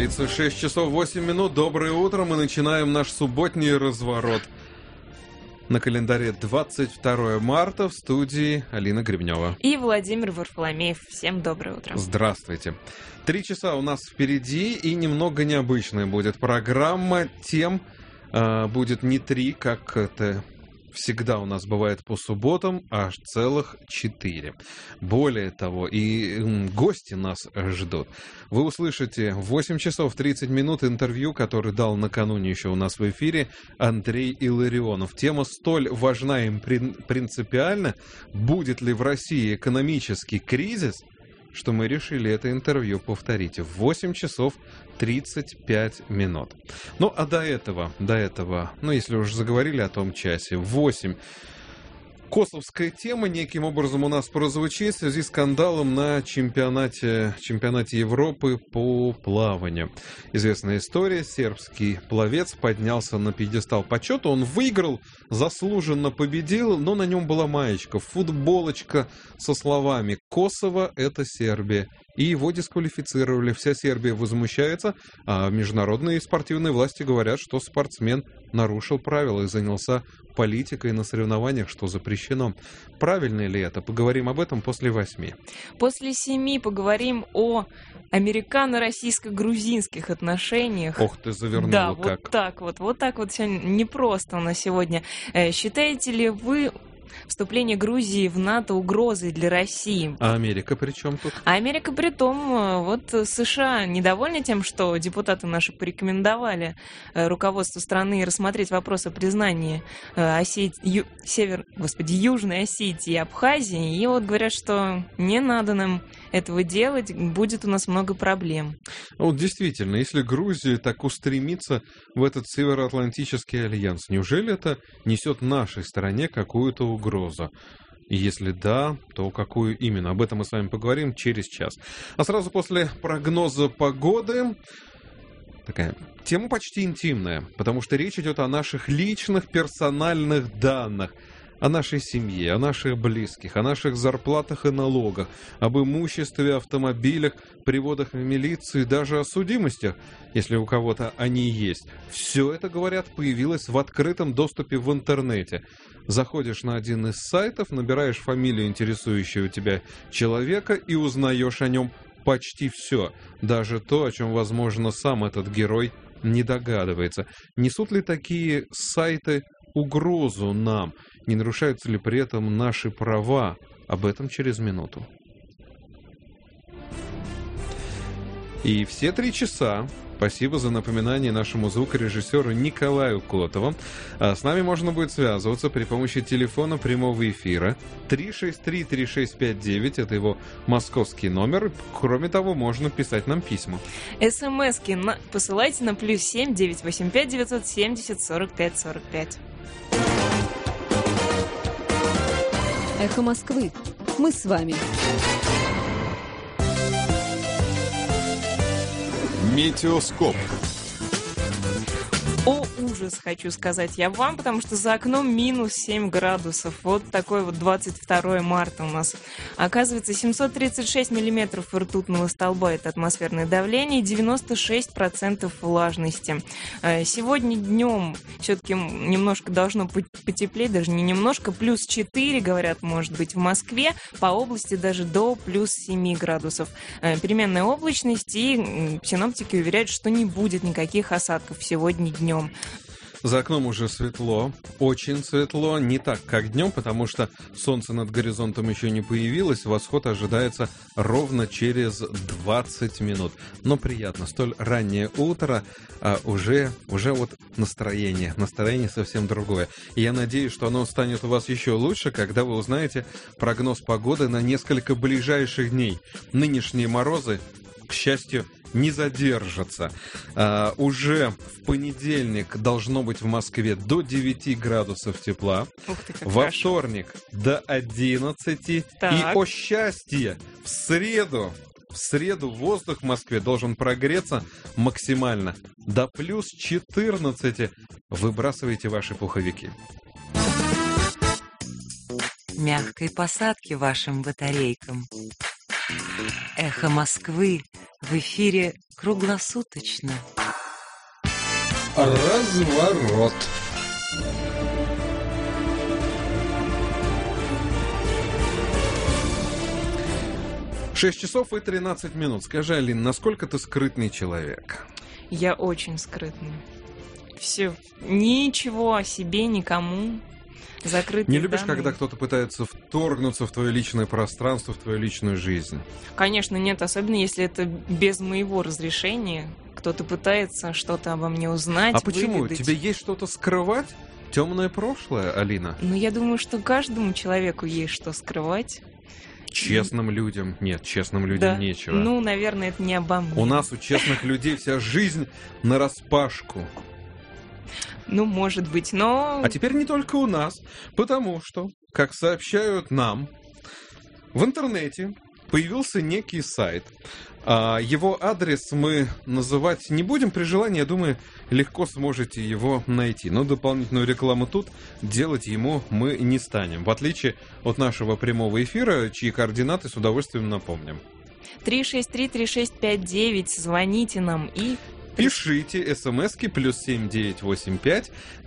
столице 6 часов 8 минут. Доброе утро. Мы начинаем наш субботний разворот. На календаре 22 марта, в студии Алина Гребнева. И Владимир Варфоломеев. Всем доброе утро. Здравствуйте. 3 часа у нас впереди, и немного необычная будет программа. Тем будет не 3, как это всегда у нас бывает по субботам, аж целых 4. Более того, и гости нас ждут. Вы услышите в 8 часов 30 минут интервью, которое дал накануне еще у нас в эфире Андрей Илларионов. Тема столь важна и принципиальна, будет ли в России экономический кризис, что мы решили это интервью повторить в 8 часов 35 минут. Ну, а до этого, если уже заговорили о том часе, в 8 косовская тема неким образом у нас прозвучит в связи с скандалом на чемпионате Европы по плаванию. Известная история. Сербский пловец поднялся на пьедестал почета. Он выиграл, заслуженно победил, но на нем была маечка, футболочка со словами «Косово – это Сербия». И его дисквалифицировали. Вся Сербия возмущается, а международные спортивные власти говорят, что спортсмен нарушил правила и занялся политикой на соревнованиях, что запрещено. Правильно ли это? Поговорим об этом после 8. После 7 поговорим о американо-российско-грузинских отношениях. Ох, ты завернула да, как. Вот так вот сегодня непросто у нас сегодня. Считаете ли вы вступление Грузии в НАТО угрозой для России? А Америка при чем тут? А Америка при том, вот США недовольны тем, что депутаты наши порекомендовали руководству страны рассмотреть вопрос о признании Южной Осетии и Абхазии. И вот говорят, что не надо нам этого делать, будет у нас много проблем. Вот действительно, если Грузия так устремится в этот Североатлантический альянс, неужели это несет нашей стороне какую-то угрозу? И если да, то какую именно? Об этом мы с вами поговорим через час. А сразу после прогноза погоды такая тема почти интимная, потому что речь идет о наших личных персональных данных, о нашей семье, о наших близких, о наших зарплатах и налогах, об имуществе, автомобилях, приводах в милицию, даже о судимостях, если у кого-то они есть. Все это, говорят, появилось в открытом доступе в интернете. Заходишь на один из сайтов, набираешь фамилию интересующего тебя человека и узнаешь о нем почти все, даже то, о чем, возможно, сам этот герой не догадывается. Несут ли такие сайты угрозу нам? Не нарушаются ли при этом наши права? Об этом через минуту. И все 3 часа, спасибо за напоминание нашему звукорежиссеру Николаю Котову, с нами можно будет связываться при помощи телефона прямого эфира 363-3659, это его московский номер. Кроме того, можно писать нам письма. СМС-ки посылайте на +7 985 970 45 45. Эхо Москвы. Мы с вами. Метеоскоп. О, ужас, хочу сказать я вам, потому что за окном минус 7 градусов. Вот такой вот 22 марта у нас. Оказывается, 736 миллиметров ртутного столба — это атмосферное давление, и 96% влажности. Сегодня днем все-таки немножко должно потеплеть, даже не немножко, +4, говорят, может быть, в Москве, по области даже до +7 градусов. Переменная облачность, и синоптики уверяют, что не будет никаких осадков сегодня днем. За окном уже светло, очень светло, не так, как днем, потому что солнце над горизонтом еще не появилось, восход ожидается ровно через 20 минут. Но приятно, столь раннее утро, уже вот настроение совсем другое. И я надеюсь, что оно станет у вас еще лучше, когда вы узнаете прогноз погоды на несколько ближайших дней. Нынешние морозы, к счастью, не задержатся. Уже в понедельник должно быть в Москве до 9 градусов тепла. Ух ты, как Во хорошо. вторник до 11. Так. И, о счастье, в среду воздух в Москве должен прогреться максимально до +14. Выбрасывайте ваши пуховики. Мягкой посадки вашим батарейкам. Эхо Москвы в эфире круглосуточно. Разворот. Шесть часов и 13 минут. Скажи, Алин, насколько ты скрытный человек? Я очень скрытная. Все. Ничего о себе, никому. Закрытые Не любишь, данные. когда кто-то пытается вторгнуться в твое личное пространство, в твою личную жизнь? Конечно, нет. Особенно, если это без моего разрешения. Кто-то пытается что-то обо мне узнать, А почему? выведать. Тебе есть что-то скрывать? Темное прошлое, Алина? Ну, я думаю, что каждому человеку есть что скрывать. Честным людям. Нет, честным людям Да. нечего. Ну, наверное, это не обо мне. У нас, у честных людей, вся жизнь нараспашку. Ну, может быть, но... А теперь не только у нас, потому что, как сообщают нам, в интернете появился некий сайт. Его адрес мы называть не будем. При желании, я думаю, легко сможете его найти. Но дополнительную рекламу тут делать ему мы не станем. В отличие от нашего прямого эфира, чьи координаты с удовольствием напомним. 363-3659. Звоните нам и... Пишите смски +7 985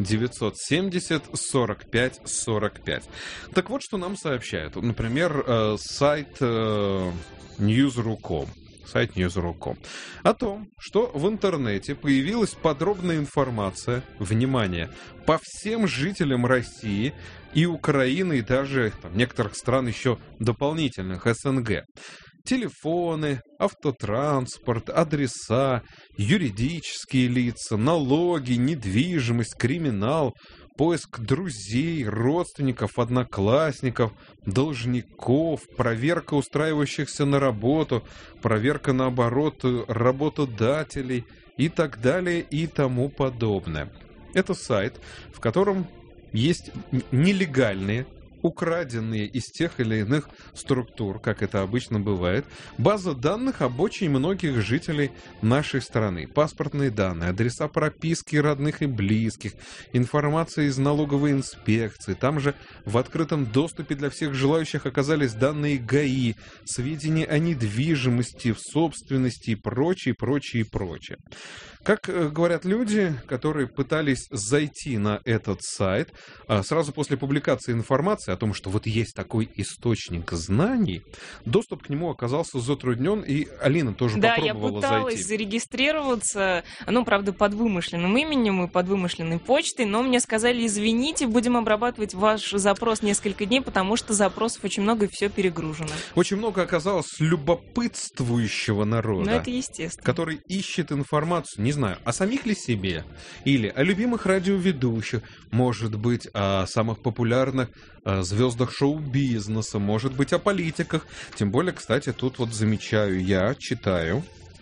970 45 45. Так вот, что нам сообщают. Например, сайт News.ru.com. Сайт News.ru.com. О том, что в интернете появилась подробная информация, внимание, по всем жителям России и Украины, и даже некоторых стран еще дополнительных СНГ. Телефоны, автотранспорт, адреса, юридические лица, налоги, недвижимость, криминал, поиск друзей, родственников, одноклассников, должников, проверка устраивающихся на работу, проверка, наоборот, работодателей и так далее и тому подобное. Это сайт, в котором есть нелегальные, украденные из тех или иных структур, как это обычно бывает, база данных об очень многих жителей нашей страны. Паспортные данные, адреса прописки родных и близких, информация из налоговой инспекции. Там же в открытом доступе для всех желающих оказались данные ГАИ, сведения о недвижимости, в собственности и прочее, прочее, прочее. Как говорят люди, которые пытались зайти на этот сайт, сразу после публикации информации о том, что вот есть такой источник знаний, доступ к нему оказался затруднен, и Алина тоже попробовала зайти. Да, я пыталась зарегистрироваться, правда, под вымышленным именем и под вымышленной почтой, но мне сказали, извините, будем обрабатывать ваш запрос несколько дней, потому что запросов очень много и все перегружено. Очень много оказалось любопытствующего народа, Но это естественно. который ищет информацию, не знаю, о самих ли себе, или о любимых радиоведущих, может быть, о самых популярных звездах шоу-бизнеса, может быть, о политиках. Тем более, кстати, тут вот замечаю, я читаю,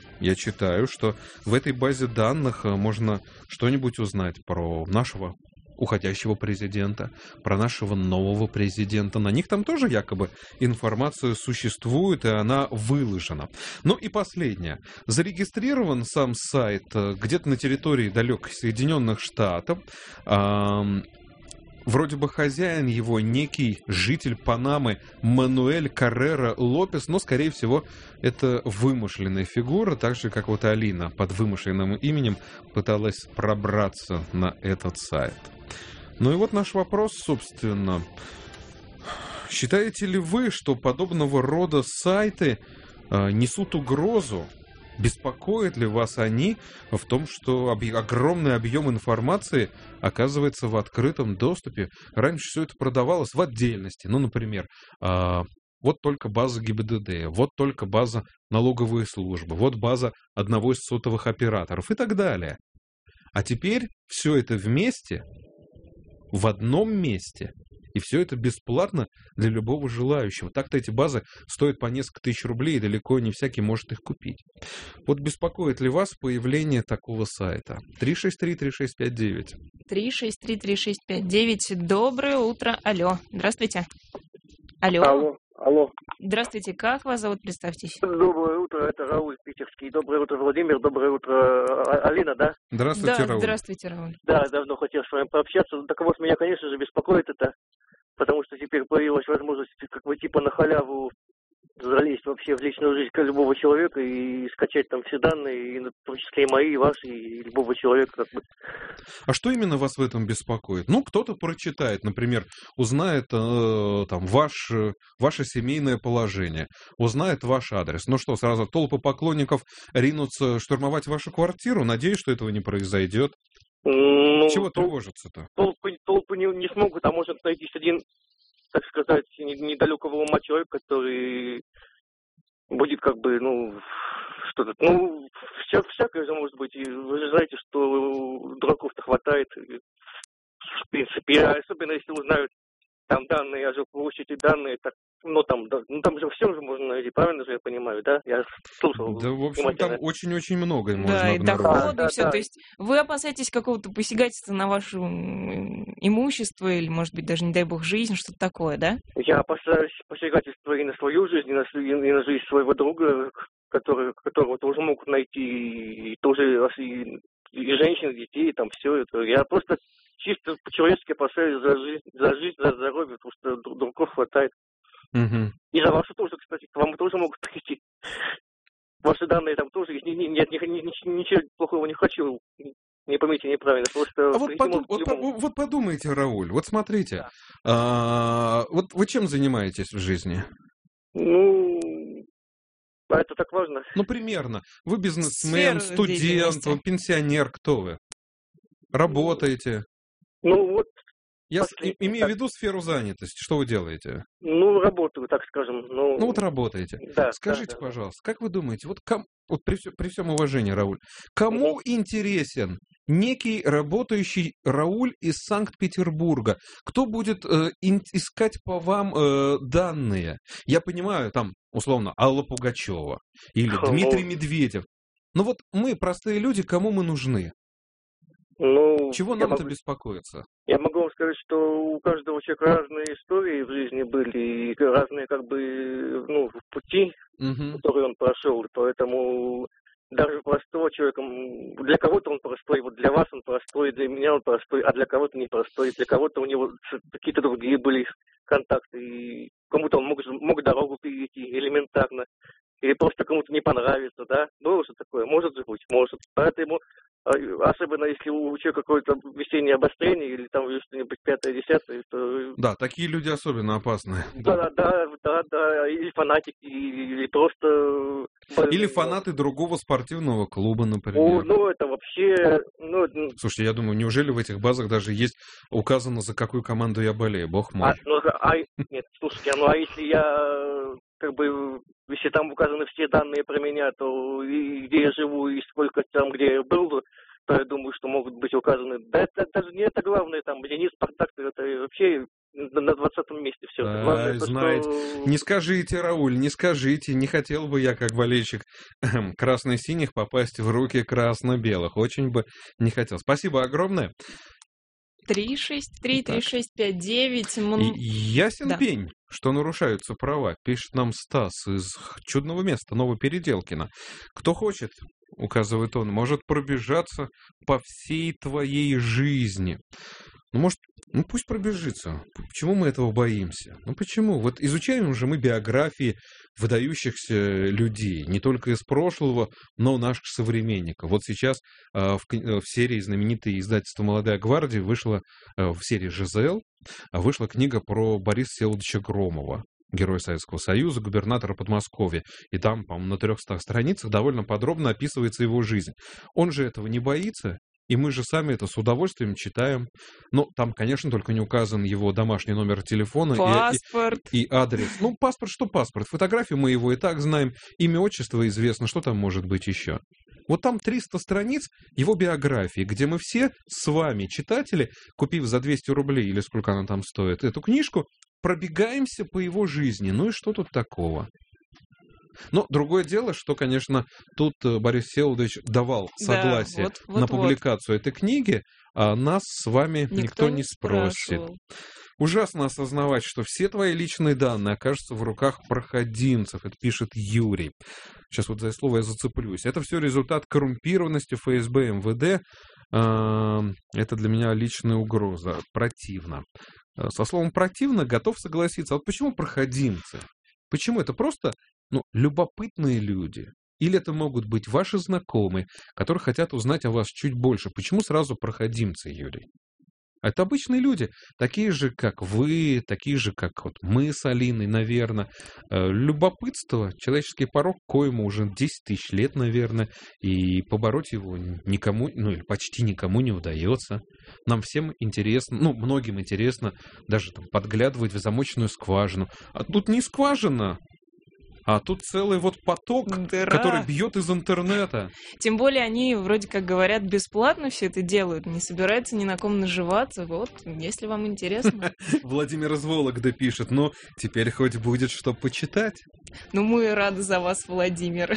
что в этой базе данных можно что-нибудь узнать про нашего уходящего президента, про нашего нового президента. На них там тоже якобы информация существует, и она выложена. Ну и последнее. Зарегистрирован сам сайт где-то на территории далеких Соединенных Штатов. Вроде бы хозяин его некий житель Панамы Мануэль Каррера Лопес, но, скорее всего, это вымышленная фигура, так же, как вот Алина под вымышленным именем пыталась пробраться на этот сайт. Ну и вот наш вопрос, собственно. Считаете ли вы, что подобного рода сайты несут угрозу? Беспокоят ли вас они в том, что огромный объем информации оказывается в открытом доступе? Раньше все это продавалось в отдельности. Ну, например, вот только база ГИБДД, вот только база налоговой службы, вот база одного из сотовых операторов и так далее. А теперь все это вместе, в одном месте, и все это бесплатно для любого желающего. Так-то эти базы стоят по несколько тысяч рублей, и далеко не всякий может их купить. Вот беспокоит ли вас появление такого сайта? 363-3659. 363-3659. Доброе утро. Алло. Здравствуйте. Алло. Алло. Здравствуйте. Как вас зовут? Представьтесь. Доброе утро, это Рауль Питерский. Доброе утро, Владимир. Доброе утро, Алина, да? Здравствуйте, Да, Рауль. здравствуйте, Рауль. Да, давно хотел с вами пообщаться. Так вот, меня, конечно же, беспокоит это, потому что теперь появилась возможность как бы типа на халяву залезть вообще в личную жизнь любого человека и скачать там все данные, и, в том числе и мои, и ваши, и любого человека. Как бы. А что именно вас в этом беспокоит? Ну, кто-то прочитает, например, узнает там ваше семейное положение, узнает ваш адрес. Ну что, сразу толпы поклонников ринутся штурмовать вашу квартиру? Надеюсь, что этого не произойдет. Ну, Чего тревожиться-то? Толпы не смогут, а может найтись один, так сказать, недалекого ума человек, который будет как бы, ну, что-то, ну, всякое же может быть. И вы же знаете, что дураков-то хватает, в принципе, особенно если узнают там данные о жилплощади, данные, так, ну там же все же можно найти, правильно же я понимаю, да? Я слушал. Да, в общем, там очень-очень многое можно Да, и обнаружить. доходы, и все. Да. То есть вы опасаетесь какого-то посягательства на ваше имущество или, может быть, даже, не дай бог, жизнь, что-то такое, да? Я опасаюсь посягательства и на свою жизнь, и на жизнь своего друга, которого тоже могут найти, и тоже и женщин, и детей, и там все это. Я просто чисто по-человечески опасаюсь за жизнь, за здоровье, потому что дураков хватает. Угу. И за вашу тоже, кстати, к вам тоже могут прийти. Ваши данные там тоже есть. Нет, ничего плохого не хочу. Не поймите неправильно. Просто вот подумайте, Рауль, вот смотрите. Вот вы чем занимаетесь в жизни? Ну, а это так важно. Ну, примерно. Вы бизнесмен, Сфера студент, деятельности. пенсионер, кто вы? Работаете? Ну, вот, Я последний, имею в так. виду сферу занятости. Что вы делаете? ну, работаю, так скажем. Ну, вот работаете. Да, Скажите, да. пожалуйста, как вы думаете, вот при всем уважении, Рауль, кому интересен некий работающий Рауль из Санкт-Петербурга? Кто будет искать по вам данные? Я понимаю, там, условно, Алла Пугачева или Дмитрий Медведев. Но вот мы, простые люди, кому мы нужны? Ну, Чего нам-то беспокоиться? Я могу вам сказать, что у каждого человека разные истории в жизни были, и разные, как бы, ну, пути, которые он прошел. Поэтому даже простого человека, для кого-то он простой, вот для вас он простой, для меня он простой, а для кого-то непростой, для кого-то у него какие-то другие были контакты, и кому-то он мог дорогу перейти элементарно, или просто кому-то не понравится, да? Было же такое, может же быть, может. Поэтому, особенно если у человека какое-то весеннее обострение, или там что-нибудь 5-10, то... Да, такие люди особенно опасны. Да, или фанатики, или просто... Или фанаты другого спортивного клуба, например. Ну, это вообще... Слушайте, я думаю, неужели в этих базах даже есть указано, за какую команду я болею? Бог мой. Нет, слушайте, а если я, как бы, если там указаны все данные про меня, то и где я живу, и сколько там, где я был, то я думаю, что могут быть указаны... Да, это даже не это главное, там, Ленин, Спартак, это вообще... На 20-м месте все. Главное, знаете, что... Не скажите, Рауль, не скажите. Не хотел бы я, как болельщик красно-синих, попасть в руки красно-белых. Очень бы не хотел. Спасибо огромное. 363-3659. Ясен пень, что нарушаются права, пишет нам Стас из чудного места Новопеределкино. Кто хочет, указывает он, может пробежаться по всей твоей жизни. Пусть пробежится. Почему мы этого боимся? Почему? Вот изучаем же мы биографии выдающихся людей, не только из прошлого, но наших современников. Вот сейчас в серии знаменитое издательство «Молодая гвардия» вышла, в серии «ЖЗЛ», вышла книга про Бориса Всеволодовича Громова, героя Советского Союза, губернатора Подмосковья. И там, по-моему, на 300 страницах довольно подробно описывается его жизнь. Он же этого не боится. И мы же сами это с удовольствием читаем. Но там, конечно, только не указан его домашний номер телефона и адрес. Паспорт, что паспорт? Фотографию мы его и так знаем. Имя, отчество известно. Что там может быть еще? Вот там 300 страниц его биографии, где мы все с вами, читатели, купив за 200 рублей, или сколько она там стоит, эту книжку, пробегаемся по его жизни. Ну и что тут такого? Но другое дело, что, конечно, тут Борис Всеволодович давал согласие на публикацию этой книги, а нас с вами никто не спросит. Ужасно осознавать, что все твои личные данные окажутся в руках проходимцев. Это пишет Юрий. Сейчас вот за слово я зацеплюсь. Это все результат коррумпированности ФСБ, МВД. Это для меня личная угроза. Противно. Со словом «противно» готов согласиться. А вот почему проходимцы? Почему? Это просто любопытные люди, или это могут быть ваши знакомые, которые хотят узнать о вас чуть больше. Почему сразу проходимцы, Юрий? Это обычные люди, такие же, как вы, такие же, как вот мы с Алиной, наверное. Любопытство, человеческий порог, коему уже 10 тысяч лет, наверное, и побороть его никому, или почти никому не удается. Нам всем интересно, многим интересно даже там подглядывать в замочную скважину. А тут не скважина, а тут целый поток, который бьет из интернета. Тем более они вроде как говорят бесплатно все это делают, не собираются ни на ком наживаться. Вот, если вам интересно. Владимир из Вологды пишет, теперь хоть будет что почитать. Мы рады за вас, Владимир.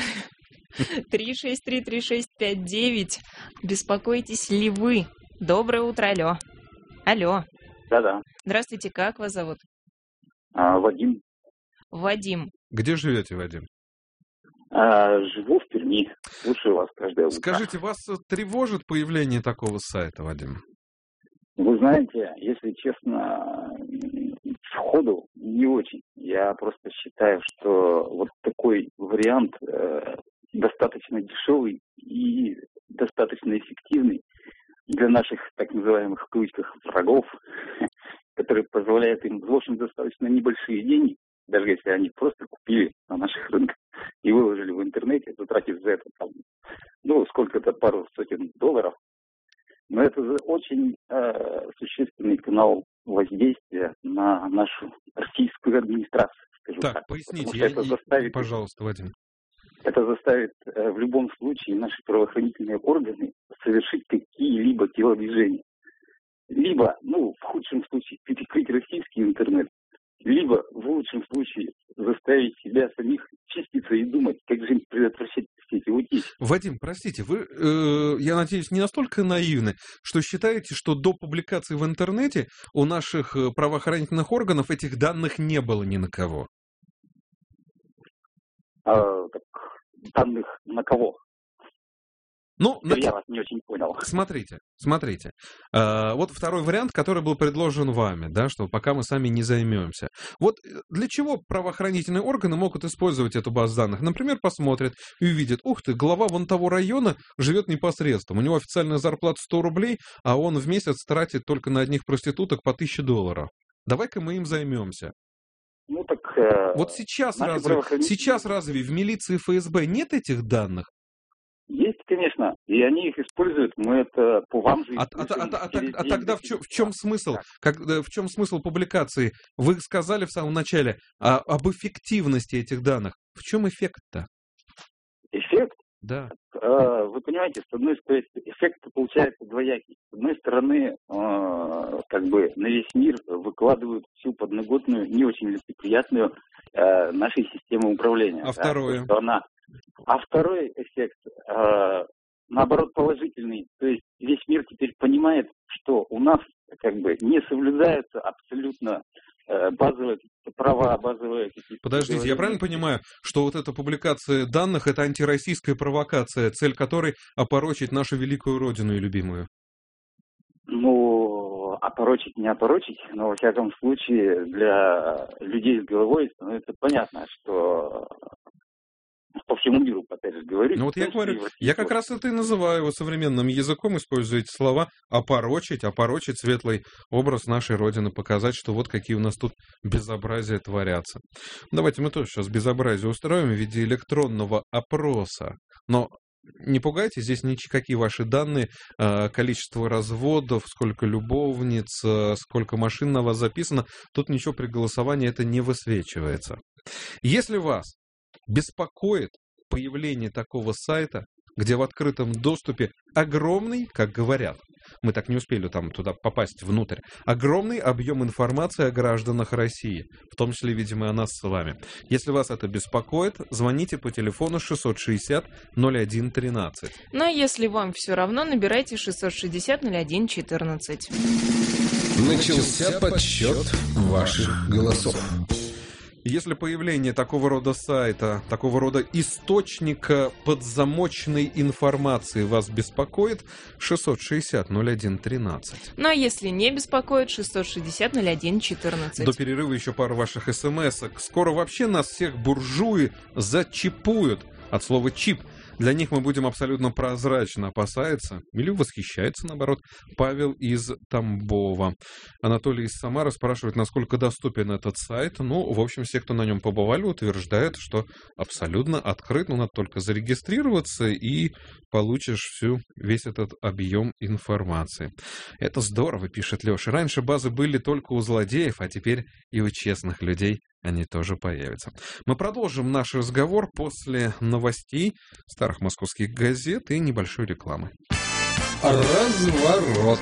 3633659. Беспокоитесь ли вы? Доброе утро, алло. Алло. Да-да. Здравствуйте, как вас зовут? Вадим. Вадим. Где живете, Вадим? Живу в Перми. Слушаю вас каждое утро. Скажите, вас тревожит появление такого сайта, Вадим? Вы знаете, если честно, сходу не очень. Я просто считаю, что вот такой вариант достаточно дешевый и достаточно эффективный для наших так называемых в кавычках врагов, который позволяет им вложить достаточно небольшие деньги, даже если они просто купили на наших рынках и выложили в интернете, затратив за это сколько-то пару сотен долларов. Но это очень существенный канал воздействия на нашу российскую администрацию, скажу так. Поясните, пожалуйста, Вадим. Это заставит в любом случае наши правоохранительные органы совершить какие-либо телодвижения. Либо, в худшем случае, перекрыть российский интернет, либо, в лучшем случае, заставить себя самих чиститься и думать, как же предотвращать все эти утечки. Вадим, простите, вы, я надеюсь, не настолько наивны, что считаете, что до публикации в интернете у наших правоохранительных органов этих данных не было ни на кого? Данных на кого? Я вас не очень понял. Смотрите. Вот второй вариант, который был предложен вами, да, что пока мы сами не займемся. Вот для чего правоохранительные органы могут использовать эту базу данных? Например, посмотрят и увидят, ух ты, глава вон того района живет непосредственно. У него официальная зарплата 100 рублей, а он в месяц тратит только на одних проституток по $1000. Давай-ка мы им займемся. Вот сейчас разве в милиции и ФСБ нет этих данных? Есть, конечно, и они их используют, мы это по вам же... Тогда в чем смысл? В чем смысл публикации? Вы сказали в самом начале об эффективности этих данных. В чем эффект-то? Эффект? Да. Вы понимаете, с одной стороны, эффект получается двоякий. С одной стороны, на весь мир выкладывают всю подноготную, не очень лицеприятную нашей системы управления. А второе? А второй эффект, наоборот, положительный. То есть весь мир теперь понимает, что у нас не соблюдаются абсолютно базовые права, базовые какие-то... Подождите, я правильно понимаю, что вот эта публикация данных — это антироссийская провокация, цель которой опорочить нашу великую родину и любимую? Опорочить, не опорочить, но, во всяком случае, для людей с головой становится понятно, что по всему миру, опять же, говорить. Я говорю, я как раз это и называю его современным языком, используя эти слова опорочить светлый образ нашей Родины, показать, что вот какие у нас тут безобразия творятся. Давайте мы тоже сейчас безобразие устроим в виде электронного опроса. Но не пугайте, здесь никакие ваши данные, количество разводов, сколько любовниц, сколько машин на вас записано, тут ничего при голосовании это не высвечивается. Если вас беспокоит появление такого сайта, где в открытом доступе огромный, как говорят, мы так не успели туда попасть внутрь, огромный объем информации о гражданах России, в том числе, видимо, о нас с вами. Если вас это беспокоит, звоните по телефону 660-01-13. А если вам все равно, набирайте 660-01-14. Начался подсчет ваших голосов. Если появление такого рода сайта, такого рода источника подзамочной информации вас беспокоит, 660-01-13. Ну а если не беспокоит, 660-01-14. До перерыва еще пару ваших смс-ок. Скоро вообще нас всех буржуи зачипуют. От слова «чип». Для них мы будем абсолютно прозрачно, опасается или восхищается, наоборот, Павел из Тамбова. Анатолий из Самары спрашивает, насколько доступен этот сайт. Ну, в общем, все, кто на нем побывали, утверждают, что абсолютно открыт. Ну, надо только зарегистрироваться, и получишь весь этот объем информации. Это здорово, пишет Леша. Раньше базы были только у злодеев, а теперь и у честных людей они тоже появятся. Мы продолжим наш разговор после новостей, старых московских газет и небольшой рекламы. Разворот.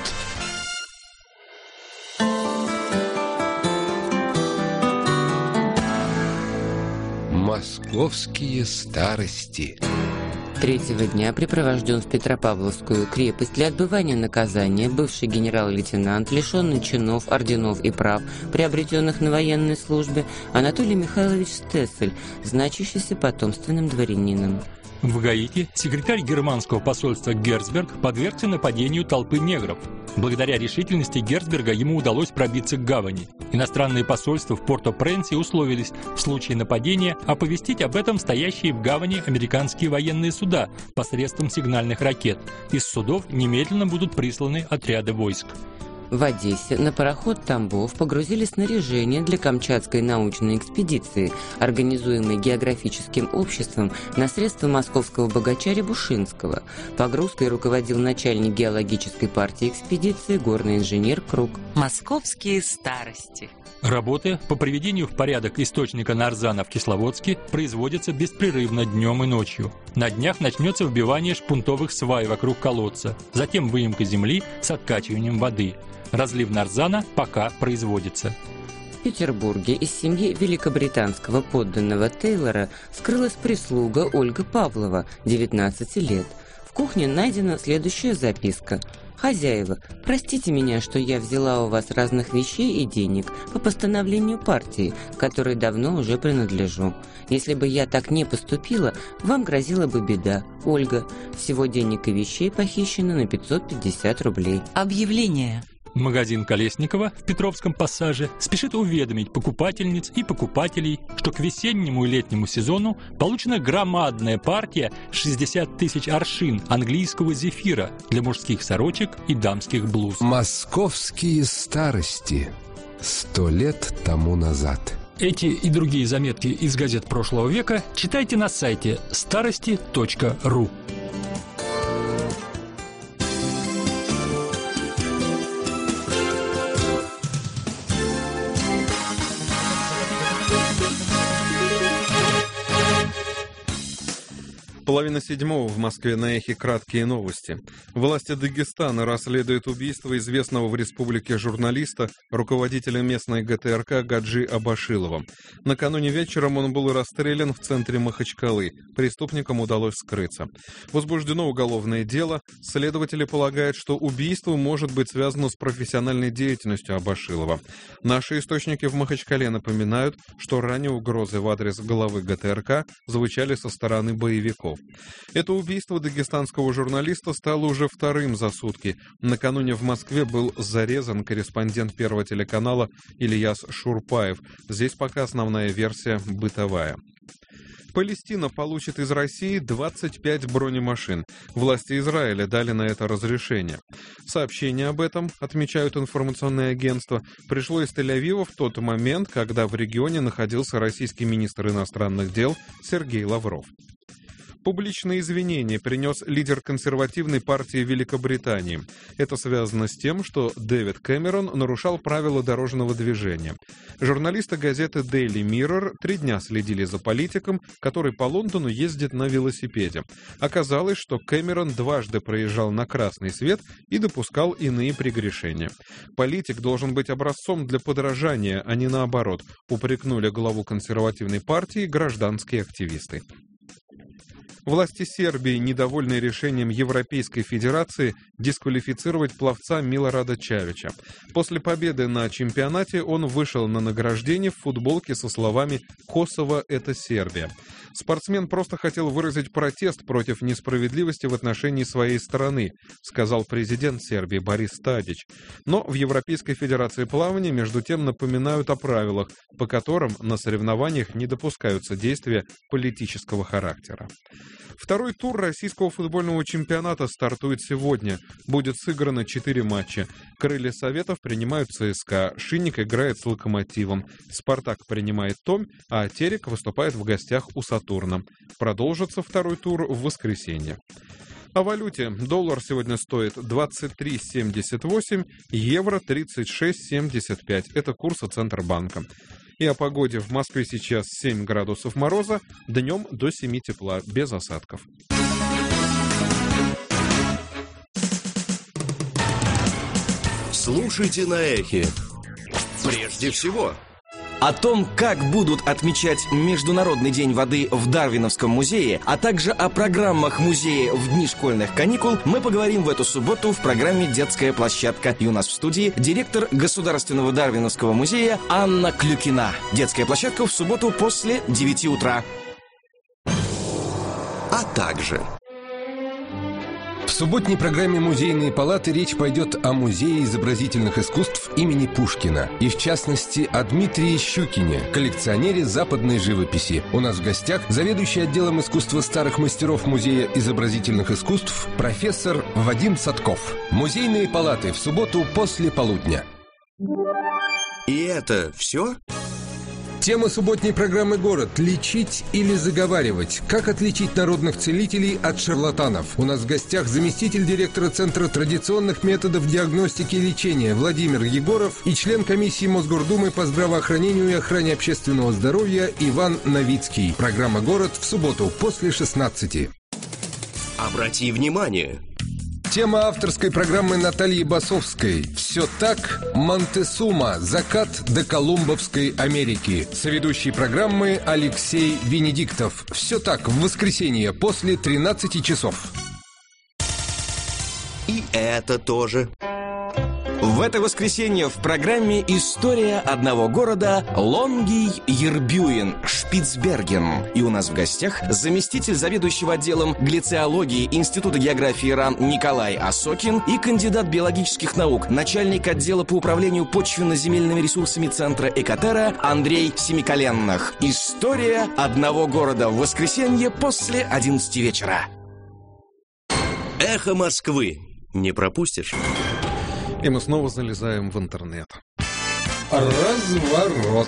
Московские старости. Третьего дня припровожден в Петропавловскую крепость для отбывания наказания бывший генерал-лейтенант, лишенный чинов, орденов и прав, приобретенных на военной службе, Анатолий Михайлович Стессель, значащийся потомственным дворянином. В Гаити секретарь германского посольства Герцберг подвергся нападению толпы негров. Благодаря решительности Герцберга ему удалось пробиться к гавани. Иностранные посольства в Порто-Пренсе условились в случае нападения оповестить об этом стоящие в гавани американские военные суда посредством сигнальных ракет. Из судов немедленно будут присланы отряды войск. В Одессе на пароход «Тамбов» погрузили снаряжение для Камчатской научной экспедиции, организуемой географическим обществом на средства московского богача Рябушинского. Погрузкой руководил начальник геологической партии экспедиции горный инженер Круг. Московские старости. Работы по приведению в порядок источника нарзана в Кисловодске производятся беспрерывно днем и ночью. На днях начнется вбивание шпунтовых свай вокруг колодца, затем выемка земли с откачиванием воды. Разлив нарзана пока производится. В Петербурге из семьи великобританского подданного Тейлора скрылась прислуга Ольга Павлова, 19 лет. В кухне найдена следующая записка. «Хозяева, простите меня, что я взяла у вас разных вещей и денег по постановлению партии, которой давно уже принадлежу. Если бы я так не поступила, вам грозила бы беда. Ольга, всего денег и вещей похищено на 550 рублей». Объявление. Магазин Колесникова в Петровском пассаже спешит уведомить покупательниц и покупателей, что к весеннему и летнему сезону получена громадная партия 60 тысяч аршин английского зефира для мужских сорочек и дамских блуз. Московские старости. 100 лет тому назад. Эти и другие заметки из газет прошлого века читайте на сайте старости.ру. Половина седьмого в Москве, на Эхе краткие новости. Власти Дагестана расследуют убийство известного в республике журналиста, руководителя местной ГТРК Гаджи Абашилова. Накануне вечером он был расстрелян в центре Махачкалы. Преступникам удалось скрыться. Возбуждено уголовное дело. Следователи полагают, что убийство может быть связано с профессиональной деятельностью Абашилова. Наши источники в Махачкале напоминают, что ранее угрозы в адрес главы ГТРК звучали со стороны боевиков. Это убийство дагестанского журналиста стало уже вторым за сутки. Накануне в Москве был зарезан корреспондент Первого телеканала Ильяс Шурпаев. Здесь пока основная версия бытовая. Палестина получит из России 25 бронемашин. Власти Израиля дали на это разрешение. Сообщение об этом, отмечают информационные агентства, пришло из Тель-Авива в тот момент, когда в регионе находился российский министр иностранных дел Сергей Лавров. Публичные извинения принес лидер консервативной партии Великобритании. Это связано с тем, что Дэвид Кэмерон нарушал правила дорожного движения. Журналисты газеты Daily Mirror 3 дня следили за политиком, который по Лондону ездит на велосипеде. Оказалось, что Кэмерон дважды проезжал на красный свет и допускал иные прегрешения. Политик должен быть образцом для подражания, а не наоборот, упрекнули главу консервативной партии гражданские активисты. Власти Сербии, недовольные решением Европейской Федерации дисквалифицировать пловца Милорада Чавича. После победы на чемпионате он вышел на награждение в футболке со словами «Косово – это Сербия». Спортсмен просто хотел выразить протест против несправедливости в отношении своей страны, сказал президент Сербии Борис Тадич. Но в Европейской Федерации плавания между тем напоминают о правилах, по которым на соревнованиях не допускаются действия политического характера. Второй тур российского футбольного чемпионата стартует сегодня. Будет сыграно 4 матча. Крылья Советов принимают ЦСКА, Шинник играет с Локомотивом, Спартак принимает Томь, а Терек выступает в гостях у Сатурна. Продолжится второй тур в воскресенье. О валюте. Доллар сегодня стоит 23,78, евро 36,75. Это курсы Центробанка. И о погоде. В Москве сейчас 7 градусов мороза, днем до 7 тепла, без осадков. Слушайте на Эхе. Прежде всего о том, как будут отмечать Международный день воды в Дарвиновском музее, а также о программах музея в дни школьных каникул, мы поговорим в эту субботу в программе «Детская площадка». И у нас в студии директор Государственного Дарвиновского музея Анна Клюкина. «Детская площадка» в субботу после 9 утра. А также... В субботней программе «Музейные палаты» речь пойдет о Музее изобразительных искусств имени Пушкина. И, в частности, о Дмитрии Щукине, коллекционере западной живописи. У нас в гостях заведующий отделом искусства старых мастеров Музея изобразительных искусств профессор Вадим Садков. «Музейные палаты» в субботу после полудня. И это все? Тема субботней программы «Город» – лечить или заговаривать. Как отличить народных целителей от шарлатанов? У нас в гостях заместитель директора Центра традиционных методов диагностики и лечения Владимир Егоров и член комиссии Мосгордумы по здравоохранению и охране общественного здоровья Иван Новицкий. Программа «Город» в субботу после 16. Обрати внимание. Тема авторской программы Натальи Басовской. Все так, Монтесума. Закат до Колумбовской Америки. Соведущий программы Алексей Венедиктов. Все так, в воскресенье после 13 часов. И это тоже. В это воскресенье в программе «История одного города» Лонгий Ербюин, Шпицберген. И у нас в гостях заместитель заведующего отделом глициологии Института географии РАН Николай Осокин и кандидат биологических наук, начальник отдела по управлению почвенно-земельными ресурсами Центра Экотера Андрей Семиколенных. «История одного города» в воскресенье после 11 вечера. Эхо Москвы. Не пропустишь? И мы снова залезаем в интернет. Разворот.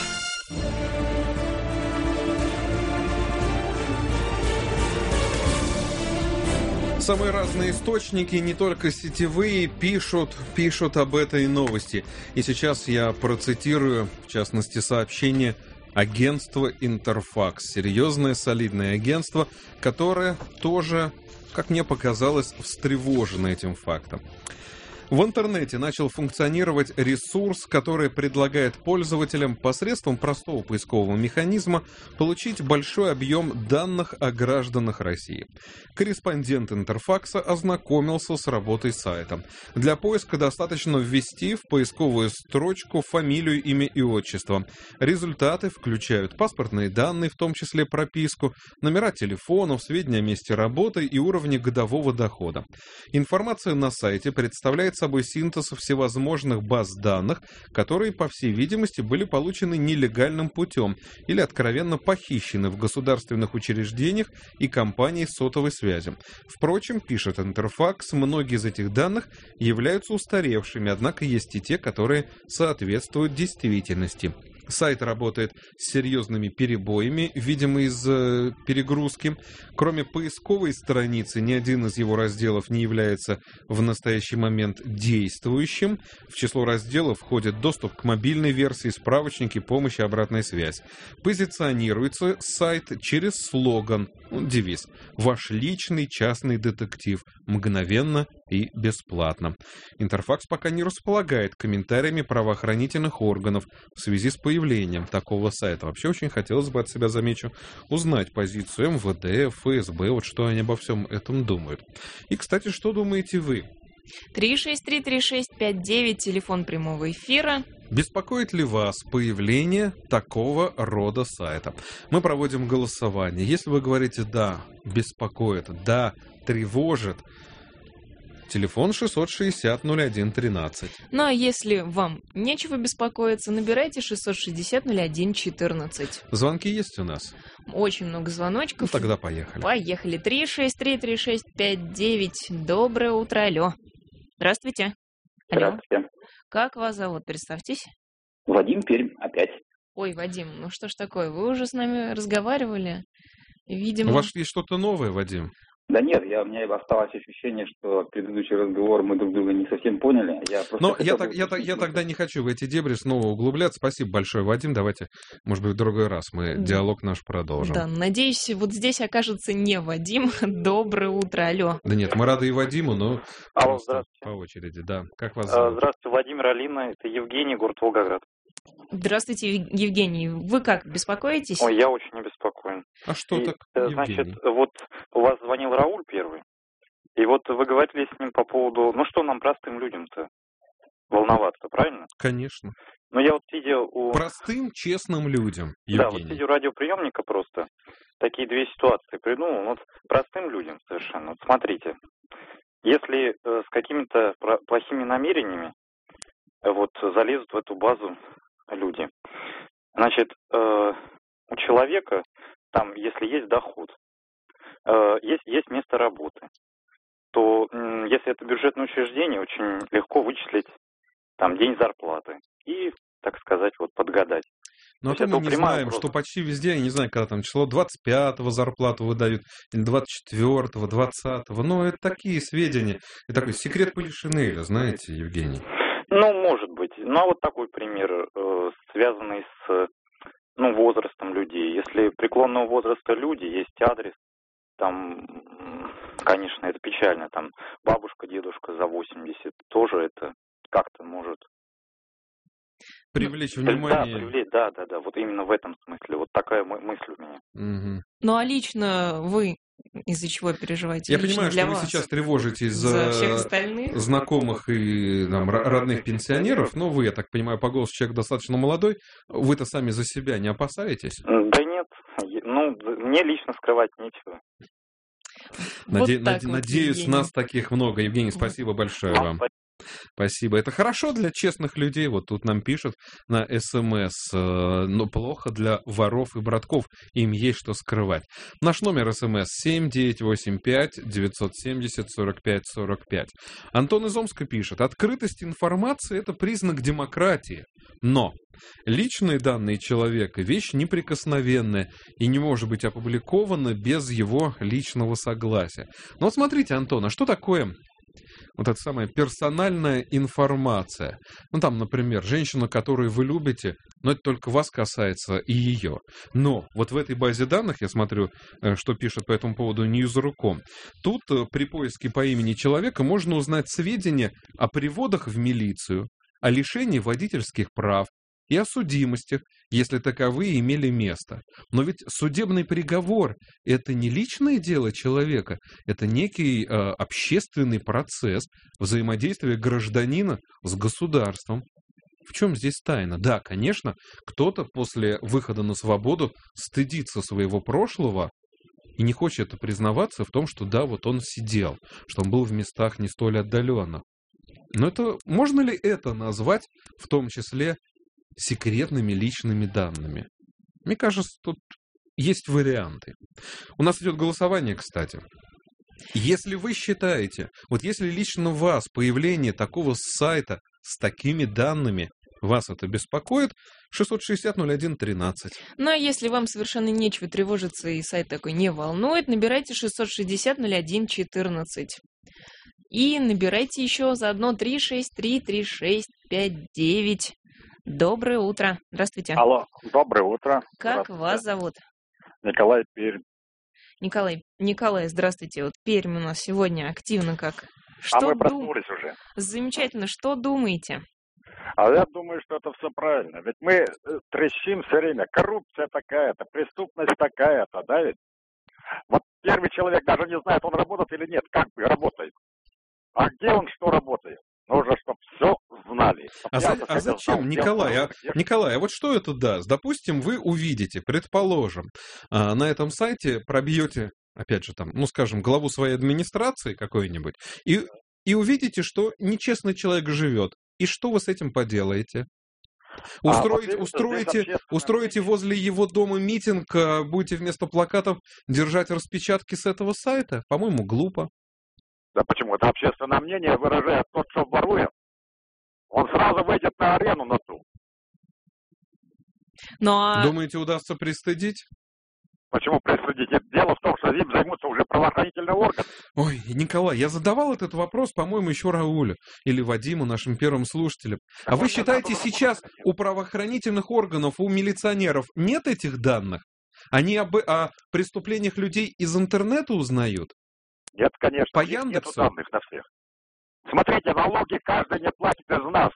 Самые разные источники, не только сетевые, пишут об этой новости. И сейчас я процитирую, в частности, сообщение агентства Интерфакс. Серьезное, солидное агентство, которое тоже, как мне показалось, встревожено этим фактом. В интернете начал функционировать ресурс, который предлагает пользователям посредством простого поискового механизма получить большой объем данных о гражданах России. Корреспондент Интерфакса ознакомился с работой сайта. Для поиска достаточно ввести в поисковую строчку фамилию, имя и отчество. Результаты включают паспортные данные, в том числе прописку, номера телефонов, сведения о месте работы и уровне годового дохода. Информация на сайте представляет собой синтез всевозможных баз данных, которые, по всей видимости, были получены нелегальным путем или откровенно похищены в государственных учреждениях и компаниях сотовой связи. Впрочем, пишет Интерфакс, многие из этих данных являются устаревшими, однако есть и те, которые соответствуют действительности. Сайт работает с серьезными перебоями, видимо, из-за перегрузки. Кроме поисковой страницы, ни один из его разделов не является в настоящий момент действующим. В число разделов входит доступ к мобильной версии, справочники, помощь и обратная связь. Позиционируется сайт через слоган, девиз «Ваш личный частный детектив. Мгновенно и бесплатно». Интерфакс пока не располагает комментариями правоохранительных органов в связи с поисковой появлением такого сайта. Вообще очень хотелось бы от себя, замечу, узнать позицию МВД, ФСБ, вот что они обо всем этом думают. И, кстати, что думаете вы? 363-3659, телефон прямого эфира. Беспокоит ли вас появление такого рода сайта? Мы проводим голосование. Если вы говорите «да», беспокоит, «да», тревожит, телефон 660-01-13. Ну а если вам нечего беспокоиться, набирайте 660-01-14. Звонки есть у нас? Очень много звоночков. Ну, тогда поехали. Поехали. 363-3659. Доброе утро, алло. Здравствуйте. Алло. Здравствуйте. Как вас зовут? Представьтесь. Вадим, Пермь, опять. Ой, Вадим, ну что ж такое? Вы уже с нами разговаривали? Видимо... У вас есть что-то новое, Вадим? Да нет, у меня осталось ощущение, что предыдущий разговор мы друг друга не совсем поняли. Но я тогда не хочу в эти дебри снова углубляться. Спасибо большое, Вадим. Давайте, может быть, в другой раз мы диалог наш продолжим. Да, надеюсь, вот здесь окажется не Вадим. Доброе утро, алло. Да нет, мы рады и Вадиму, но алло, здравствуйте. По очереди, да. Как вас зовут? Здравствуйте, Владимир, Алина, это Евгений, город Волгоград. Здравствуйте, Евгений. Вы как, беспокоитесь? Ой, я очень обеспокоен. А что так, Значит, Евгений? вот у вас звонил Рауль первый, и вот вы говорили с ним по поводу, ну что нам, простым людям-то, волноваться, правильно? Конечно. Но я вот сидя у... Простым, честным людям, Евгений. Да, вот сидя у радиоприемника просто, такие две ситуации придумал, вот простым людям совершенно. Вот смотрите, если с какими-то плохими намерениями вот залезут в эту базу люди. Значит, у человека, там, если есть доход, есть место работы, то если это бюджетное учреждение, очень легко вычислить там день зарплаты и, так сказать, вот подгадать. Но то мы не знаем, что почти везде, я не знаю, когда там число 25-го зарплату выдают, или 24-го, 20-го, но это такие сведения. Это такой секрет Полишинеля, знаете, Евгений? Ну, может быть. Ну, а вот такой пример, связанный с возрастом людей. Если преклонного возраста люди, есть адрес, там, конечно, это печально, там, бабушка, дедушка за 80, тоже это как-то может... Привлечь внимание. Да, вот именно в этом смысле. Вот такая мысль у меня. Угу. Ну, а лично вы из-за чего переживаете? Я понимаю, что вы сейчас тревожитесь за знакомых и родных пенсионеров, но вы, я так понимаю, по голосу человек достаточно молодой, вы-то сами за себя не опасаетесь? Да нет, мне лично скрывать нечего. Надеюсь, нас таких много. Евгений, спасибо большое вам. Спасибо. Это хорошо для честных людей. Вот тут нам пишут на СМС, но плохо для воров и братков. Им есть что скрывать. Наш номер СМС 7985-970-45-45. Антон из Омска пишет: открытость информации – это признак демократии. Но личные данные человека – вещь неприкосновенная и не может быть опубликована без его личного согласия. Но вот смотрите, Антон, а что такое вот эта самая персональная информация? Ну, там, например, женщина, которую вы любите, но это только вас касается и ее. Но вот в этой базе данных, я смотрю, что пишет по этому поводу News.ru.com, тут при поиске по имени человека можно узнать сведения о приводах в милицию, о лишении водительских прав и о судимостях, если таковые имели место. Но ведь судебный приговор – это не личное дело человека, это некий общественный процесс взаимодействия гражданина с государством. В чем здесь тайна? Да, конечно, кто-то после выхода на свободу стыдится своего прошлого и не хочет признаваться в том, что да, вот он сидел, что он был в местах не столь отдаленных. Но это, можно ли это назвать в том числе секретными личными данными? Мне кажется, тут есть варианты. У нас идет голосование, кстати. Если вы считаете, вот если лично вас появление такого сайта с такими данными, вас это беспокоит, 660-01-13. Ну, а если вам совершенно нечего тревожиться и сайт такой не волнует, набирайте 660-01-14. И набирайте еще заодно 363-3659. Доброе утро. Здравствуйте. Алло, доброе утро. Как вас зовут? Николай, Пермь. Николай, здравствуйте. Вот Пермь у нас сегодня активно как. Мы проснулись уже. Замечательно. Что думаете? А я думаю, что это все правильно. Ведь мы трещим все время. Коррупция такая-то, преступность такая-то, да ведь? Вот первый человек даже не знает, он работает или нет, как бы работает. А где он что работает? Нужно, чтобы все знали. Зачем, Николай? Николай, а вот что это даст? Допустим, вы увидите, предположим, на этом сайте пробьете, опять же, там, ну, скажем, главу своей администрации какой-нибудь, и увидите, что нечестный человек живет. И что вы с этим поделаете? Устроите возле его дома митинг, будете вместо плакатов держать распечатки с этого сайта? По-моему, глупо. Да почему? Это общественное мнение выражает тот, что ворует. Он сразу выйдет на арену на ту. Думаете, удастся пристыдить? Почему пристыдить? Дело в том, что им займутся уже правоохранительные органы. Ой, Николай, я задавал этот вопрос, по-моему, еще Раулю или Вадиму, нашим первым слушателям. А вы считаете, сейчас у правоохранительных органов, у милиционеров нет этих данных? Они о преступлениях людей из интернета узнают? Нет, конечно. По Яндексу? Нету данных на всех. Смотрите, налоги каждый не платит из нас.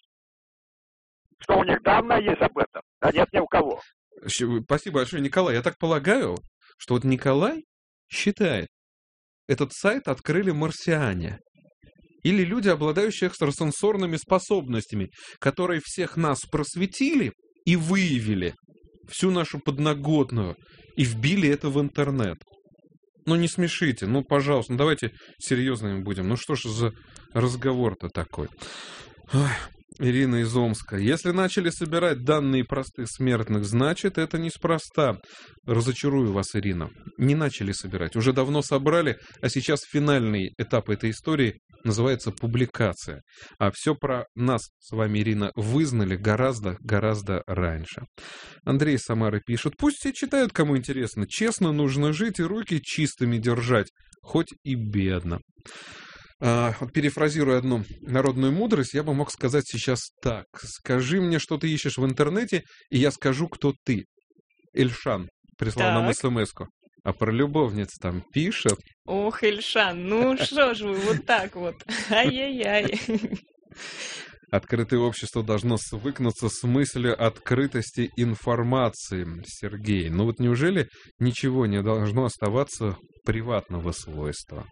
Что у них данные есть об этом? Да нет ни у кого. Спасибо большое, Николай. Я так полагаю, что вот Николай считает, этот сайт открыли марсиане. Или люди, обладающие экстрасенсорными способностями, которые всех нас просветили и выявили всю нашу подноготную и вбили это в интернет. Ну, не смешите, ну, пожалуйста, ну, давайте серьезными будем. Ну, что ж за разговор-то такой? Ой, Ирина из Омска. Если начали собирать данные простых смертных, значит, это неспроста. Разочарую вас, Ирина. Не начали собирать. Уже давно собрали, а сейчас финальный этап этой истории называется публикация. А все про нас с вами, Ирина, вызнали гораздо раньше. Андрей из Самары пишет. Пусть все читают, кому интересно. Честно нужно жить и руки чистыми держать, хоть и бедно. Вот перефразируя одну народную мудрость, я бы мог сказать сейчас так. Скажи мне, что ты ищешь в интернете, и я скажу, кто ты. Эльшан прислал нам смс-ку. А про любовниц там пишет. Ох, Эльшан, ну что ж вы вот так вот. Ай-яй-яй. Открытое общество должно свыкнуться с мыслью открытости информации, Сергей. Ну вот неужели ничего не должно оставаться приватного свойства?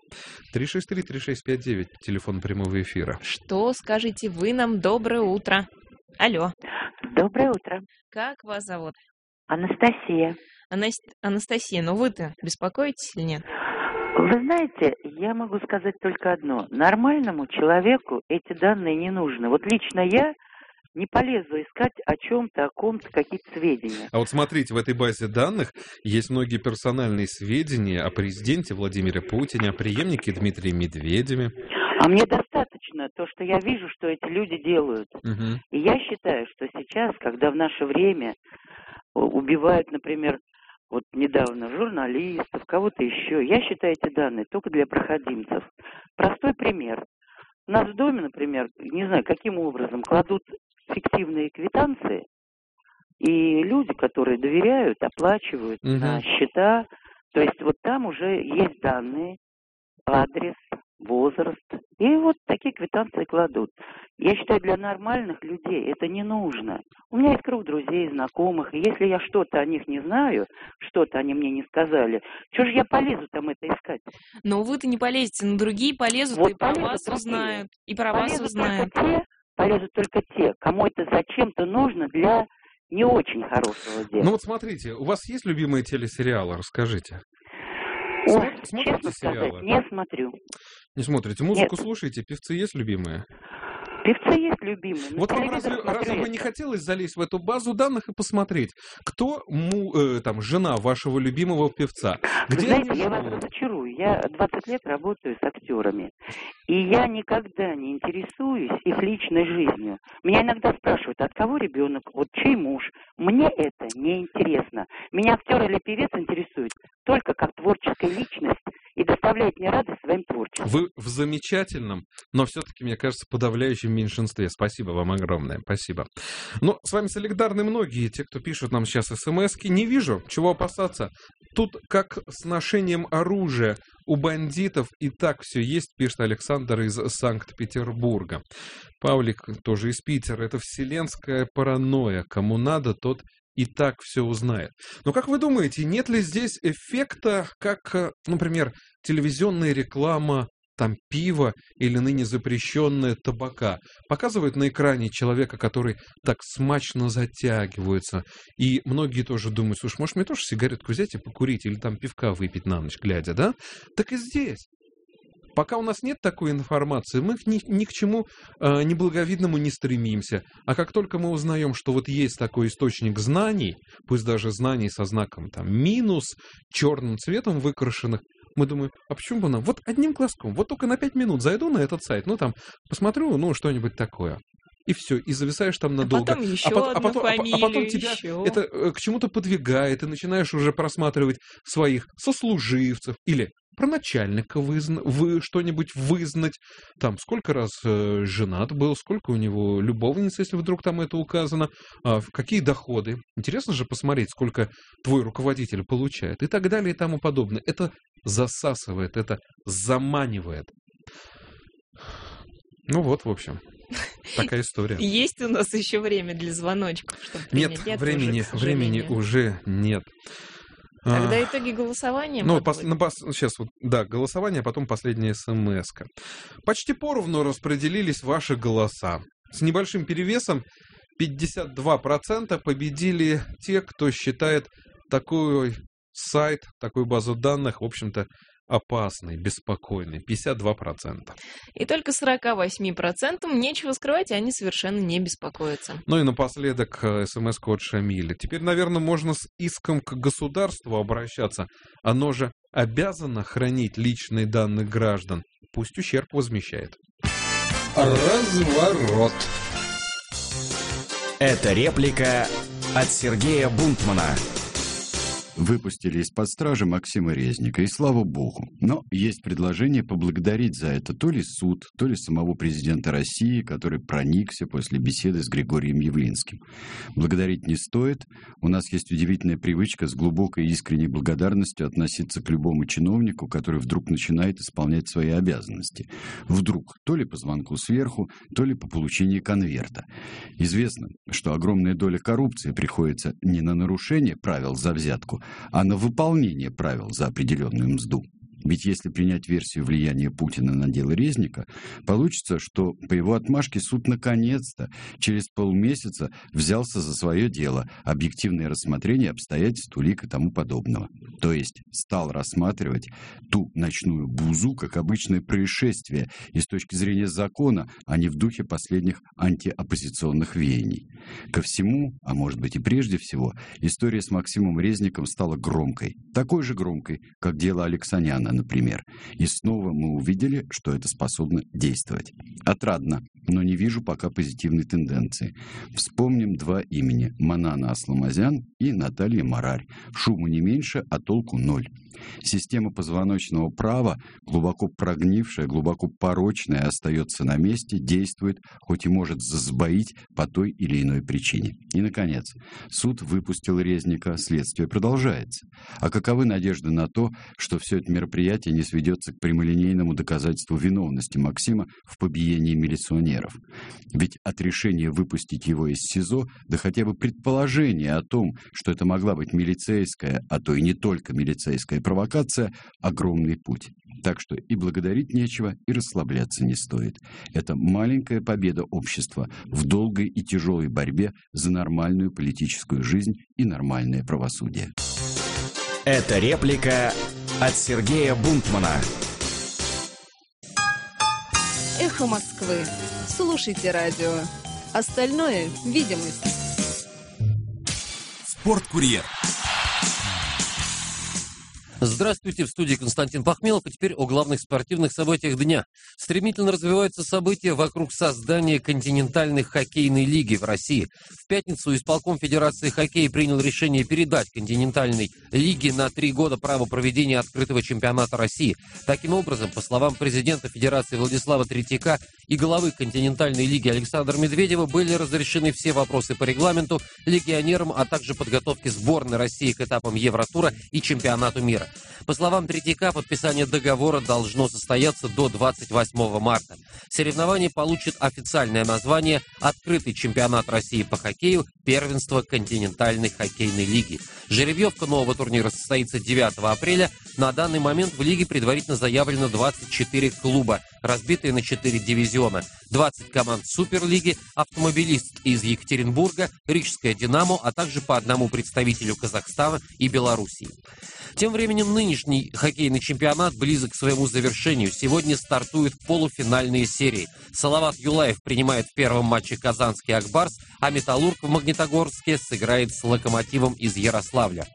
363-3659, телефон прямого эфира. Что скажете вы нам? Доброе утро. Алло. Доброе утро. Как вас зовут? Анастасия. Анастасия, ну вы-то беспокоитесь или нет? Вы знаете, я могу сказать только одно. Нормальному человеку эти данные не нужны. Вот лично я не полезу искать о чем-то, о ком-то какие-то сведения. А вот смотрите, в этой базе данных есть многие персональные сведения о президенте Владимире Путине, о преемнике Дмитрия Медведеве. А мне достаточно то, что я вижу, что эти люди делают. Угу. И я считаю, что сейчас, когда в наше время убивают, например, вот недавно журналистов, кого-то еще, я считаю эти данные только для проходимцев. Простой пример. У нас в доме, например, не знаю, каким образом кладут фиктивные квитанции, и люди, которые доверяют, оплачивают на счета, то есть вот там уже есть данные, адрес, возраст, и вот такие квитанции кладут. Я считаю, для нормальных людей это не нужно. У меня есть круг друзей, знакомых, и если я что-то о них не знаю, что-то они мне не сказали, что же я полезу там это искать? Но вы-то не полезете, но другие полезут, вот и про вас узнают, и про вас узнают. Полезут только те, кому это зачем-то нужно для не очень хорошего дела. Ну вот смотрите, у вас есть любимые телесериалы? Расскажите. Ой, честно сказать, не смотрю. Не смотрите. Музыку слушаете? Певцы есть любимые? Певцы есть любимые. Вот вам разве бы не хотелось залезть в эту базу данных и посмотреть, кто там жена вашего любимого певца? Где знаете, я вас разочарую. Я 20 лет работаю с актерами. И я никогда не интересуюсь их личной жизнью. Меня иногда спрашивают, от кого ребенок, вот чей муж. Мне это не интересно. Меня актер или певец интересует только как творческая личность и доставляет мне радость своим творчеством. Вы в замечательном, но все-таки, мне кажется, подавляющем меньшинстве. Спасибо вам огромное. Спасибо. Но с вами солидарны многие те, кто пишут нам сейчас смс-ки. Не вижу, чего опасаться. тут как с ношением оружия. У бандитов и так все есть, пишет Александр из Санкт-Петербурга. Павлик тоже из Питера. Это вселенская паранойя. Кому надо, тот и так все узнает. Но как вы думаете, нет ли здесь эффекта, как, например, телевизионная реклама там пива или ныне запрещенная табака? Показывают на экране человека, который так смачно затягивается. И многие тоже думают, слушай, может мне тоже сигаретку взять и покурить, или там пивка выпить на ночь глядя, да? Так и здесь. Пока у нас нет такой информации, мы ни к чему неблаговидному не стремимся. А как только мы узнаем, что вот есть такой источник знаний, пусть даже знаний со знаком там минус, черным цветом выкрашенных, мы думаем, а почему бы нам? Вот одним глазком, вот только на 5 минут зайду на этот сайт, ну там посмотрю, ну что-нибудь такое. И все, и зависаешь там надолго. Потом еще одну фамилию, а потом тебя еще. Это к чему-то подвигает, ты начинаешь уже просматривать своих сослуживцев или про начальника вы что-нибудь вызнать, там, сколько раз женат был, сколько у него любовниц, если вдруг там это указано, какие доходы. Интересно же посмотреть, сколько твой руководитель получает, и так далее, и тому подобное. Это засасывает, это заманивает. Ну вот, в общем, такая история. Есть у нас еще время для звоночков, чтобы принять? Нет, времени уже нет. Тогда итоги голосования. Ну, сейчас, да, голосование, а потом последняя смс-ка. Почти поровну распределились ваши голоса. С небольшим перевесом 52% победили те, кто считает такой сайт, такую базу данных, в общем-то, опасный, беспокойный. 52%. И только 48% нечего скрывать, и они совершенно не беспокоятся. Ну и напоследок смс-ка от Шамиля. Теперь, наверное, можно с иском к государству обращаться. Оно же обязано хранить личные данные граждан. Пусть ущерб возмещает. Разворот. Это реплика от Сергея Бунтмана. Выпустили из-под стражи Максима Резника, и слава богу. Но есть предложение поблагодарить за это то ли суд, то ли самого президента России, который проникся после беседы с Григорием Явлинским. Благодарить не стоит. У нас есть удивительная привычка с глубокой и искренней благодарностью относиться к любому чиновнику, который вдруг начинает исполнять свои обязанности. Вдруг, то ли по звонку сверху, то ли по получении конверта. Известно, что огромная доля коррупции приходится не на нарушение правил за взятку, а на выполнение правил за определенную мзду. Ведь если принять версию влияния Путина на дело Резника, получится, что по его отмашке суд наконец-то через полмесяца взялся за свое дело, объективное рассмотрение обстоятельств, улик и тому подобного. То есть стал рассматривать ту ночную бузу как обычное происшествие и с точки зрения закона, а не в духе последних антиоппозиционных веяний. Ко всему, а может быть и прежде всего, история с Максимом Резником стала громкой. Такой же громкой, как дело Алексаняна, например. И снова мы увидели, что это способно действовать. Отрадно, но не вижу пока позитивной тенденции. Вспомним два имени – Манана Асламазян и Наталья Марарь. Шуму не меньше, а толку ноль. Система позвоночного права, глубоко прогнившая, глубоко порочная, остается на месте, действует, хоть и может засбоить по той или иной причине. И, наконец, суд выпустил Резника, следствие продолжается. А каковы надежды на то, что все это мероприятие не сведется к прямолинейному доказательству виновности Максима в побиении милиционеров? Ведь от решения выпустить его из СИЗО до хотя бы предположения о том, что это могла быть милицейская, а то и не только милицейская провокация, огромный путь. Так что и благодарить нечего, и расслабляться не стоит. Это маленькая победа общества в долгой и тяжелой борьбе за нормальную политическую жизнь и нормальное правосудие. Это реплика от Сергея Бунтмана. Эхо Москвы. Слушайте радио. Остальное – видимость. Спорткурьер. Здравствуйте, в студии Константин Пахмелов, и теперь о главных спортивных событиях дня. Стремительно развиваются события вокруг создания континентальной хоккейной лиги в России. В пятницу исполком Федерации хоккея принял решение передать континентальной лиге на 3 года право проведения открытого чемпионата России. Таким образом, по словам президента Федерации Владислава Третьяка и главы континентальной лиги Александра Медведева, были разрешены все вопросы по регламенту, легионерам, а также подготовке сборной России к этапам Евротура и чемпионату мира. По словам Третьяка, подписание договора должно состояться до 28 марта. Соревнование получит официальное название «Открытый чемпионат России по хоккею. Первенство континентальной хоккейной лиги». Жеребьевка нового турнира состоится 9 апреля. На данный момент в лиге предварительно заявлено 24 клуба, разбитые на 4 дивизиона. 20 команд Суперлиги, автомобилист из Екатеринбурга, Рижская «Динамо», а также по одному представителю Казахстана и Белоруссии. Тем временем нынешний хоккейный чемпионат близок к своему завершению. Сегодня стартуют полуфинальные серии. Салават Юлаев принимает в первом матче казанский «Акбарс», а «Металлург» в Магнитогорске сыграет с «Локомотивом» из Ярославля.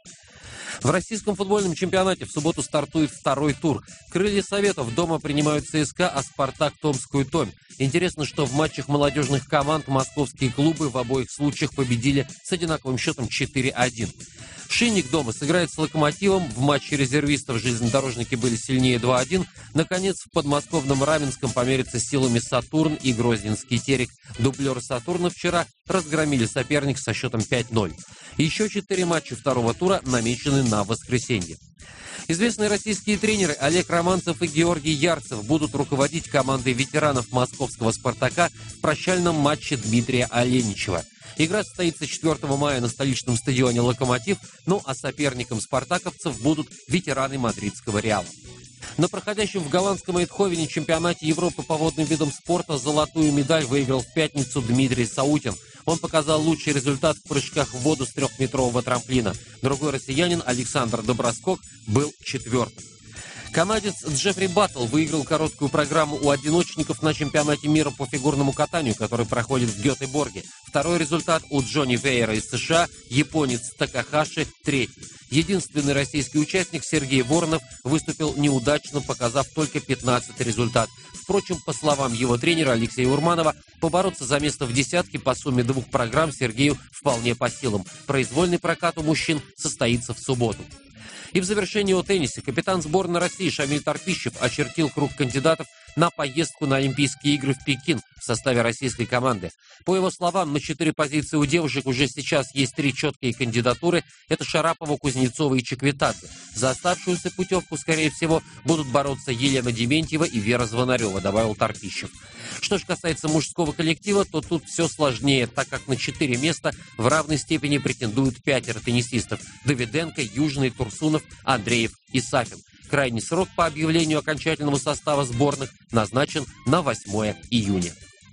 В российском футбольном чемпионате в субботу стартует второй тур. «Крылья Советов» дома принимают ЦСКА, а «Спартак» — Томскую Томь. Интересно, что в матчах молодежных команд московские клубы в обоих случаях победили с одинаковым счетом 4-1. «Шинник» дома сыграет с «Локомотивом». В матче резервистов железнодорожники были сильнее 2-1. Наконец, в подмосковном Раменском померятся силами «Сатурн» и Грозненский «Терек». Дублеры «Сатурна» вчера разгромили соперник со счетом 5-0. Еще 4 матча второго тура намечены на воскресенье. Известные российские тренеры Олег Романцев и Георгий Ярцев будут руководить командой ветеранов московского «Спартака» в прощальном матче Дмитрия Оленичева. Игра состоится 4 мая на столичном стадионе «Локомотив», ну а соперником спартаковцев будут ветераны мадридского «Реала». На проходящем в голландском Эйндховене чемпионате Европы по водным видам спорта золотую медаль выиграл в пятницу Дмитрий Саутин. Он показал лучший результат в прыжках в воду с 3-метрового трамплина. Другой россиянин Александр Доброскок был 4-м. Канадец Джеффри Баттл выиграл короткую программу у одиночников на чемпионате мира по фигурному катанию, который проходит в Гетеборге. Второй результат у Джонни Вейера из США, японец Такахаши — 3-й. Единственный российский участник Сергей Воронов выступил неудачно, показав только 15-й результат. Впрочем, по словам его тренера Алексея Урманова, побороться за место в десятке по сумме 2 программ Сергею вполне по силам. Произвольный прокат у мужчин состоится в субботу. И в завершении о теннисе. Капитан сборной России Шамиль Торпищев очертил круг кандидатов на поездку на Олимпийские игры в Пекин в составе российской команды. По его словам, на 4 позиции у девушек уже сейчас есть 3 четкие кандидатуры. Это Шарапова, Кузнецова и Чеквитадзе. За оставшуюся путевку, скорее всего, будут бороться Елена Дементьева и Вера Звонарева, добавил Торпищев. Что же касается мужского коллектива, то тут все сложнее, так как на 4 места в равной степени претендуют 5 теннисистов: Давиденко, Южный, Турсунов, Андреев и Сафин. Крайний срок по объявлению окончательного состава сборных назначен на 8 июня.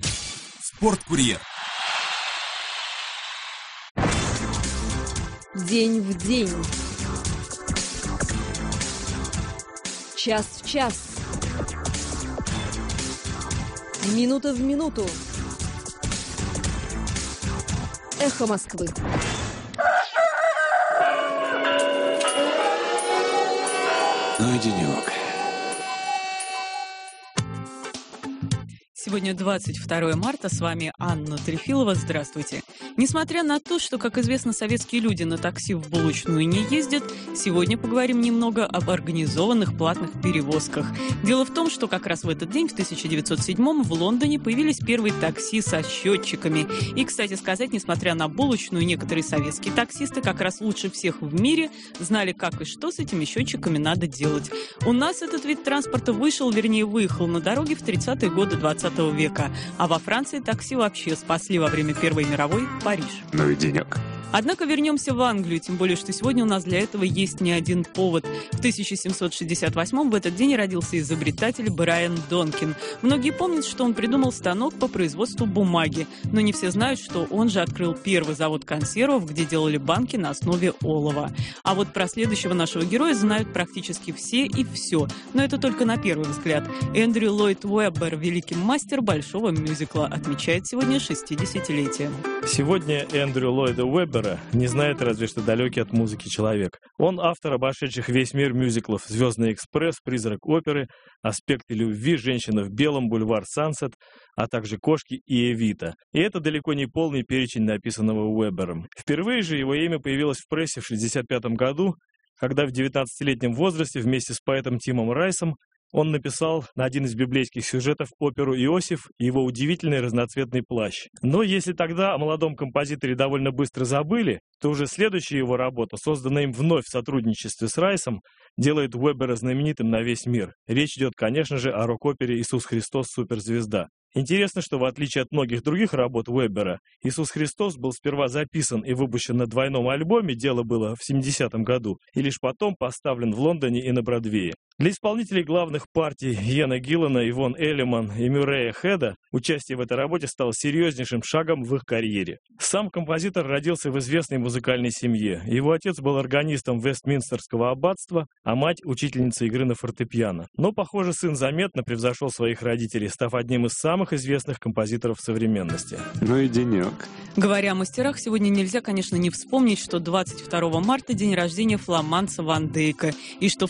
Спорткурьер. День в день. Час в час. Минута в минуту. Эхо Москвы. Ну и денек. Сегодня 22 марта, с вами Анна Трефилова. Здравствуйте. Несмотря на то, что, как известно, советские люди на такси в булочную не ездят, сегодня поговорим немного об организованных платных перевозках. Дело в том, что как раз в этот день, в 1907-м, в Лондоне появились первые такси со счетчиками. И, кстати сказать, несмотря на булочную, некоторые советские таксисты как раз лучше всех в мире знали, как и что с этими счетчиками надо делать. У нас этот вид транспорта выехал на дороге в 30-е годы 20 века. А во Франции такси вообще спасли во время Первой мировой Париж. Ну и денек. Однако вернемся в Англию, тем более, что сегодня у нас для этого есть не один повод. В 1768-м в этот день родился изобретатель Брайан Донкин. Многие помнят, что он придумал станок по производству бумаги, но не все знают, что он же открыл первый завод консервов, где делали банки на основе олова. А вот про следующего нашего героя знают практически все и все, но это только на первый взгляд. Эндрю Ллойд Уэббер, великий мастер большого мюзикла, отмечает сегодня 60-летие. Сегодня Эндрю Ллойда Уэббера Уэббера не знает разве что далекий от музыки человек. Он автор обошедших весь мир мюзиклов «Звездный экспресс», «Призрак оперы», «Аспекты любви», «Женщина в белом», «Бульвар Сансет», а также «Кошки» и «Эвита». И это далеко не полный перечень написанного Уэббером. Впервые же его имя появилось в прессе в 1965 году, когда в 19-летнем возрасте вместе с поэтом Тимом Райсом он написал на один из библейских сюжетов оперу «Иосиф» и его удивительный разноцветный плащ. Но если тогда о молодом композиторе довольно быстро забыли, то уже следующая его работа, созданная им вновь в сотрудничестве с Райсом, делает Уэббера знаменитым на весь мир. Речь идет, конечно же, о рок-опере «Иисус Христос. Суперзвезда». Интересно, что в отличие от многих других работ Уэббера, «Иисус Христос» был сперва записан и выпущен на двойном альбоме, дело было в 70-м году, и лишь потом поставлен в Лондоне и на Бродвее. Для исполнителей главных партий Йена Гиллана, Ивон Эллиман и Мюррея Хеда участие в этой работе стало серьезнейшим шагом в их карьере. Сам композитор родился в известной музыкальной семье. Его отец был органистом Вестминстерского аббатства, а мать – учительницей игры на фортепиано. Но, похоже, сын заметно превзошел своих родителей, став одним из самых известных композиторов современности. Ну и денек. Говоря о мастерах, сегодня нельзя, конечно, не вспомнить, что 22 марта день рождения фламандца Ван Дейка, и что в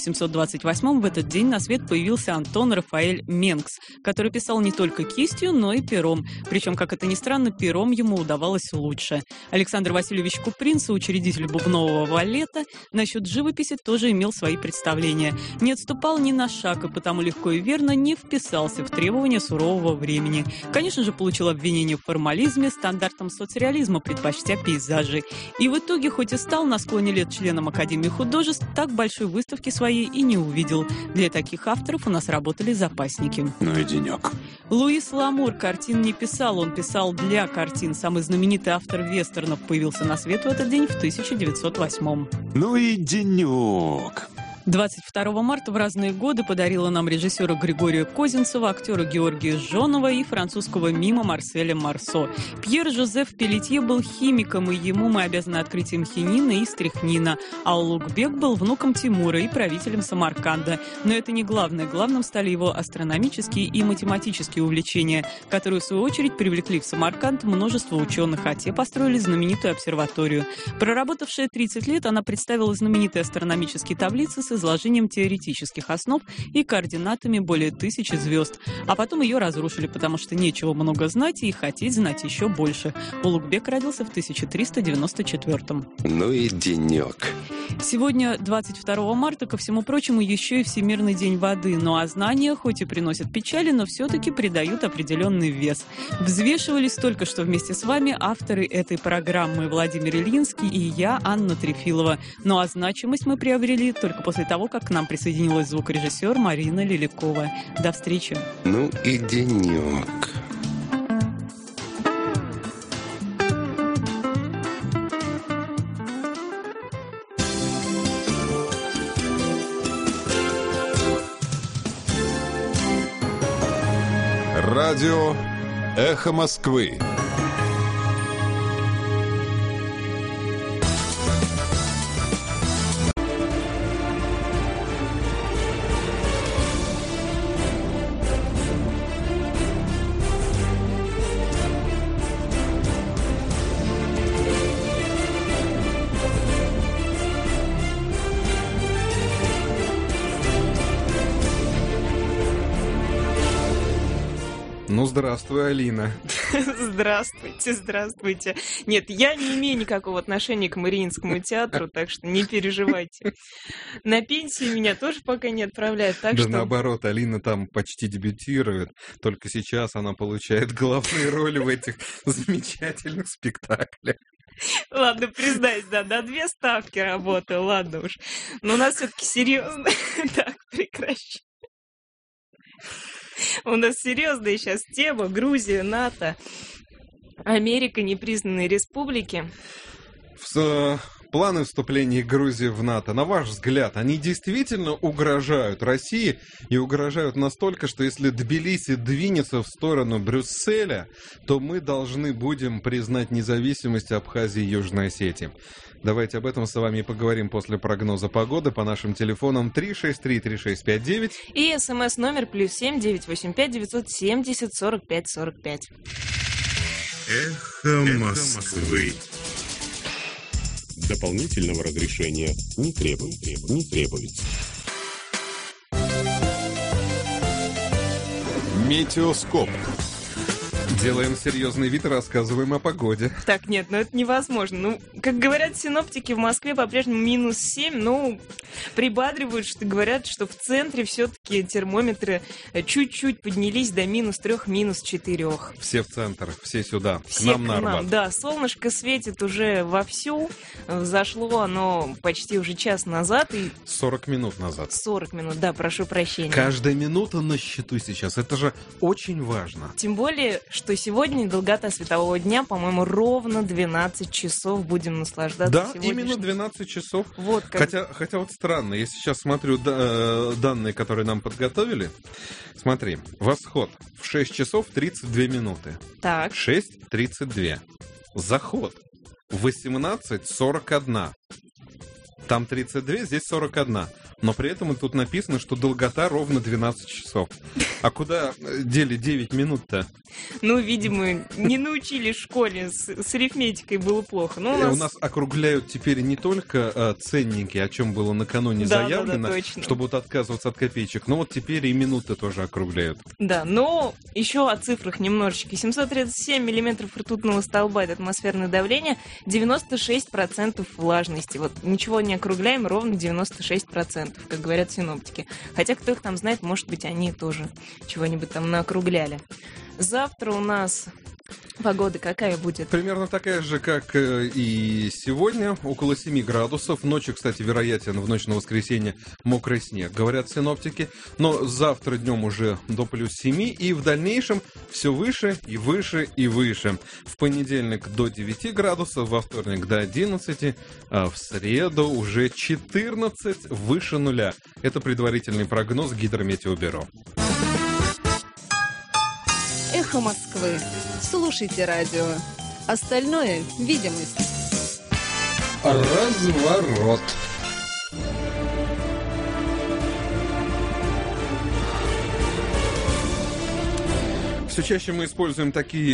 1728 в этот день на свет появился Антон Рафаэль Менкс, который писал не только кистью, но и пером. Причем, как это ни странно, пером ему удавалось лучше. Александр Васильевич Куприн, соучредитель бубнового балета, насчет живописи тоже имел свои представления. Не отступал ни на шаг, и потому легко и верно не вписался в требования сурового времени. Конечно же, получил обвинение в формализме, стандартам соцреализма, предпочтя пейзажи. И в итоге, хоть и стал на склоне лет членом Академии художеств, так большой выставки своей и не увидел. Для таких авторов у нас работали запасники. Ну и денек. Луис Ламур картин не писал, он писал для картин. Самый знаменитый автор вестернов появился на свет в этот день в 1908. Ну и денек. 22 марта в разные годы подарила нам режиссера Григория Козинцева, актера Георгия Жонова и французского мима Марселя Марсо. Пьер-Жозеф Пелетье был химиком, и ему мы обязаны открытием хинина и стрихнина. А Улугбек был внуком Тимура и правителем Самарканда. Но это не главное. Главным стали его астрономические и математические увлечения, которые, в свою очередь, привлекли в Самарканд множество ученых, а те построили знаменитую обсерваторию. Проработавшая 30 лет, она представила знаменитые астрономические таблицы с изложением теоретических основ и координатами более 1000 звезд. А потом ее разрушили, потому что нечего много знать и хотеть знать еще больше. Улугбек родился в 1394. Ну и денек. Сегодня, 22 марта, ко всему прочему, еще и Всемирный день воды. Ну а знания, хоть и приносят печали, но все-таки придают определенный вес. Взвешивались только что вместе с вами авторы этой программы Владимир Ильинский и я, Анна Трефилова. Ну а значимость мы приобрели только после того, как к нам присоединилась звукорежиссер Марина Лиликова. До встречи. Ну и денек. Радио «Эхо Москвы». Ну, здравствуй, Алина. Здравствуйте, здравствуйте. Нет, я не имею никакого отношения к Мариинскому театру, так что не переживайте. На пенсию меня тоже пока не отправляют, так да что... наоборот, Алина там почти дебютирует. Только сейчас она получает главные роли в этих замечательных спектаклях. Ладно, признаюсь, да, на 2 ставки работаю, ладно уж. Но у нас все-таки серьезно. Так, прекращай. У нас серьезная сейчас тема. Грузия, НАТО, Америка, непризнанные республики. Планы вступления Грузии в НАТО, на ваш взгляд, они действительно угрожают России и угрожают настолько, что если Тбилиси двинется в сторону Брюсселя, то мы должны будем признать независимость Абхазии и Южной Осетии. Давайте об этом с вами и поговорим после прогноза погоды по нашим телефонам 363-3659 и СМС-номер +7 985 970 45 45. Эхо Москвы. Дополнительного разрешения не требуется. Метеоскоп. Делаем серьезный вид и рассказываем о погоде. Так, нет, это невозможно. Как говорят синоптики, в Москве по-прежнему -7, прибадривают, что говорят, что в центре все-таки термометры чуть-чуть поднялись до -3, -4. Все в центр, все сюда, все к нам на Арбат. Да, солнышко светит уже вовсю. Взошло оно почти уже час назад. 40 минут назад. 40 минут, да, прошу прощения. Каждая минута на счету сейчас. Это же очень важно. Тем более, что сегодня долгота светового дня, по-моему, ровно 12 часов будем наслаждаться. Да, именно 12 часов. Вот как... Хотя вот странно, я сейчас смотрю данные, которые нам подготовили. Смотри, восход в 6 часов 32 минуты. Так. 6:32. Заход 18:41. Там 32, здесь 41. Но при этом тут написано, что долгота ровно 12 часов. А куда дели 9 минут-то? Видимо, не научились в школе, с арифметикой было плохо. Но у нас округляют теперь не только ценники, о чем было накануне заявлено, что будут отказываться от копеечек, но вот теперь и минуты тоже округляют. Да, но еще о цифрах немножечко. 737 миллиметров ртутного столба — это атмосферное давление, 96% влажности. Вот ничего не округляем, ровно 96%, как говорят синоптики. Хотя кто их там знает, может быть, они тоже чего-нибудь там наокругляли. Завтра у нас погода какая будет? Примерно такая же, как и сегодня, около 7 градусов. Ночью, кстати, вероятен в ночь на воскресенье мокрый снег, говорят синоптики. Но завтра днем уже до +7, и в дальнейшем все выше и выше и выше. В понедельник до 9 градусов, во вторник до 11, а в среду уже 14 выше нуля. Это предварительный прогноз Гидрометеобюро. Эхо Москвы. Слушайте радио. Остальное — видимость. Разворот. Все чаще мы используем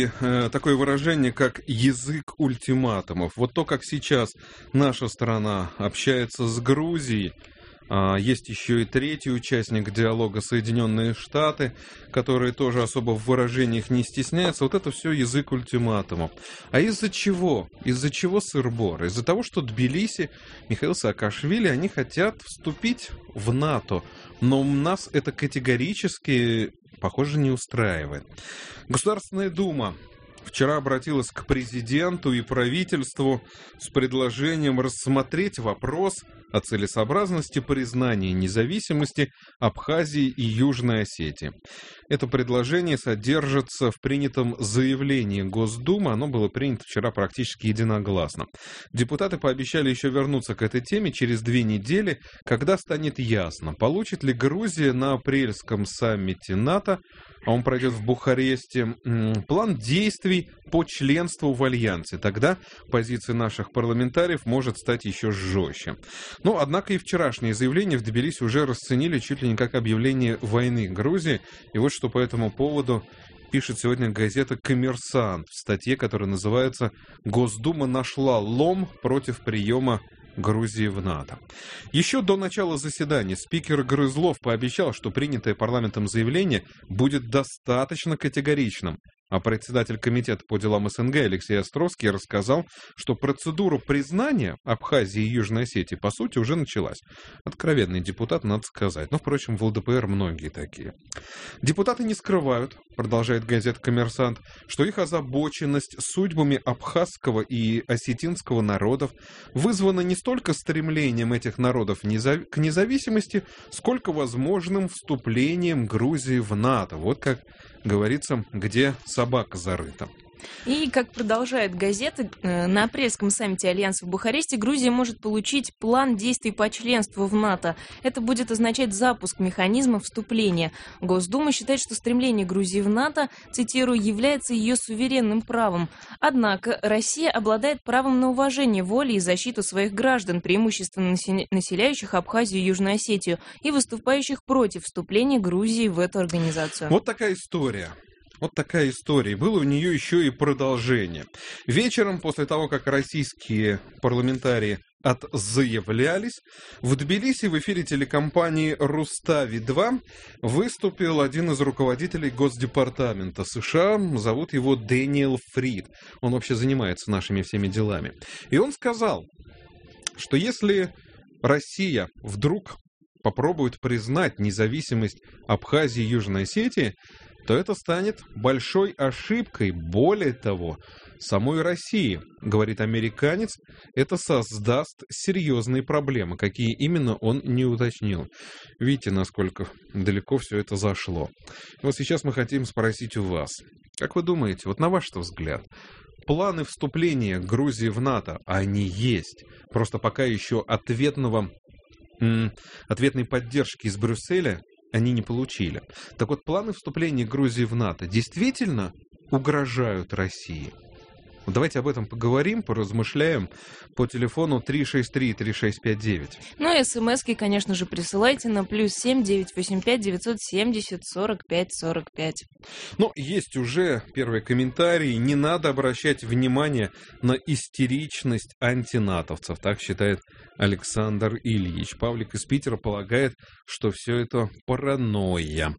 такое выражение, как язык ультиматумов. Вот то, как сейчас наша страна общается с Грузией. Есть еще и третий участник диалога — Соединенные Штаты, которые тоже особо в выражениях не стесняются. Вот это все язык ультиматумов. А из-за чего? Из-за чего сыр-бор? Из-за того, что Тбилиси, Михаил Саакашвили, они хотят вступить в НАТО. Но нас это категорически, похоже, не устраивает. Государственная Дума вчера обратилась к президенту и правительству с предложением рассмотреть вопрос о целесообразности признания независимости Абхазии и Южной Осетии. Это предложение содержится в принятом заявлении Госдумы. Оно было принято вчера практически единогласно. Депутаты пообещали еще вернуться к этой теме через 2 недели, когда станет ясно, получит ли Грузия на апрельском саммите НАТО, а он пройдет в Бухаресте, план действий по членству в Альянсе. Тогда позиция наших парламентариев может стать еще жестче. Но, однако, и вчерашние заявления в Тбилиси уже расценили чуть ли не как объявление войны Грузии. И вот что по этому поводу пишет сегодня газета «Коммерсант» в статье, которая называется «Госдума нашла лом против приема Грузии в НАТО». Еще до начала заседания спикер Грызлов пообещал, что принятое парламентом заявление будет достаточно категоричным. А председатель комитета по делам СНГ Алексей Островский рассказал, что процедура признания Абхазии и Южной Осетии, по сути, уже началась. Откровенный депутат, надо сказать. Но, впрочем, в ЛДПР многие такие. Депутаты не скрывают, продолжает газета «Коммерсант», что их озабоченность судьбами абхазского и осетинского народов вызвана не столько стремлением этих народов к независимости, сколько возможным вступлением Грузии в НАТО. Вот как говорится, где собака зарыта. И, как продолжает газета, на апрельском саммите Альянса в Бухаресте Грузия может получить план действий по членству в НАТО. Это будет означать запуск механизма вступления. Госдума считает, что стремление Грузии в НАТО, цитирую, является ее суверенным правом. Однако Россия обладает правом на уважение воли и защиту своих граждан, преимущественно населяющих Абхазию и Южную Осетию, и выступающих против вступления Грузии в эту организацию. Вот такая история. Вот такая история. Было у нее еще и продолжение. Вечером, после того, как российские парламентарии отзаявлялись, в Тбилиси в эфире телекомпании «Рустави-2» выступил один из руководителей Госдепартамента США. Зовут его Дэниел Фрид. Он вообще занимается нашими всеми делами. И он сказал, что если Россия вдруг попробует признать независимость Абхазии и Южной Осетии, то это станет большой ошибкой. Более того, самой России, говорит американец, это создаст серьезные проблемы. Какие именно, он не уточнил. Видите, насколько далеко все это зашло. И вот сейчас мы хотим спросить у вас. Как вы думаете, вот на ваш взгляд, планы вступления Грузии в НАТО, они есть? Просто пока еще ответной поддержки из Брюсселя они не получили. Так вот, планы вступления Грузии в НАТО действительно угрожают России? Давайте об этом поговорим, поразмышляем по телефону 363-3659. Ну и смс-ки, конечно же, присылайте на +7 985 970 45 45. Ну, есть уже первые комментарии. Не надо обращать внимание на истеричность антинатовцев, так считает Александр Ильич. Павлик из Питера полагает, что все это паранойя.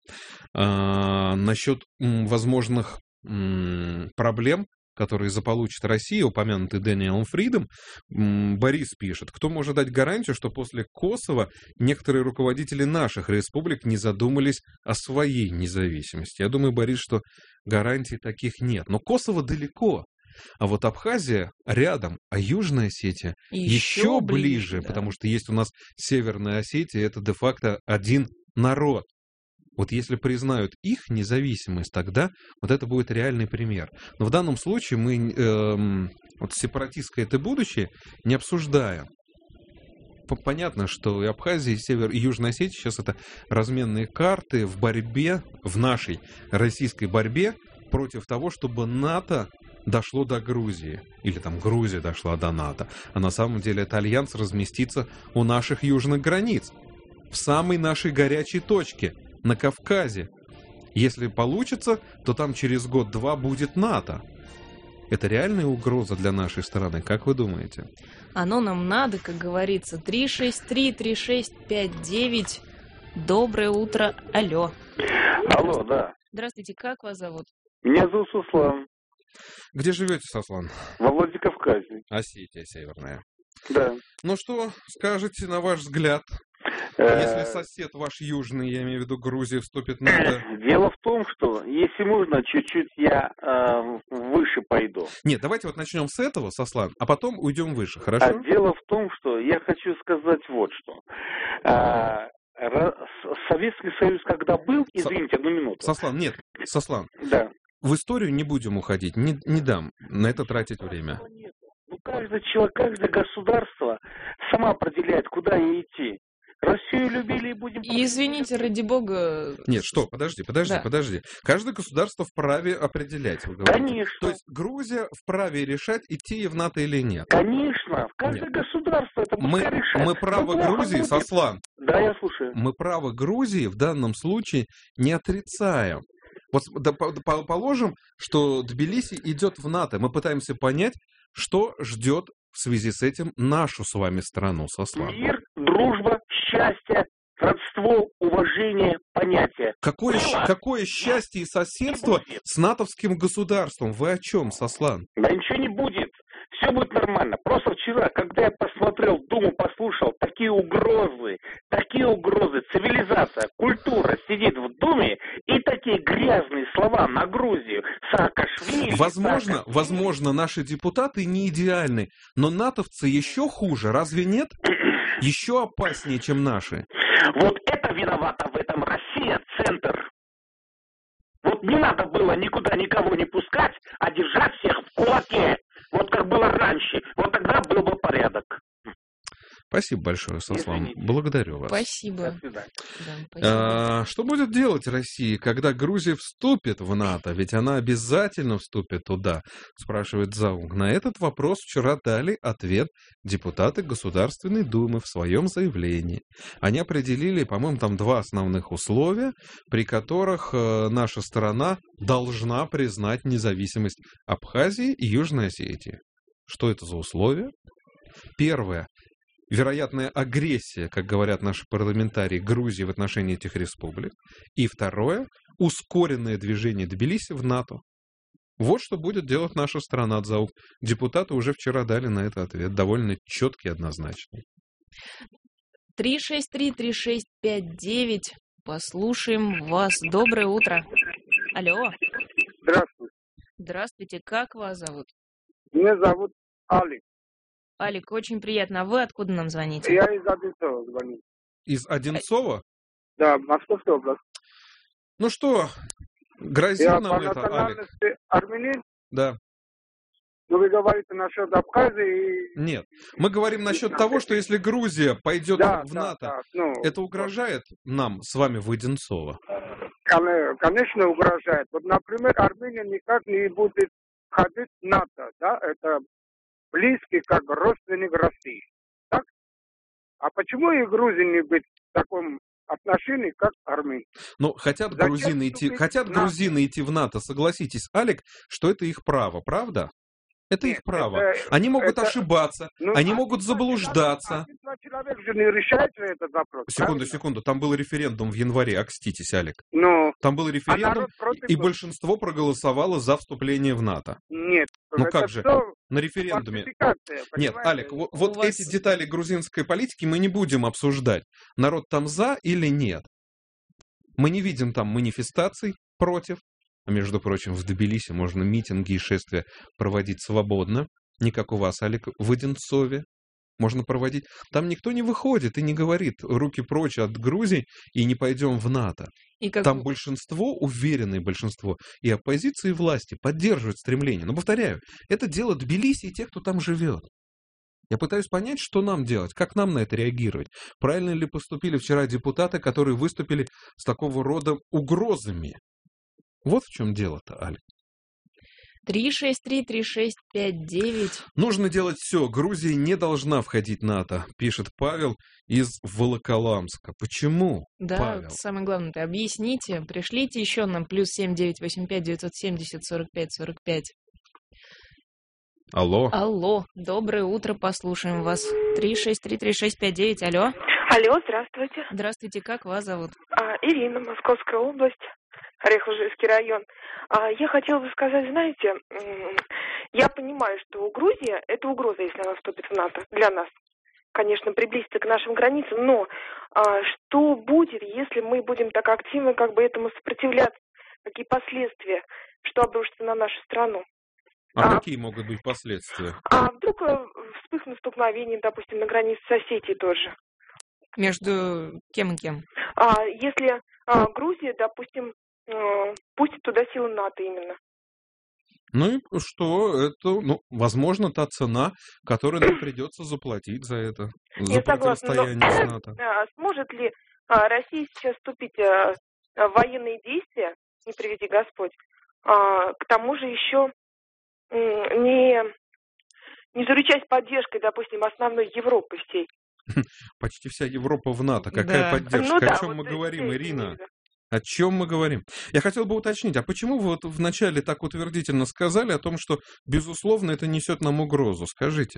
Насчет возможных проблем, которые заполучит Россия, упомянутый Дэниелом Фридом, Борис пишет: кто может дать гарантию, что после Косово некоторые руководители наших республик не задумались о своей независимости? Я думаю, Борис, что гарантий таких нет. Но Косово далеко, а вот Абхазия рядом, а Южная Осетия еще ближе, да. Потому что есть у нас Северная Осетия, это де-факто один народ. Вот если признают их независимость, тогда вот это будет реальный пример. Но в данном случае мы вот сепаратистское это будущее не обсуждаем. Понятно, что и Абхазия, и Север, и Южная Осетия сейчас это разменные карты в борьбе, в нашей российской борьбе против того, чтобы НАТО дошло до Грузии. Или там Грузия дошла до НАТО. А на самом деле это альянс разместится у наших южных границ. В самой нашей горячей точке. На Кавказе. Если получится, то там через год-два будет НАТО. Это реальная угроза для нашей страны, как вы думаете? Оно нам надо, как говорится. 363-3659. Доброе утро. Алло. Алло, да. Здравствуйте, как вас зовут? Меня зовут Суслан. Где живете, Сослан? Во Владикавказе. Осетия Северная. Да. Ну что скажете, на ваш взгляд? Если сосед ваш южный, я имею в виду Грузия, вступит в НАТО... Дело в том, что, если можно, чуть-чуть я выше пойду. Нет, давайте вот начнем с этого, Сослан, а потом уйдем выше, хорошо? Дело в том, что я хочу сказать вот что. Советский Союз когда был... Извините, одну минуту. Сослан, нет, Сослан. Да. В историю не будем уходить, не дам на это тратить время. Ну, каждый человек, каждое государство само определяет, куда ей идти. Россию любили и будем... И извините, ради бога... Нет, что, подожди. Каждое государство вправе определять, вы говорите. Конечно. То есть Грузия вправе решать, идти в НАТО или нет. Конечно, каждое государство это пускай решает. Мы право Грузии, Сослан. Да, я слушаю. Мы право Грузии в данном случае не отрицаем. Вот положим, что Тбилиси идет в НАТО. Мы пытаемся понять, что ждет в связи с этим нашу с вами страну, Сослан. Мир, дружба, счастье, родство, уважение, понятие. Какое счастье и соседство с натовским государством? Вы о чем, Сослан? Да ничего не будет. Все будет нормально. Просто вчера, когда я посмотрел, Думу послушал, такие угрозы, цивилизация, культура сидит в Думе, и такие грязные слова на Грузию, Саакашвили. Возможно, наши депутаты не идеальны, но натовцы еще хуже, разве нет? Еще опаснее, чем наши. Вот это виновата в этом Россия, центр. Вот не надо было никуда никого не пускать, а держать всех в кулаке. Вот как было раньше. Вот тогда был бы порядок. Спасибо большое, Сослан. Благодарю вас. Спасибо. До свидания. Да, спасибо. Что будет делать Россия, когда Грузия вступит в НАТО? Ведь она обязательно вступит туда, спрашивает Зауг. На этот вопрос вчера дали ответ депутаты Государственной Думы в своем заявлении. Они определили, по-моему, там 2 основных условия, при которых наша сторона должна признать независимость Абхазии и Южной Осетии. Что это за условия? Первое. Вероятная агрессия, как говорят наши парламентарии, Грузии в отношении этих республик. И второе. Ускоренное движение Тбилиси в НАТО. Вот что будет делать наша страна, Дзауг. Депутаты уже вчера дали на это ответ, довольно четкий и однозначный. 363-3659. Послушаем вас. Доброе утро. Алло. Здравствуйте. Здравствуйте. Как вас зовут? Меня зовут Алик. Алик, очень приятно. А вы откуда нам звоните? Я из Одинцова звоню. Из Одинцова? Да, Московская область. Ну что, грозит я нам по это, Алик? национальности армянин. Да. Но вы говорите насчет Абхазии и... Нет. Мы говорим насчет того, что если Грузия пойдет в НАТО, это угрожает нам с вами в Одинцово? Конечно, угрожает. Вот, например, Армения никак не будет входить в НАТО, да, это близкий как родственник России. Так? А почему и Грузия не быть в таком отношении, как Армения? Ну, хотят грузины идти в НАТО, согласитесь, Алик, что это их право, правда? Это их право. Они могут ошибаться, они могут заблуждаться. Человек же не решает этот вопрос. Секунду. Там был референдум в январе, окститесь, Алик. Там был референдум, и большинство проголосовало за вступление в НАТО. Нет. Ну как же? На референдуме. Нет, Алик, вот эти детали грузинской политики мы не будем обсуждать. Народ там за или нет. Мы не видим там манифестаций против. А между прочим, в Тбилиси можно митинги и шествия проводить свободно. Не как у вас, Алик, в Одинцове можно проводить. Там никто не выходит и не говорит руки прочь от Грузии и не пойдем в НАТО. Там большинство, уверенное большинство, и оппозиции, и власти поддерживают стремление. Но, повторяю, это дело Тбилиси и тех, кто там живет. Я пытаюсь понять, что нам делать, как нам на это реагировать. Правильно ли поступили вчера депутаты, которые выступили с такого рода угрозами? Вот в чем дело-то, Алик. 363-3659. Нужно делать все. Грузия не должна входить в НАТО, пишет Павел из Волоколамска. Почему, да, Павел? Самое главное, объясните. Пришлите еще нам +7 985 970 45 45. Алло. Алло. Доброе утро, послушаем вас. 363-3659. Алло. Алло, здравствуйте. Здравствуйте, как вас зовут? Ирина, Московская область. Орехово-Зуевский район. Я хотела бы сказать, знаете, я понимаю, что Грузия – это угроза, если она вступит в НАТО для нас. Конечно, приблизиться к нашим границам, но что будет, если мы будем так активно этому сопротивляться? Какие последствия? Что обрушится на нашу страну? Какие могут быть последствия? Вдруг вспыхнут столкновения, допустим, на границе с Осетией тоже? Между кем и кем? Если Грузия, допустим, пустит туда силы НАТО именно. Ну и что? Это, возможно, та цена, которую нам придется заплатить за это. За противостояние с НАТО. Сможет ли Россия сейчас вступить в военные действия, не приведи Господь, к тому же еще не заручаясь поддержкой, допустим, основной Европы всей? Почти вся Европа в НАТО. Какая поддержка? О чем мы говорим, Ирина? О чем мы говорим? Я хотел бы уточнить, а почему вы вот вначале так утвердительно сказали о том, что, безусловно, это несет нам угрозу? Скажите.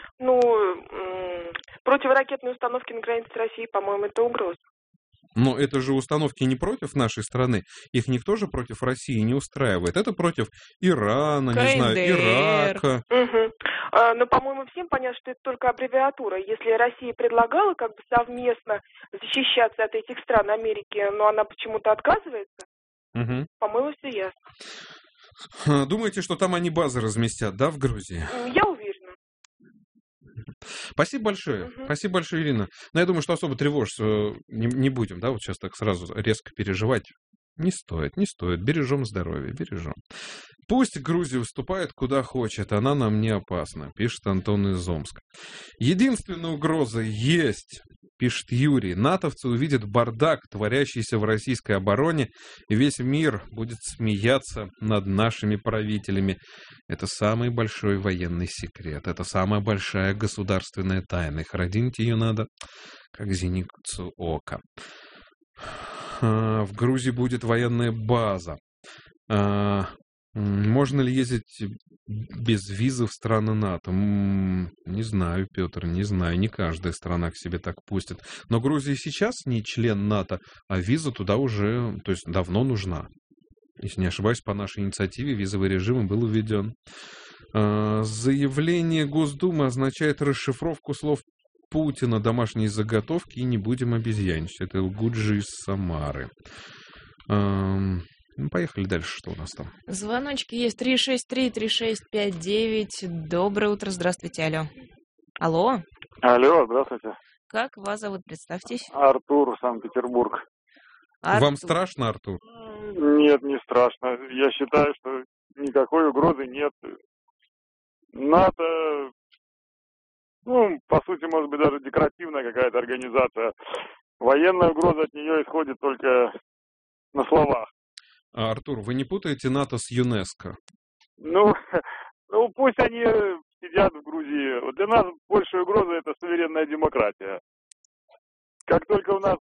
Противоракетные установки на границе с Россией, по-моему, это угроза. Но это же установки не против нашей страны. Их никто же против России не устраивает. Это против Ирана, КНДР. не знаю, Ирака. Угу. Но, по-моему, всем понятно, что это только аббревиатура. Если Россия предлагала совместно защищаться от этих стран Америки, но она почему-то отказывается, по-моему, все ясно. Думаете, что там они базы разместят, да, в Грузии? Я уверена. Спасибо большое. Спасибо большое, Ирина. Но я думаю, что особо тревожиться не будем, да, вот сейчас так сразу резко переживать. Не стоит. Бережем здоровье, бережем. Пусть Грузия выступает куда хочет, она нам не опасна, пишет Антон из Омска. Единственная угроза есть, пишет Юрий. Натовцы увидят бардак, творящийся в российской обороне, и весь мир будет смеяться над нашими правителями. Это самый большой военный секрет, это самая большая государственная тайна. И хранить ее надо, как зеницу ока. В Грузии будет военная база. Можно ли ездить без визы в страны НАТО? Не знаю, Петр, не знаю. Не каждая страна к себе так пустит. Но Грузия сейчас не член НАТО, а виза туда уже, то есть давно нужна. Если не ошибаюсь, по нашей инициативе визовый режим был введен. Заявление Госдумы означает расшифровку слов Путина, домашние заготовки, и не будем обезьяничать. Это Лгуджи из Самары. Поехали дальше, что у нас там? Звоночки есть 363-3659. Доброе утро, здравствуйте, алло. Алло. Алло, здравствуйте. Как вас зовут, представьтесь? Артур, Санкт-Петербург. Вам страшно, Артур? Нет, не страшно. Я считаю, что никакой угрозы нет. НАТО, по сути, может быть, даже декоративная какая-то организация. Военная угроза от нее исходит только на словах. Артур, вы не путаете НАТО с ЮНЕСКО? Пусть они сидят в Грузии. Для нас большая угроза — это суверенная демократия. Как только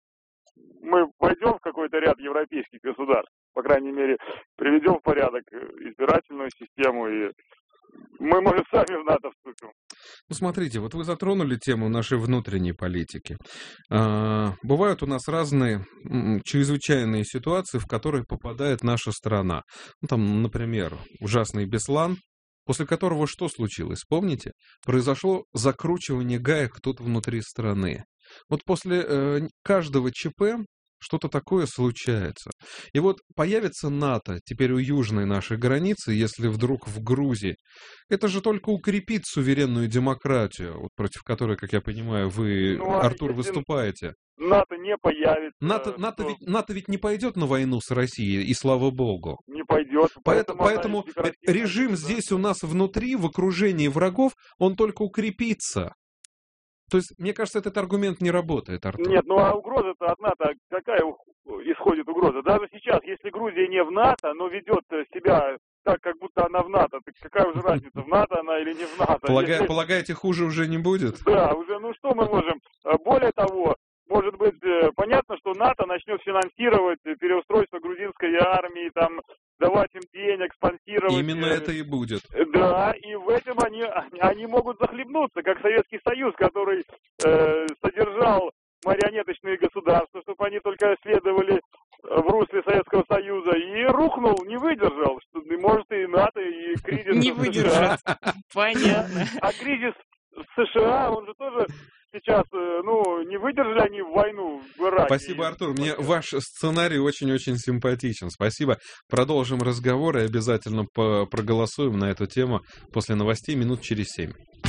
мы войдем в какой-то ряд европейских государств, по крайней мере, приведем в порядок избирательную систему, и мы, может, сами в НАТО вступим. Смотрите, вот вы затронули тему нашей внутренней политики. Бывают у нас разные чрезвычайные ситуации, в которые попадает наша страна. Например, ужасный Беслан, после которого что случилось? Помните? Произошло закручивание гаек тут внутри страны. Вот после каждого ЧП что-то такое случается. И вот появится НАТО теперь у южной нашей границы, если вдруг в Грузии. Это же только укрепит суверенную демократию, вот против которой, как я понимаю, вы, Артур, выступаете. НАТО не появится. НАТО ведь не пойдет на войну с Россией, и слава богу. Не пойдет. Поэтому режим здесь у нас внутри, в окружении врагов, он только укрепится. То есть, мне кажется, этот аргумент не работает, Артур. Нет, а угроза-то от НАТО, какая исходит угроза? Даже сейчас, если Грузия не в НАТО, но ведет себя так, как будто она в НАТО, так какая уже разница, в НАТО она или не в НАТО? Полагаете, хуже уже не будет? Да, уже, что мы можем? Более того, может быть, понятно, что НАТО начнет финансировать переустройство грузинской армии, давать им денег, спонсировать. Именно это и будет. Да, и в этом они могут захлебнуться, как Советский Союз, который содержал марионеточные государства, чтобы они только следовали в русле Советского Союза, и рухнул, не выдержал. Может, и НАТО, и кризис не выдержит. Понятно. А кризис в США, он же тоже... Сейчас, не выдержали они войну в Ираке. Спасибо, Артур. Мне ваш сценарий очень-очень симпатичен. Спасибо. Продолжим разговор и обязательно проголосуем на эту тему после новостей минут через 7.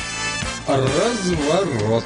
Разворот.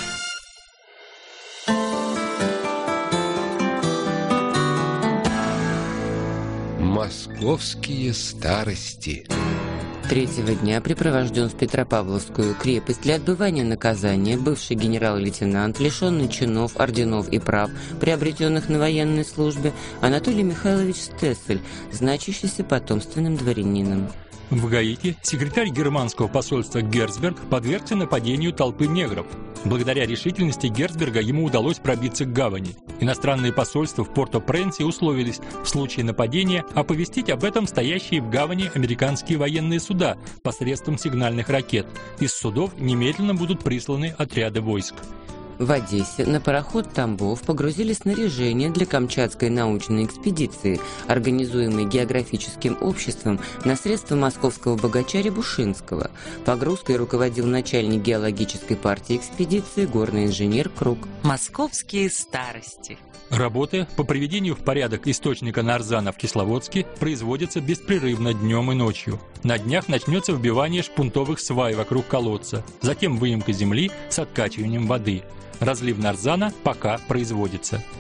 Московские старости. Третьего дня припровожден в Петропавловскую крепость для отбывания наказания бывший генерал-лейтенант, лишенный чинов, орденов и прав, приобретенных на военной службе, Анатолий Михайлович Стессель, значащийся потомственным дворянином. В Гаити секретарь германского посольства Герцберг подвергся нападению толпы негров. Благодаря решительности Герцберга ему удалось пробиться к гавани. Иностранные посольства в Порто-Пренсе условились в случае нападения оповестить об этом стоящие в гавани американские военные суда посредством сигнальных ракет. Из судов немедленно будут присланы отряды войск. В Одессе на пароход «Тамбов» погрузили снаряжение для Камчатской научной экспедиции, организуемой географическим обществом на средства московского богача Рябушинского. Погрузкой руководил начальник геологической партии экспедиции горный инженер Круг. Московские старости. Работы по приведению в порядок источника нарзана в Кисловодске производятся беспрерывно днем и ночью. На днях начнется вбивание шпунтовых свай вокруг колодца, затем выемка земли с откачиванием воды. Разлив нарзана пока производится.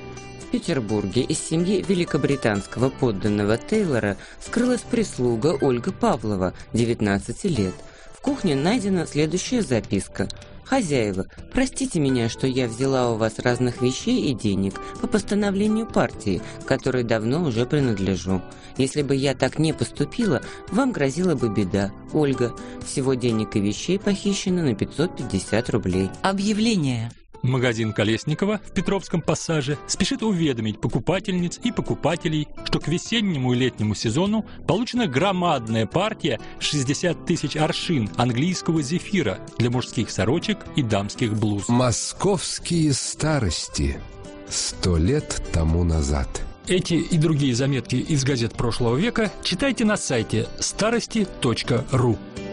Петербурге из семьи великобританского подданного Тейлора скрылась прислуга Ольга Павлова, 19 лет. В кухне найдена следующая записка. «Хозяева, простите меня, что я взяла у вас разных вещей и денег по постановлению партии, которой давно уже принадлежу. Если бы я так не поступила, вам грозила бы беда. Ольга, всего денег и вещей похищено на 550 рублей». Объявление. Магазин Колесникова в Петровском пассаже спешит уведомить покупательниц и покупателей, что к весеннему и летнему сезону получена громадная партия 60 тысяч аршин английского зефира для мужских сорочек и дамских блуз. Московские старости 100 лет тому назад. Эти и другие заметки из газет прошлого века читайте на сайте старости.ру.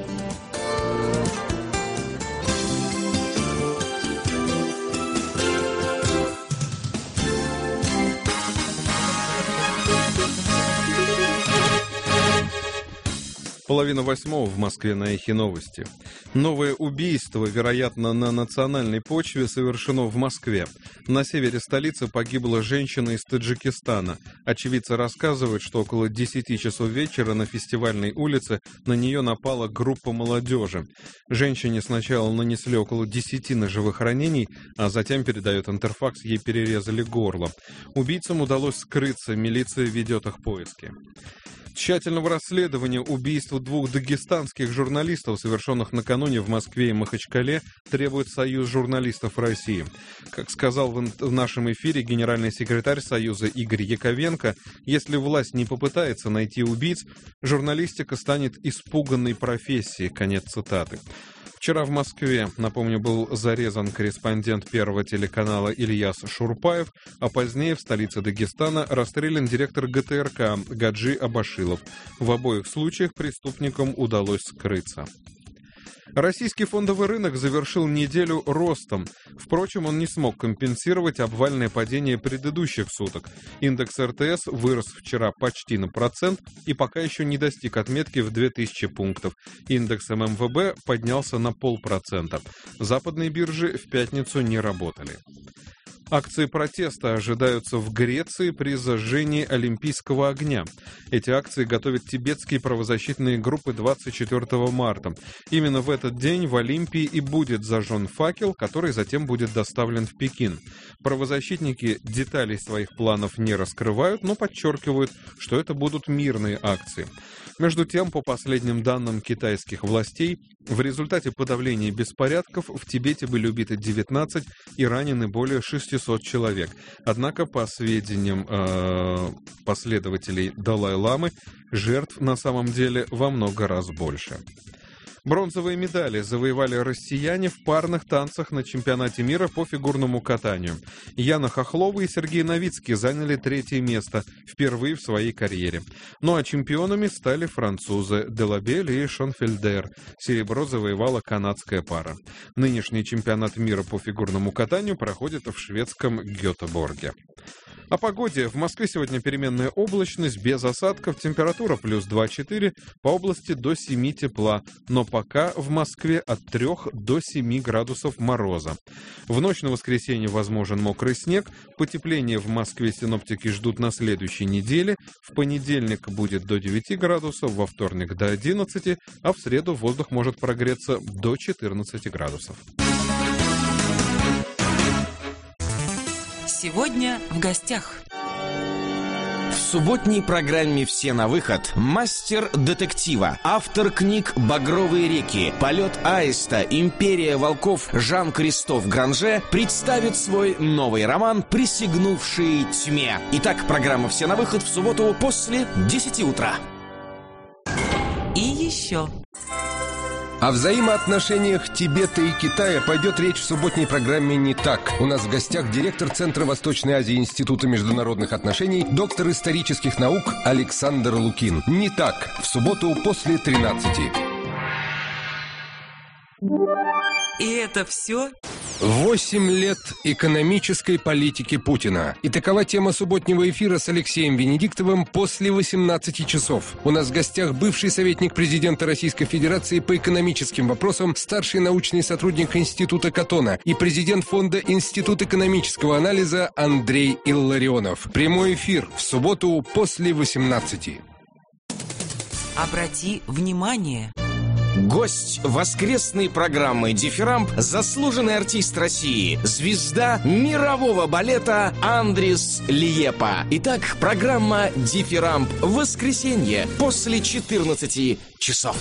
Половина восьмого в Москве на Эхе Новости. Новое убийство, вероятно, на национальной почве, совершено в Москве. На севере столицы погибла женщина из Таджикистана. Очевидцы рассказывают, что около 10 часов вечера на фестивальной улице на нее напала группа молодежи. Женщине сначала нанесли около 10 ножевых ранений, а затем, передает Интерфакс, ей перерезали горло. Убийцам удалось скрыться, милиция ведет их поиски. Тщательного расследования убийства 2 дагестанских журналистов, совершенных накануне в Москве и Махачкале, требует Союз журналистов России. Как сказал в нашем эфире генеральный секретарь Союза Игорь Яковенко, если власть не попытается найти убийц, журналистика станет испуганной профессией. Конец цитаты. Вчера в Москве, напомню, был зарезан корреспондент Первого телеканала Ильяс Шурпаев, а позднее в столице Дагестана расстрелян директор ГТРК Гаджи Абашилов. В обоих случаях преступникам удалось скрыться. Российский фондовый рынок завершил неделю ростом. Впрочем, он не смог компенсировать обвальное падение предыдущих суток. Индекс РТС вырос вчера почти на 1% и пока еще не достиг отметки в 2000 пунктов. Индекс ММВБ поднялся на 0,5%. Западные биржи в пятницу не работали. Акции протеста ожидаются в Греции при зажжении Олимпийского огня. Эти акции готовят тибетские правозащитные группы 24 марта. Именно в этот день в Олимпии и будет зажжен факел, который затем будет доставлен в Пекин. Правозащитники деталей своих планов не раскрывают, но подчеркивают, что это будут мирные акции. Между тем, по последним данным китайских властей, в результате подавления беспорядков в Тибете были убиты 19 и ранены более 600 человек. Однако, по сведениям последователей Далай-ламы, жертв на самом деле во много раз больше. Бронзовые медали завоевали россияне в парных танцах на чемпионате мира по фигурному катанию. Яна Хохлова и Сергей Новицкий заняли 3-е место впервые в своей карьере. Ну а чемпионами стали французы Делабель и Шонфельдер. Серебро завоевала канадская пара. Нынешний чемпионат мира по фигурному катанию проходит в шведском Гетеборге. О погоде. В Москве сегодня переменная облачность, без осадков, температура плюс 2-4, по области до 7 тепла, но пока в Москве от 3 до 7 градусов мороза. В ночь на воскресенье возможен мокрый снег, потепление в Москве синоптики ждут на следующей неделе, в понедельник будет до 9 градусов, во вторник до 11, а в среду воздух может прогреться до 14 градусов. Сегодня в гостях. В субботней программе «Все на выход» мастер детектива, автор книг «Багровые реки», «Полет аиста», «Империя волков» Жан-Кристоф Гранже представит свой новый роман «Присягнувшие тьме». Итак, программа «Все на выход» в субботу после 10 утра. И еще... О взаимоотношениях Тибета и Китая пойдет речь в субботней программе «Не так». У нас в гостях директор Центра Восточной Азии Института международных отношений, доктор исторических наук Александр Лукин. «Не так» в субботу после 13. И это все? 8 лет экономической политики Путина. И такова тема субботнего эфира с Алексеем Венедиктовым после 18 часов. У нас в гостях бывший советник президента Российской Федерации по экономическим вопросам, старший научный сотрудник Института Катона и президент фонда Институт экономического анализа Андрей Илларионов. Прямой эфир в субботу после 18. Обрати внимание. Гость воскресной программы «Дифирамб» – заслуженный артист России, звезда мирового балета Андрис Лиепа. Итак, программа «Дифирамб» в воскресенье после 14 часов.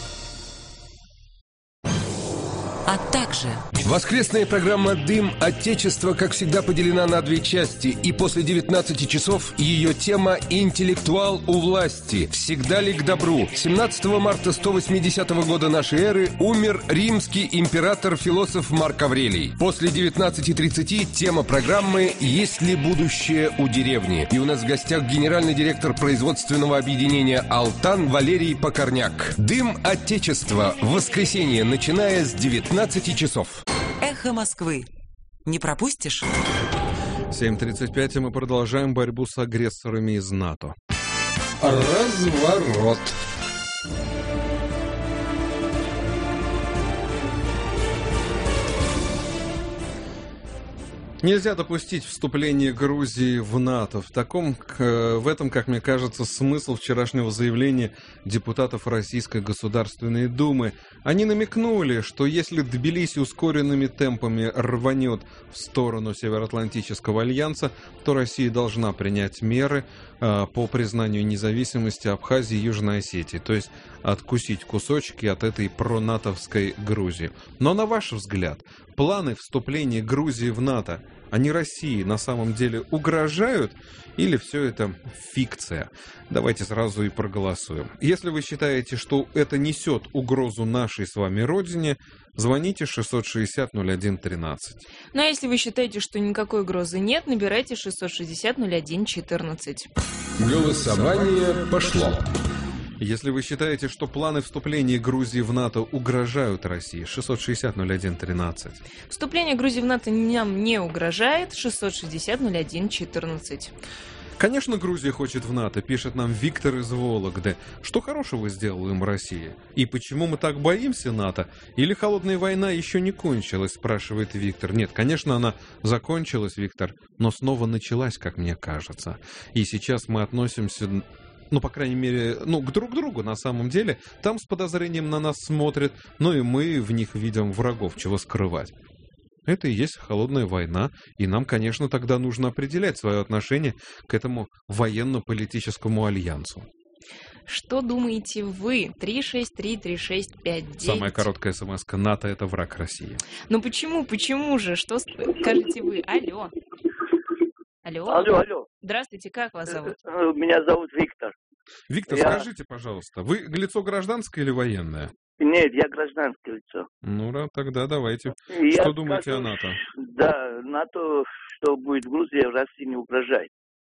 А также... Воскресная программа «Дым Отечества», как всегда, поделена на две части. И после 19 часов ее тема «Интеллектуал у власти. Всегда ли к добру?». 17 марта 180 года нашей эры умер римский император-философ Марк Аврелий. После 19:30 тема программы «Есть ли будущее у деревни?». И у нас в гостях генеральный директор производственного объединения «Алтан» Валерий Покорняк. «Дым Отечества» в воскресенье, начиная с 19 часов. Эхо Москвы. Не пропустишь? 7:35, и мы продолжаем борьбу с агрессорами из НАТО. Разворот. Нельзя допустить вступление Грузии в НАТО. В этом, как мне кажется, смысл вчерашнего заявления депутатов Российской Государственной Думы. Они намекнули, что если Тбилиси ускоренными темпами рванет в сторону Североатлантического альянса, то Россия должна принять меры по признанию независимости Абхазии и Южной Осетии, то есть откусить кусочки от этой пронатовской Грузии. Но на ваш взгляд, планы вступления Грузии в НАТО, они России на самом деле угрожают или все это фикция? Давайте сразу и проголосуем. Если вы считаете, что это несет угрозу нашей с вами родине, звоните 660-01-13. Ну а если вы считаете, что никакой угрозы нет, набирайте 660-01-14. Голосование пошло. Если вы считаете, что планы вступления Грузии в НАТО угрожают России, 660-01-13. Вступление Грузии в НАТО нам не угрожает, 660-01-14. Конечно, Грузия хочет в НАТО, пишет нам Виктор из Вологды. Что хорошего сделала им Россия? И почему мы так боимся НАТО? Или холодная война еще не кончилась, спрашивает Виктор. Нет, конечно, она закончилась, Виктор, но снова началась, как мне кажется. И сейчас мы относимся... по крайней мере, к друг другу на самом деле. Там с подозрением на нас смотрят, но и мы в них видим врагов, чего скрывать. Это и есть холодная война, и нам, конечно, тогда нужно определять свое отношение к этому военно-политическому альянсу. Что думаете вы? 363-3659. Самая короткая смс-ка: НАТО — это враг России. Ну почему? Почему же? Что скажете вы? Алло. Алло. Здравствуйте, как вас зовут? Меня зовут Виктор. Виктор, скажите, пожалуйста, вы лицо гражданское или военное? Нет, я гражданское лицо. Тогда давайте. Я что думаете о НАТО? Да, НАТО, что будет в Грузии, России не угрожает.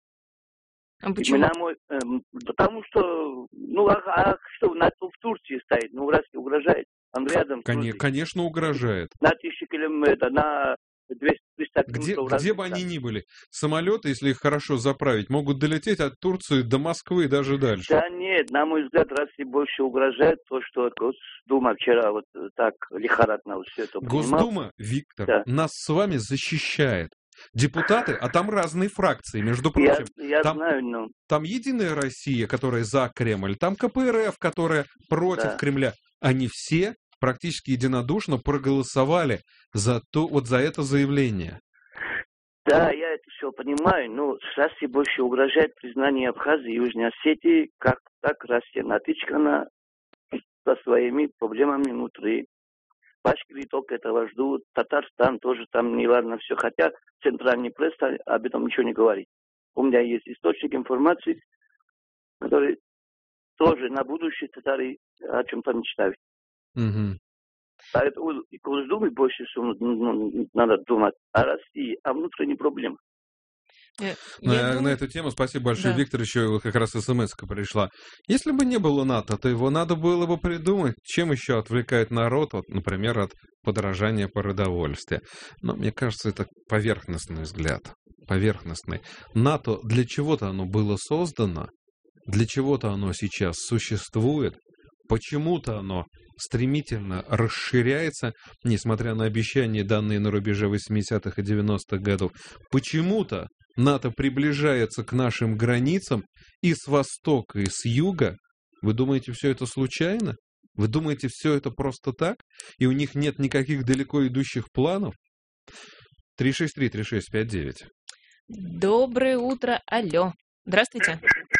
А почему? Потому что, что НАТО в Турции стоит, Россия угрожает. Он рядом. Конечно, угрожает. На 1000 километров, на 200 километров. Где бы они ни были, самолеты, если их хорошо заправить, могут долететь от Турции до Москвы и даже дальше. Да нет, на мой взгляд, России больше угрожает то, что Госдума вчера вот так лихорадно все это принимал. Госдума, Виктор, нас с вами защищает. Депутаты, а там разные фракции, между прочим. Я знаю, Там Единая Россия, которая за Кремль, там КПРФ, которая против Кремля. Они все практически единодушно проголосовали за это заявление. Да, я это все понимаю, но России больше угрожает признание Абхазии и Южной Осетии, как так Россия натычкана со своими проблемами внутри. Башкирии только этого ждут, Татарстан тоже там неладно все, хотя центральный пресса об этом ничего не говорит. У меня есть источник информации, который тоже на будущее татары о чем-то мечтают. Угу. Поэтому и Госдуме больше всего надо думать о России, о внутренней проблеме. На эту тему спасибо большое, Виктор. Еще вот как раз смс-ка пришла. Если бы не было НАТО, то его надо было бы придумать, чем еще отвлекает народ, вот, например, от подорожания продовольствия. Но мне кажется, это поверхностный взгляд. Поверхностный. НАТО для чего-то оно было создано, для чего-то оно сейчас существует, почему-то оно стремительно расширяется, несмотря на обещания, данные на рубеже 80-х и 90-х годов. Почему-то НАТО приближается к нашим границам и с востока, и с юга. Вы думаете, все это случайно? Вы думаете, все это просто так? И у них нет никаких далеко идущих планов? 363-3659. Доброе утро, алло. Здравствуйте.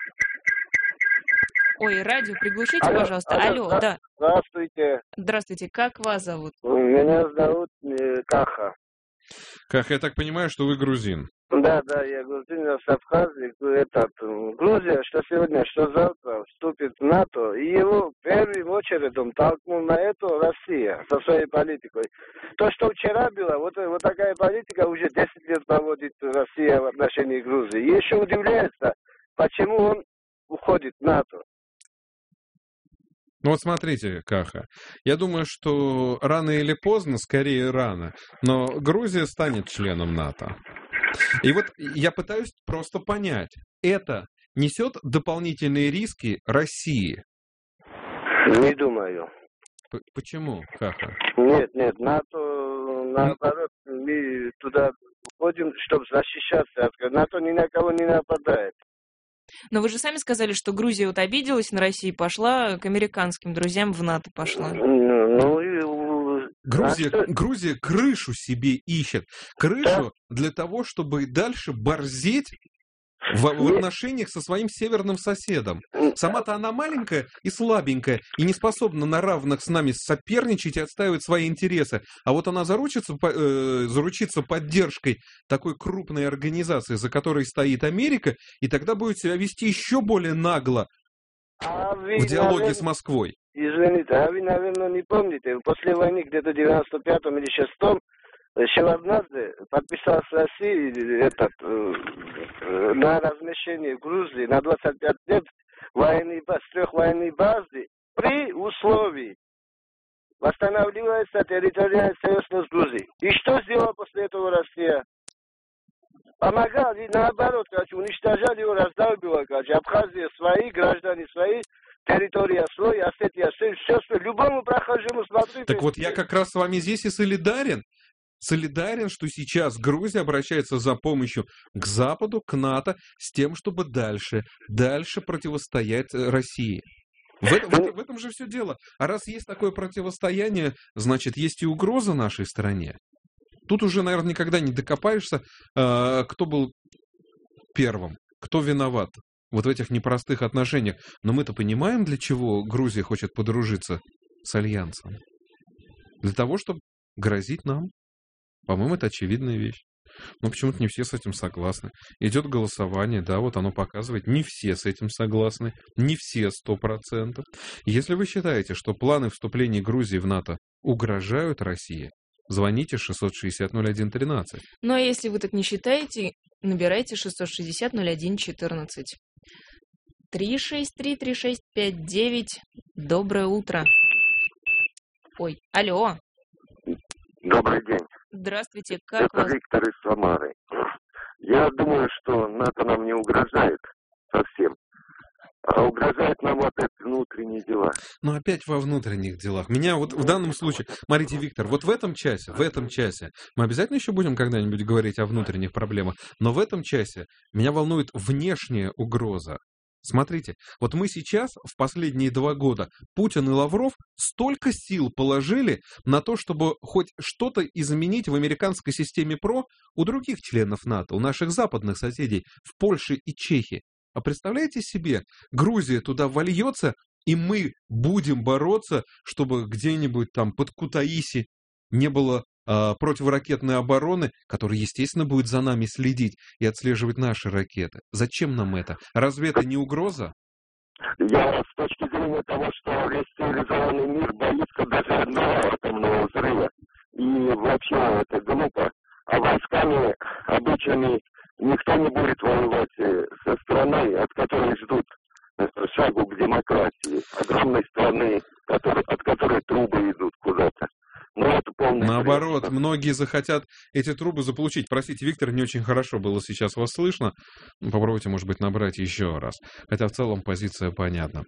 Ой, радио приглушите, пожалуйста. Алло, да. Здравствуйте. Здравствуйте, как вас зовут? Меня зовут Каха. Каха, я так понимаю, что вы грузин. Да, я грузин, я с Абхазии. Грузия, что сегодня, что завтра вступит в НАТО, и его первым очередом толкнул на это Россия со своей политикой. То, что вчера было, вот такая политика уже 10 лет проводит Россия в отношении Грузии. И еще удивляется, почему он уходит в НАТО. Ну вот смотрите, Каха, я думаю, что рано или поздно, скорее рано, но Грузия станет членом НАТО. И вот я пытаюсь просто понять, это несет дополнительные риски России? Не думаю. Почему, Каха? Нет, НАТО, наоборот, мы туда уходим, чтобы защищаться. НАТО ни на кого не нападает. Но вы же сами сказали, что Грузия вот обиделась на Россию, пошла к американским друзьям в НАТО пошла. Грузия крышу себе ищет. Крышу для того, чтобы дальше борзеть в отношениях со своим северным соседом. Сама-то она маленькая и слабенькая, и не способна на равных с нами соперничать и отстаивать свои интересы. А вот она заручится поддержкой такой крупной организации, за которой стоит Америка, и тогда будет себя вести еще более нагло в диалоге с Москвой. Извините, а вы, наверное, не помните, после войны где-то в 95-м или 6-м еще однажды подписал с Россией на размещение в Грузии на 25 лет с 3 военных баз при условии восстанавливается территориальная целостность Грузии. И что сделала после этого Россия? Помогал, и наоборот, уничтожали его, раздавливала, Абхазия свои, граждане свои, территория своя, Осетия, все, любому прохожему смотрите. Так вот, я как раз с вами здесь и солидарен. Солидарен, что сейчас Грузия обращается за помощью к Западу, к НАТО, с тем, чтобы дальше противостоять России. В этом же все дело. А раз есть такое противостояние, значит, есть и угроза нашей стране. Тут уже, наверное, никогда не докопаешься, кто был первым, кто виноват вот в этих непростых отношениях. Но мы-то понимаем, для чего Грузия хочет подружиться с Альянсом. Для того, чтобы грозить нам. По-моему, это очевидная вещь. Но почему-то не все с этим согласны. Идет голосование, да, вот оно показывает, не все с этим согласны, не все 100%. Если вы считаете, что планы вступления Грузии в НАТО угрожают России, звоните 660-01-13. Ну а если вы так не считаете, набирайте 660-01-14. 363-3659. Доброе утро. Ой, алло. Добрый день. Здравствуйте, как Это вас? Виктор из Самары. Я думаю, что НАТО нам не угрожает совсем, а угрожает нам опять внутренние дела. Но опять во внутренних делах. Меня вот в данном случае... Смотрите, Виктор, вот в этом часе, мы обязательно еще будем когда-нибудь говорить о внутренних проблемах, но в этом часе меня волнует внешняя угроза. Смотрите, вот мы сейчас, в последние 2 года, Путин и Лавров столько сил положили на то, чтобы хоть что-то изменить в американской системе ПРО у других членов НАТО, у наших западных соседей, в Польше и Чехии. А представляете себе, Грузия туда вольется, и мы будем бороться, чтобы где-нибудь там под Кутаиси не было противоракетной обороны, которая, естественно, будет за нами следить и отслеживать наши ракеты. Зачем нам это? Разве это не угроза? Я с точки зрения того, что весь цивилизованный мир боится даже одного атомного взрыва. И вообще это глупо. А войсками обычными никто не будет воевать со страной, от которой ждут шагу к демократии, огромной страны, от которой трубы идут куда-то. Но это полный Наоборот, бред. многие захотят эти трубы заполучить. Простите, Виктор, не очень хорошо было сейчас вас слышно. Попробуйте, может быть, набрать еще раз. Хотя в целом позиция понятна.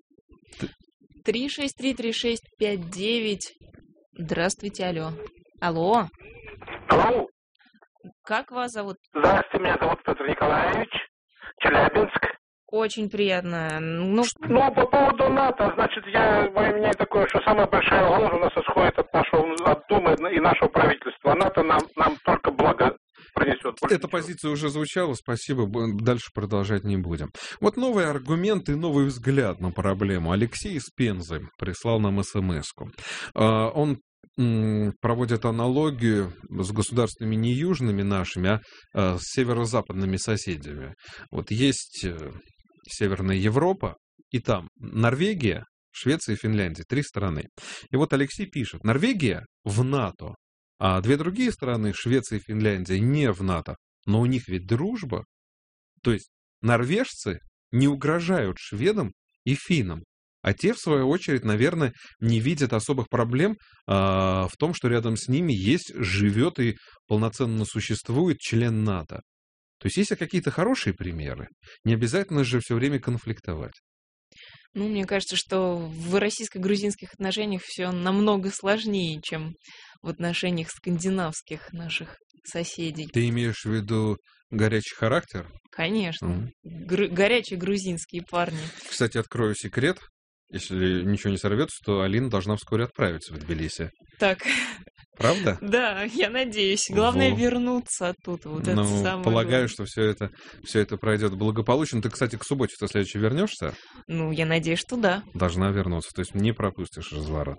3633659. Здравствуйте, алло. Алло. Алло. Как вас зовут? Здравствуйте, меня зовут Петр Николаевич, Челябинск. Очень приятно. Ну, по поводу НАТО, значит, мое мнение такое, что самая большая угроза у нас исходит от Думы и нашего правительства. А НАТО нам только благо принесет. Эта позиция уже звучала, спасибо, дальше продолжать не будем. Вот новый аргумент и новый взгляд на проблему. Алексей из Пензы прислал нам смс-ку. Он проводит аналогию с государствами не южными нашими, а с северо-западными соседями. Вот есть Северная Европа, и там Норвегия, Швеция и Финляндия, 3 страны. И вот Алексей пишет, Норвегия в НАТО, а 2 другие страны, Швеция и Финляндия, не в НАТО. Но у них ведь дружба. То есть норвежцы не угрожают шведам и финнам. А те, в свою очередь, наверное, не видят особых проблем в том, что рядом с ними живет и полноценно существует член НАТО. То есть есть какие-то хорошие примеры. Не обязательно же все время конфликтовать. Ну, мне кажется, что в российско-грузинских отношениях все намного сложнее, чем в отношениях скандинавских наших соседей. Ты имеешь в виду горячий характер? Конечно. Горячие грузинские парни. Кстати, открою секрет. Если ничего не сорвется, то Алина должна вскоре отправиться в Тбилиси. Так. Правда? Да, я надеюсь. Главное вернуться оттуда. Вот это самое полагаю, главное. что все это пройдет благополучно. Ты, кстати, к субботе-то следующей вернешься? Ну, я надеюсь, что да. Должна вернуться. То есть не пропустишь разворот.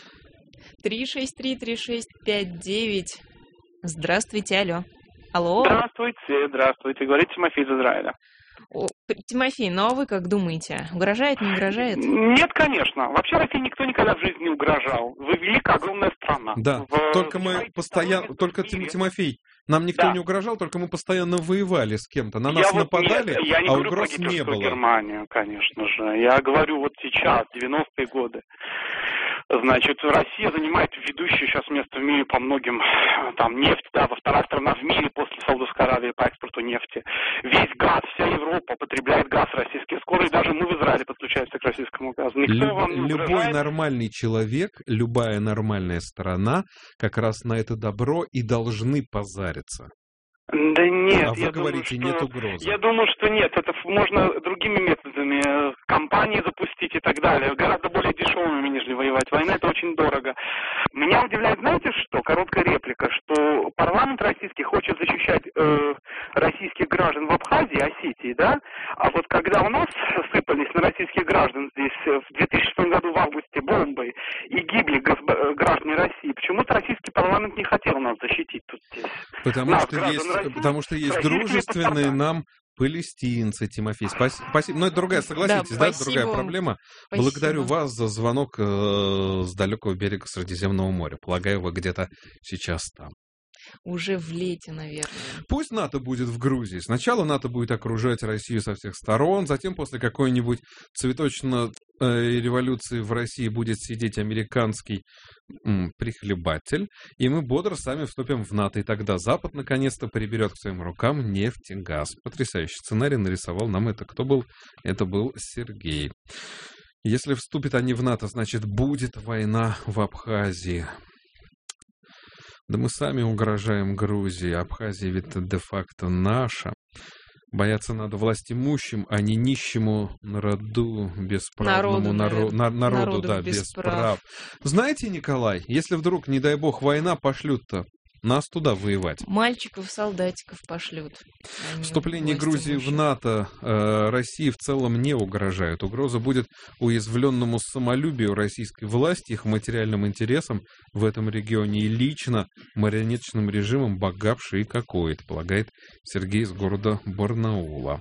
3633659. Здравствуйте, алло. Алло. Здравствуйте. Говорит Тимофей из Израиля. Тимофей, ну а вы как думаете? Угрожает, не угрожает? Нет, конечно. Вообще России никто никогда в жизни не угрожал. Вы великая, огромная страна. Да, только мы постоянно... Только, Тимофей, нам никто не угрожал, только мы постоянно воевали с кем-то. На нас нападали, я не говорю угроз про не было. Германию, конечно же. Я говорю вот сейчас, 90-е годы. Значит, Россия занимает ведущее сейчас место в мире по многим, там, нефть, да, вторая страна в мире после Саудовской Аравии по экспорту нефти. Весь газ, вся Европа потребляет газ российский. Скоро и даже мы в Израиле подключаемся к российскому газу. Любой нормальный человек, любая нормальная страна как раз на это добро и должны позариться. Да нет, а вы говорите, нет угрозы. Я думаю, что нет. Это можно другими методами. Компании запустить и так далее. Гораздо более дешевыми, нежели воевать. Война — это очень дорого. Меня удивляет, знаете что? Короткая реплика, что парламент российский хочет защищать российских граждан в Абхазии, Осетии, да? А вот когда у нас сыпались на российских граждан здесь в 2006 году в августе бомбы и гибли граждане России, почему-то российский парламент не хотел нас защитить тут здесь. Потому что есть дружественные нам палестинцы, Тимофей. Спасибо. Но это другая, согласитесь, да, это другая проблема. Спасибо. Благодарю вас за звонок с далекого берега Средиземного моря. Полагаю, вы где-то сейчас там. Уже в лете, наверное. Пусть НАТО будет в Грузии. Сначала НАТО будет окружать Россию со всех сторон, затем после какой-нибудь цветочной революции в России будет сидеть американский прихлебатель, и мы бодро сами вступим в НАТО. И тогда Запад наконец-то приберет к своим рукам нефть и газ. Потрясающий сценарий нарисовал нам это. Кто был? Это был Сергей. Если вступят они в НАТО, значит, будет война в Абхазии. Да мы сами угрожаем Грузии. Абхазия ведь де-факто наша. Бояться надо властимущим, а не нищему народу бесправному. Народу, да, без прав. Знаете, Николай, если вдруг, не дай бог, война, пошлют-то нас туда воевать. Мальчиков-солдатиков пошлют. Вступление Грузии в НАТО России в целом не угрожает. Угроза будет уязвленному самолюбию российской власти, их материальным интересам в этом регионе и лично марионеточным режимом богавший какой-то, полагает Сергей из города Барнаула.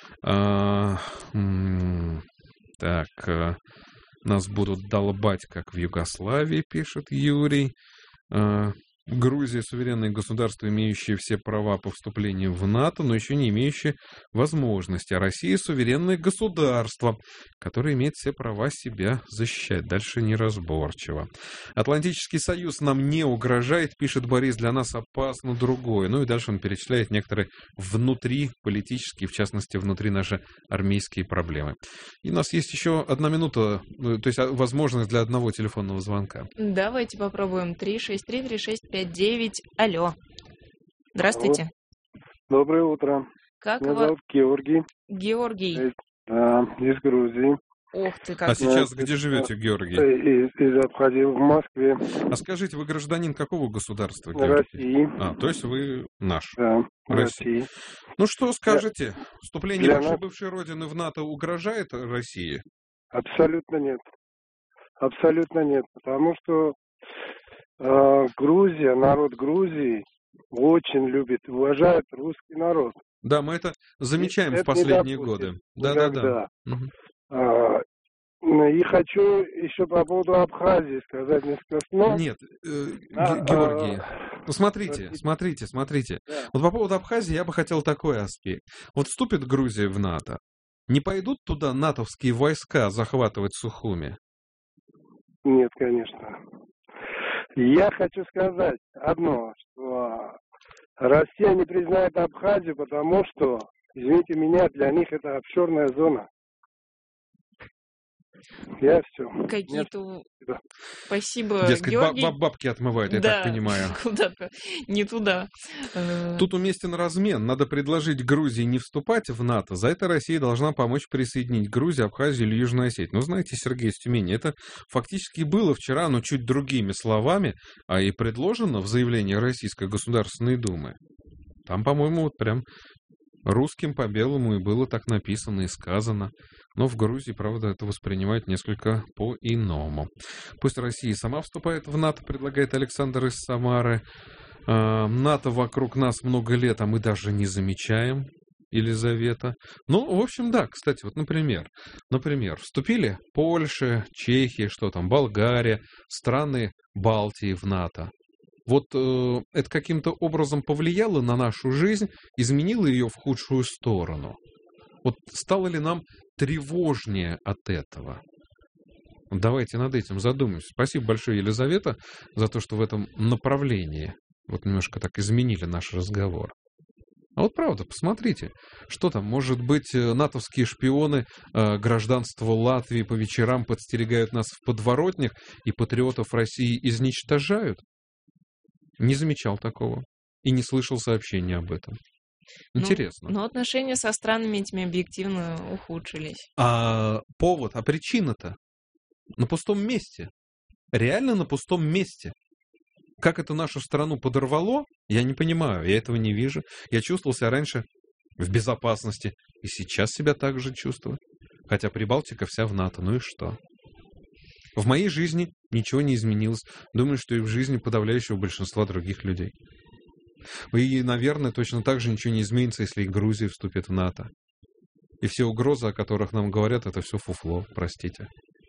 Так, нас будут долбать, как в Югославии, пишет Юрий. Грузия — суверенное государство, имеющее все права по вступлению в НАТО, но еще не имеющее возможности. А Россия — суверенное государство, которое имеет все права себя защищать. Дальше неразборчиво. Атлантический союз нам не угрожает, пишет Борис, для нас опасно другое. Ну и дальше он перечисляет некоторые внутриполитические, в частности, внутри наши армейские проблемы. И у нас есть еще 1 минута, то есть возможность для одного телефонного звонка. Давайте попробуем. 363-3659. Алло. Здравствуйте. Доброе утро. Как Меня вас? зовут Георгий. Георгий. Да, из Грузии. Ух ты, как. А сейчас где живете, Георгий? Из Абхазии в Москве. А скажите, вы гражданин какого государства, Георгий? России. То есть вы наш. Да, России. Ну что скажете? Вступление для вашей нас- бывшей родины в НАТО угрожает России? Абсолютно нет. Абсолютно нет. Потому что Грузия, народ Грузии очень любит, уважает русский народ. Да, мы это замечаем Это в последние не годы. допустим. Да. Никогда. И хочу еще по поводу Абхазии сказать несколько слов. Нет, Георгий, ну смотрите. Вот по поводу Абхазии я бы хотел такой аспект. Вот вступит Грузия в НАТО, не пойдут туда натовские войска захватывать Сухуми? Нет, конечно. Я хочу сказать одно, что Россия не признает Абхазию, потому что, извините меня, для них это офшорная зона. Я все. Какие-то... Спасибо, Дескать, Георгий. бабки отмывают, я Да, так понимаю. куда-то не туда. Тут уместен размен. Надо предложить Грузии не вступать в НАТО. За это Россия должна помочь присоединить Грузию, Абхазию или Южную Осетию. Ну, знаете, Сергей из Тюмени, это фактически было вчера, но чуть другими словами, а и предложено в заявлении Российской Государственной Думы. Там, по-моему, вот прям русским по белому и было так написано и сказано. Но в Грузии, правда, это воспринимают несколько по-иному. Пусть Россия сама вступает в НАТО, предлагает Александр из Самары. НАТО вокруг нас много лет, а мы даже не замечаем, Елизавета. Ну, в общем, да, кстати, вот, например, вступили Польша, Чехия, что там, Болгария, страны Балтии в НАТО. Вот это каким-то образом повлияло на нашу жизнь, изменило ее в худшую сторону. Вот стало ли нам тревожнее от этого? Давайте над этим задумаемся. Спасибо большое, Елизавета, за то, что в этом направлении вот немножко так изменили наш разговор. А вот правда, посмотрите, что там, может быть, натовские шпионы гражданства Латвии по вечерам подстерегают нас в подворотнях и патриотов России изничтожают? Не замечал такого и не слышал сообщения об этом. Интересно. Но отношения со странами этими объективно ухудшились. А повод, а причина-то на пустом месте. Реально на пустом месте. Как это нашу страну подорвало, я не понимаю, я этого не вижу. Я чувствовал себя раньше в безопасности, и сейчас себя так же чувствую. Хотя Прибалтика вся в НАТО, ну и что? В моей жизни ничего не изменилось. Думаю, что и в жизни подавляющего большинства других людей. И, наверное, точно так же ничего не изменится, если и Грузия вступит в НАТО. И все угрозы, о которых нам говорят, это все фуфло, простите.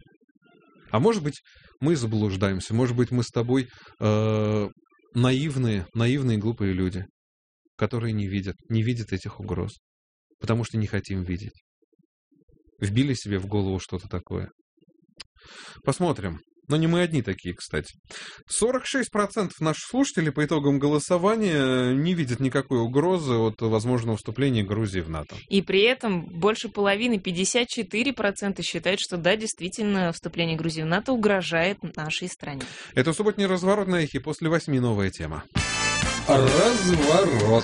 А может быть, мы заблуждаемся, может быть, мы с тобой наивные глупые люди, которые не видят этих угроз, потому что не хотим видеть. Вбили себе в голову что-то такое. Посмотрим. Но не мы одни такие, кстати. 46% наших слушателей по итогам голосования не видят никакой угрозы от возможного вступления Грузии в НАТО. И при этом больше половины, 54% считают, что да, действительно, вступление Грузии в НАТО угрожает нашей стране. Это субботний разворот на эхе. После 8 новая тема. Разворот.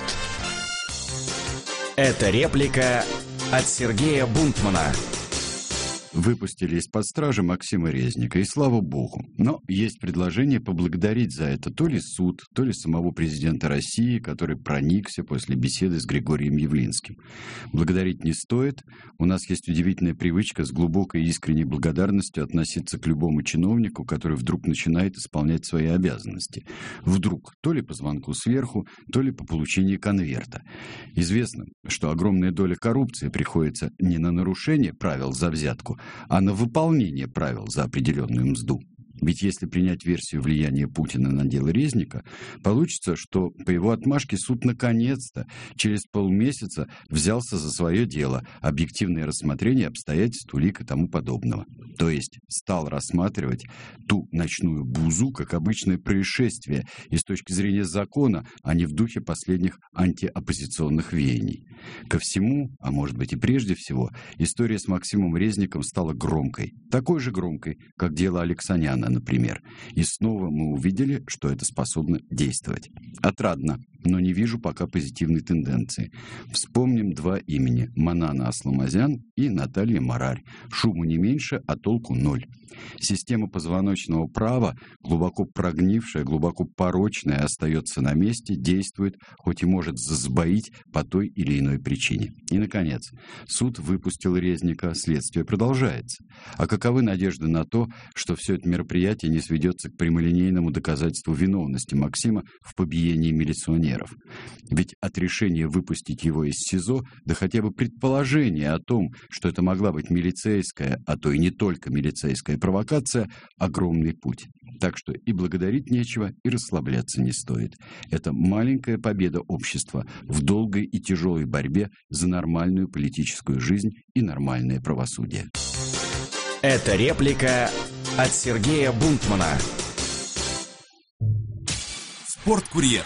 Это реплика от Сергея Бунтмана. Выпустили из-под стражи Максима Резника, и слава богу. Но есть предложение поблагодарить за это то ли суд, то ли самого президента России, который проникся после беседы с Григорием Явлинским. Благодарить не стоит. У нас есть удивительная привычка с глубокой и искренней благодарностью относиться к любому чиновнику, который вдруг начинает исполнять свои обязанности. Вдруг, то ли по звонку сверху, то ли по получении конверта. Известно, что огромная доля коррупции приходится не на нарушение правил за взятку, а на выполнение правил за определенную мзду. Ведь если принять версию влияния Путина на дело Резника, получится, что по его отмашке суд наконец-то через полмесяца взялся за свое дело, объективное рассмотрение обстоятельств, улик и тому подобного. То есть стал рассматривать ту ночную бузу как обычное происшествие и с точки зрения закона, а не в духе последних антиоппозиционных веяний. Ко всему, а может быть и прежде всего, история с Максимом Резником стала громкой. Такой же громкой, как дело Алексаняна, например. И снова мы увидели, что это способно действовать. Отрадно, но не вижу пока позитивной тенденции. Вспомним два имени – Манана Асламазян и Наталья Марарь. Шуму не меньше, а толку ноль. Система позвоночного права, глубоко прогнившая, глубоко порочная, остается на месте, действует, хоть и может сбоить по той или иной причине. И, наконец, суд выпустил Резника, следствие продолжается. А каковы надежды на то, что все это мероприятие не сведется к прямолинейному доказательству виновности Максима в побиении милиционеров? Ведь от решения выпустить его из СИЗО до хотя бы предположения о том, что это могла быть милицейская, а то и не только милицейская провокация, огромный путь. Так что и благодарить нечего, и расслабляться не стоит. Это маленькая победа общества в долгой и тяжелой борьбе за нормальную политическую жизнь и нормальное правосудие. Это реплика от Сергея Бунтмана. Спорткурьер.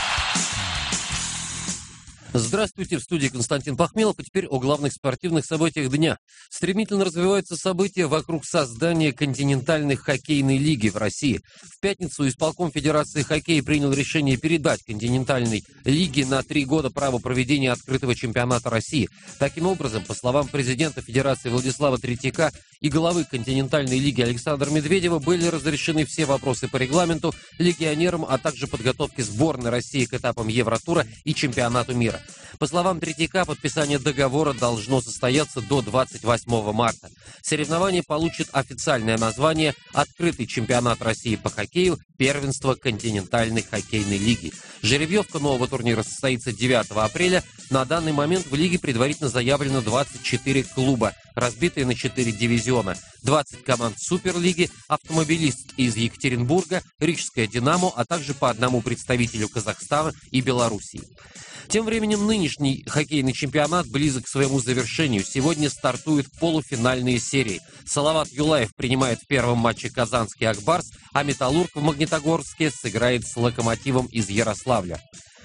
Здравствуйте, в студии Константин Пахмелов, и теперь о главных спортивных событиях дня. Стремительно развиваются события вокруг создания континентальной хоккейной лиги в России. В пятницу исполком Федерации хоккея принял решение передать континентальной лиге на 3 года право проведения открытого чемпионата России. Таким образом, по словам президента Федерации Владислава Третьяка и главы континентальной лиги Александра Медведева, были разрешены все вопросы по регламенту, легионерам, а также подготовке сборной России к этапам Евротура и чемпионату мира. По словам Третьяка, подписание договора должно состояться до 28 марта. Соревнование получит официальное название «Открытый чемпионат России по хоккею. Первенство континентальной хоккейной лиги». Жеребьевка нового турнира состоится 9 апреля. На данный момент в лиге предварительно заявлено 24 клуба, разбитые на 4 дивизиона. 20 команд Суперлиги, Автомобилист из Екатеринбурга, Рижская Динамо, а также по одному представителю Казахстана и Белоруссии. Тем временем нынешний хоккейный чемпионат близок к своему завершению. Сегодня стартуют полуфинальные серии. Салават Юлаев принимает в первом матче казанский «Акбарс», а «Металлург» в Магнитогорске сыграет с «Локомотивом» из Ярославля.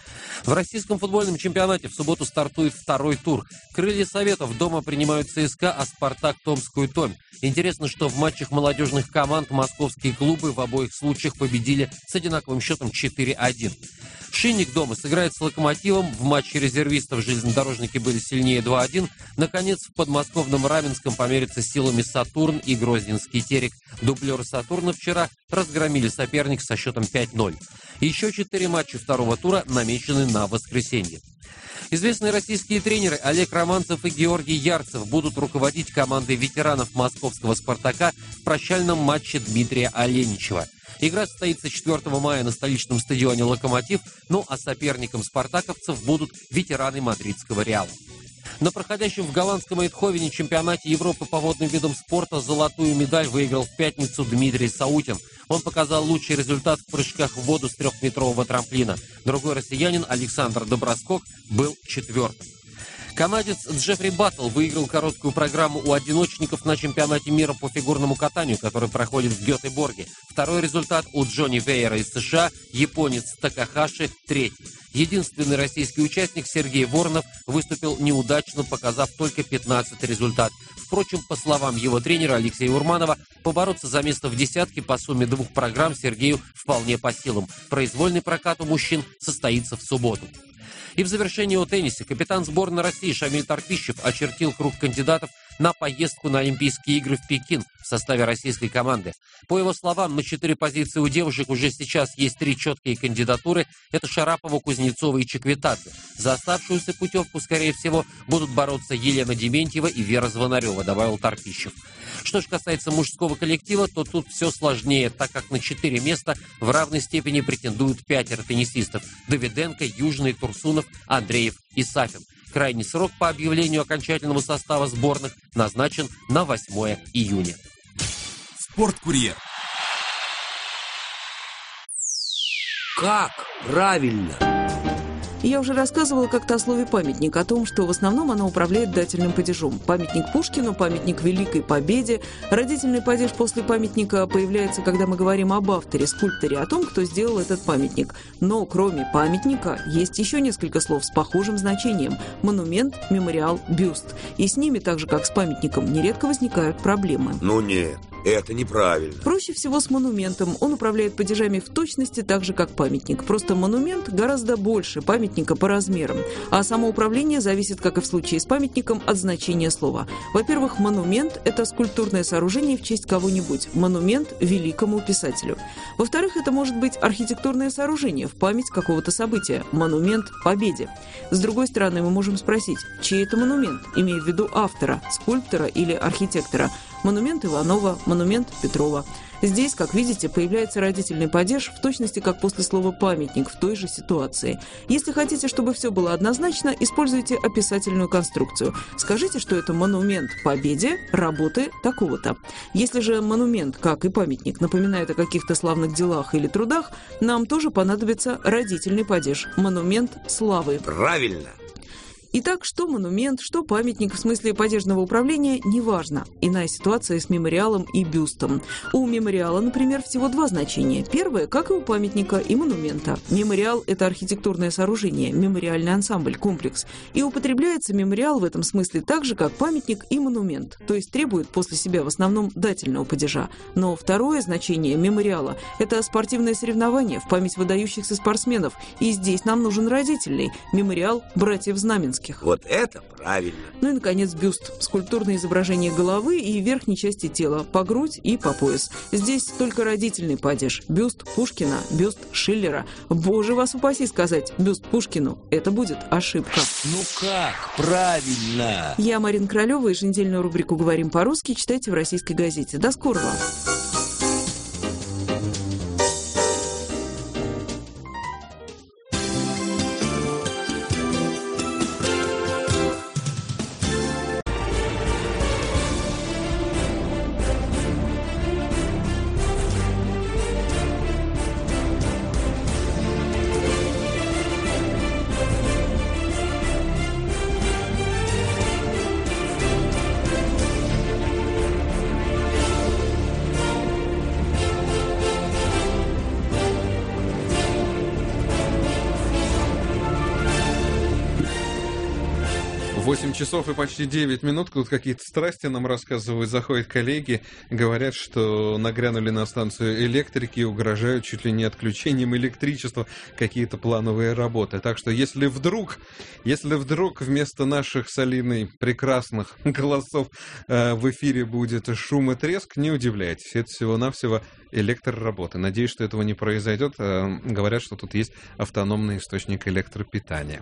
В российском футбольном чемпионате в субботу стартует второй тур. «Крылья Советов» дома принимают ЦСКА, а «Спартак» Томскую Томь. Интересно, что в матчах молодежных команд московские клубы в обоих случаях победили с одинаковым счетом 4-1. «Шинник» дома сыграет с «Локомотивом». В матче резервистов железнодорожники были сильнее 2-1. Наконец, в подмосковном Раменском померятся силами «Сатурн» и Грозненский «Терек». Дублеры «Сатурна» вчера разгромили соперник со счетом 5-0. Еще 4 матча второго тура намечены на воскресенье. Известные российские тренеры Олег Романцев и Георгий Ярцев будут руководить командой ветеранов московского «Спартака» в прощальном матче Дмитрия Оленичева. Игра состоится 4 мая на столичном стадионе «Локомотив», ну а соперником спартаковцев будут ветераны мадридского «Реала». На проходящем в голландском Эйндховене чемпионате Европы по водным видам спорта золотую медаль выиграл в пятницу Дмитрий Саутин. Он показал лучший результат в прыжках в воду с 3-метрового трамплина. Другой россиянин Александр Доброскок был 4-м. Канадец Джеффри Баттл выиграл короткую программу у одиночников на чемпионате мира по фигурному катанию, который проходит в Гетеборге. Второй результат у Джонни Вейера из США, японец Такахаши 3-й. Единственный российский участник Сергей Воронов выступил неудачно, показав только 15 результат. Впрочем, по словам его тренера Алексея Урманова, побороться за место в десятке по сумме 2 программ Сергею вполне по силам. Произвольный прокат у мужчин состоится в субботу. И в завершении о теннисе. Капитан сборной России Шамиль Тарпищев очертил круг кандидатов на поездку на Олимпийские игры в Пекин в составе российской команды. По его словам, на 4 позиции у девушек уже сейчас есть 3 четкие кандидатуры. Это Шарапова, Кузнецова и Чеквитадзе. За оставшуюся путевку, скорее всего, будут бороться Елена Дементьева и Вера Звонарева, добавил Тарпищев. Что же касается мужского коллектива, то тут все сложнее, так как на 4 места в равной степени претендуют 5 теннисистов: Давиденко, Южный, Турсунов, Андреев и Сафин. Крайний срок по объявлению окончательного состава сборных назначен на 8 июня. Спорткурьер. как правильно? Я уже рассказывала как-то о слове «памятник», о том, что в основном оно управляет дательным падежом. Памятник Пушкину, памятник Великой Победе. Родительный падеж после памятника появляется, когда мы говорим об авторе, скульпторе, о том, кто сделал этот памятник. Но кроме памятника есть еще несколько слов с похожим значением. Монумент, мемориал, бюст. И с ними, так же как с памятником, нередко возникают проблемы. Ну нет. Это неправильно. Проще всего с монументом. Он управляет падежами в точности так же, как памятник. Просто монумент гораздо больше памятника по размерам. А само управление зависит, как и в случае с памятником, от значения слова. Во-первых, монумент – это скульптурное сооружение в честь кого-нибудь. Монумент великому писателю. Во-вторых, это может быть архитектурное сооружение в память какого-то события. Монумент победе. С другой стороны, мы можем спросить, чей это монумент, имея в виду автора, скульптора или архитектора. Монумент Иванова, монумент Петрова. Здесь, как видите, появляется родительный падеж в точности как после слова «памятник» в той же ситуации. Если хотите, чтобы все было однозначно, используйте описательную конструкцию. Скажите, что это монумент победе работы такого-то. Если же монумент, как и памятник, напоминает о каких-то славных делах или трудах, нам тоже понадобится родительный падеж. Монумент славы. Правильно. Итак, что монумент, что памятник в смысле падежного управления, неважно. Иная ситуация с мемориалом и бюстом. У мемориала, например, всего два значения. Первое, как и у памятника и монумента. Мемориал – это архитектурное сооружение, мемориальный ансамбль, комплекс. И употребляется мемориал в этом смысле так же, как памятник и монумент. То есть требует после себя в основном дательного падежа. Но второе значение мемориала – это спортивное соревнование в память выдающихся спортсменов. И здесь нам нужен родительный мемориал братьев Знаменских. Вот это правильно. Ну и, наконец, бюст. Скульптурное изображение головы и верхней части тела, по грудь и по пояс. Здесь только родительный падеж. Бюст Пушкина, бюст Шиллера. Боже вас упаси сказать бюст Пушкину. Это будет ошибка. Ну как правильно? Я Марина Королева, еженедельную рубрику «Говорим по-русски» читайте в «Российской газете». До скорого. Часов и почти 9 минут. Тут какие-то страсти нам рассказывают. Заходят коллеги, говорят, что нагрянули на станцию электрики и угрожают чуть ли не отключением электричества, какие-то плановые работы. Так что если вдруг вместо наших с Алиной прекрасных голосов в эфире будет шум и треск, не удивляйтесь. Это всего-навсего электроработы. Надеюсь, что этого не произойдет. Говорят, что тут есть автономный источник электропитания.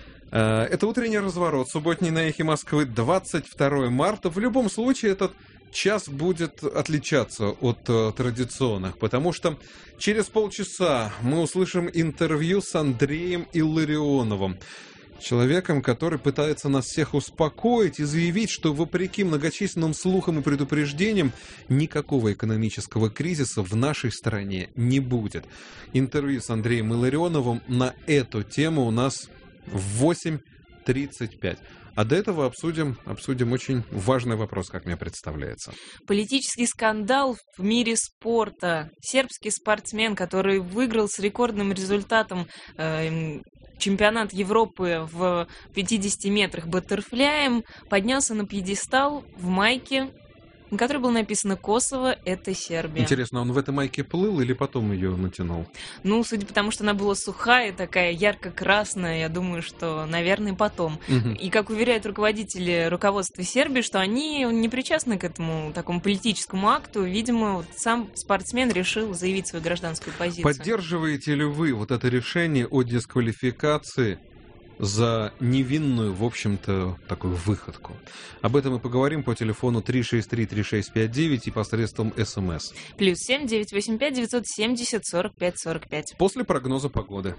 Это утренний разворот, субботний на Эхе Москвы, 22 марта. В любом случае, этот час будет отличаться от традиционных, потому что через полчаса мы услышим интервью с Андреем Илларионовым, человеком, который пытается нас всех успокоить и заявить, что вопреки многочисленным слухам и предупреждениям никакого экономического кризиса в нашей стране не будет. Интервью с Андреем Илларионовым на эту тему у нас в 8:35. А до этого обсудим очень важный вопрос, как мне представляется. Политический скандал в мире спорта. Сербский спортсмен, который выиграл с рекордным результатом чемпионат Европы в 50 метрах баттерфляем, поднялся на пьедестал в майке, на которой было написано «Косово – это Сербия». Интересно, он в этой майке плыл или потом ее натянул? Ну, судя по тому, что она была сухая, такая ярко-красная, я думаю, что, наверное, потом. И, как уверяют руководители руководства Сербии, что они не причастны к этому такому политическому акту. Видимо, вот сам спортсмен решил заявить свою гражданскую позицию. Поддерживаете ли вы вот это решение о дисквалификации за невинную, в общем-то, такую выходку? Об этом мы поговорим по телефону 363-3659 и посредством СМС. +7 985 970 45 45. После прогноза погоды.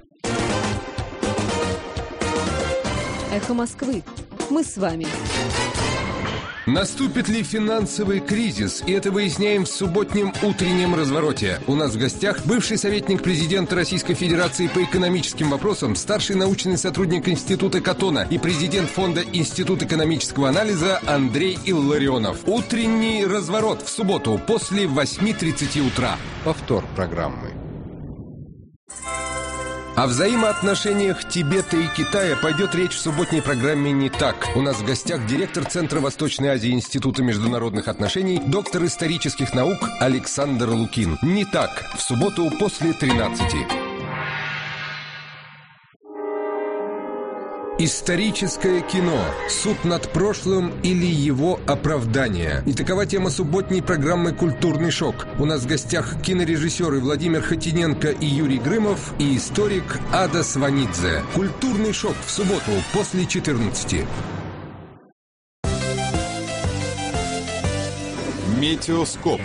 Эхо Москвы. Мы с вами. Наступит ли финансовый кризис? И это выясняем в субботнем утреннем развороте. У нас в гостях бывший советник президента Российской Федерации по экономическим вопросам, старший научный сотрудник Института Катона и президент фонда Институт экономического анализа Андрей Илларионов. Утренний разворот в субботу после 8:30 утра. Повтор программы. О взаимоотношениях Тибета и Китая пойдет речь в субботней программе «Не так». У нас в гостях директор Центра Восточной Азии Института международных отношений, доктор исторических наук Александр Лукин. «Не так» в субботу после 13. Историческое кино. Суд над прошлым или его оправдание. И такова тема субботней программы «Культурный шок». У нас в гостях кинорежиссеры Владимир Хотиненко и Юрий Грымов и историк Ада Сванидзе. «Культурный шок» в субботу после 14. Метеоскоп.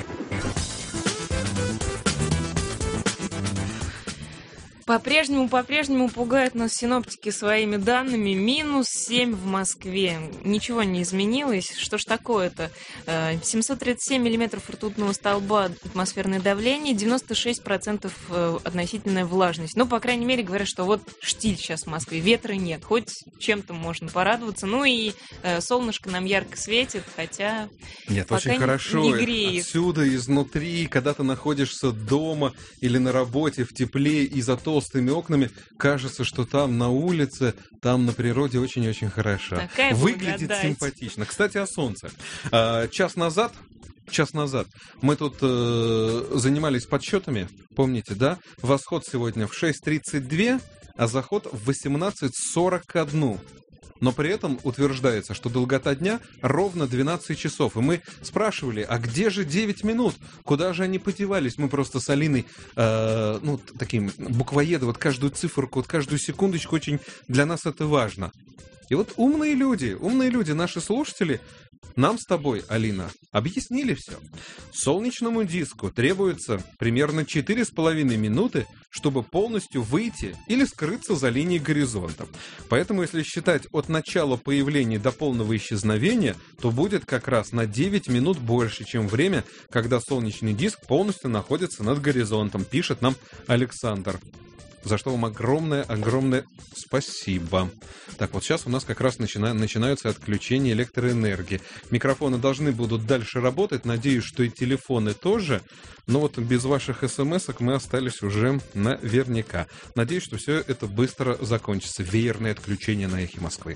По-прежнему пугают нас синоптики своими данными. -7 в Москве. Ничего не изменилось. Что ж такое-то? 737 миллиметров ртутного столба атмосферное давление, 96% относительная влажность. Ну, по крайней мере, говорят, что вот штиль сейчас в Москве, ветра нет. Хоть чем-то можно порадоваться. Ну и солнышко нам ярко светит, хотя нет, пока очень хорошо. Не греет. Отсюда, изнутри, когда ты находишься дома или на работе в тепле и за толстыми окнами, кажется, что там на улице, там на природе очень-очень хорошо. Такая выглядит благодать. Симпатично. Кстати, о солнце. Час назад мы тут занимались подсчетами, помните, да? Восход сегодня в 6:32, а заход в 18:41. Но при этом утверждается, что долгота дня ровно 12 часов. И мы спрашивали, а где же 9 минут? Куда же они подевались? Мы просто с Алиной, таким буквоедом, вот каждую циферку, вот каждую секундочку, очень для нас это важно. И вот умные люди, наши слушатели, нам с тобой, Алина, объяснили все. Солнечному диску требуется примерно 4,5 минуты, чтобы полностью выйти или скрыться за линией горизонта. Поэтому, если считать от начала появления до полного исчезновения, то будет как раз на 9 минут больше, чем время, когда солнечный диск полностью находится над горизонтом, пишет нам Александр. За что вам огромное спасибо. Так, вот сейчас у нас как раз начинаются отключения электроэнергии. Микрофоны должны будут дальше работать. Надеюсь, что и телефоны тоже. Но вот без ваших смс-ок мы остались уже наверняка. Надеюсь, что все это быстро закончится. Веерное отключение на Эхе Москвы.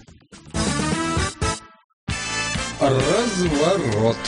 Разворот.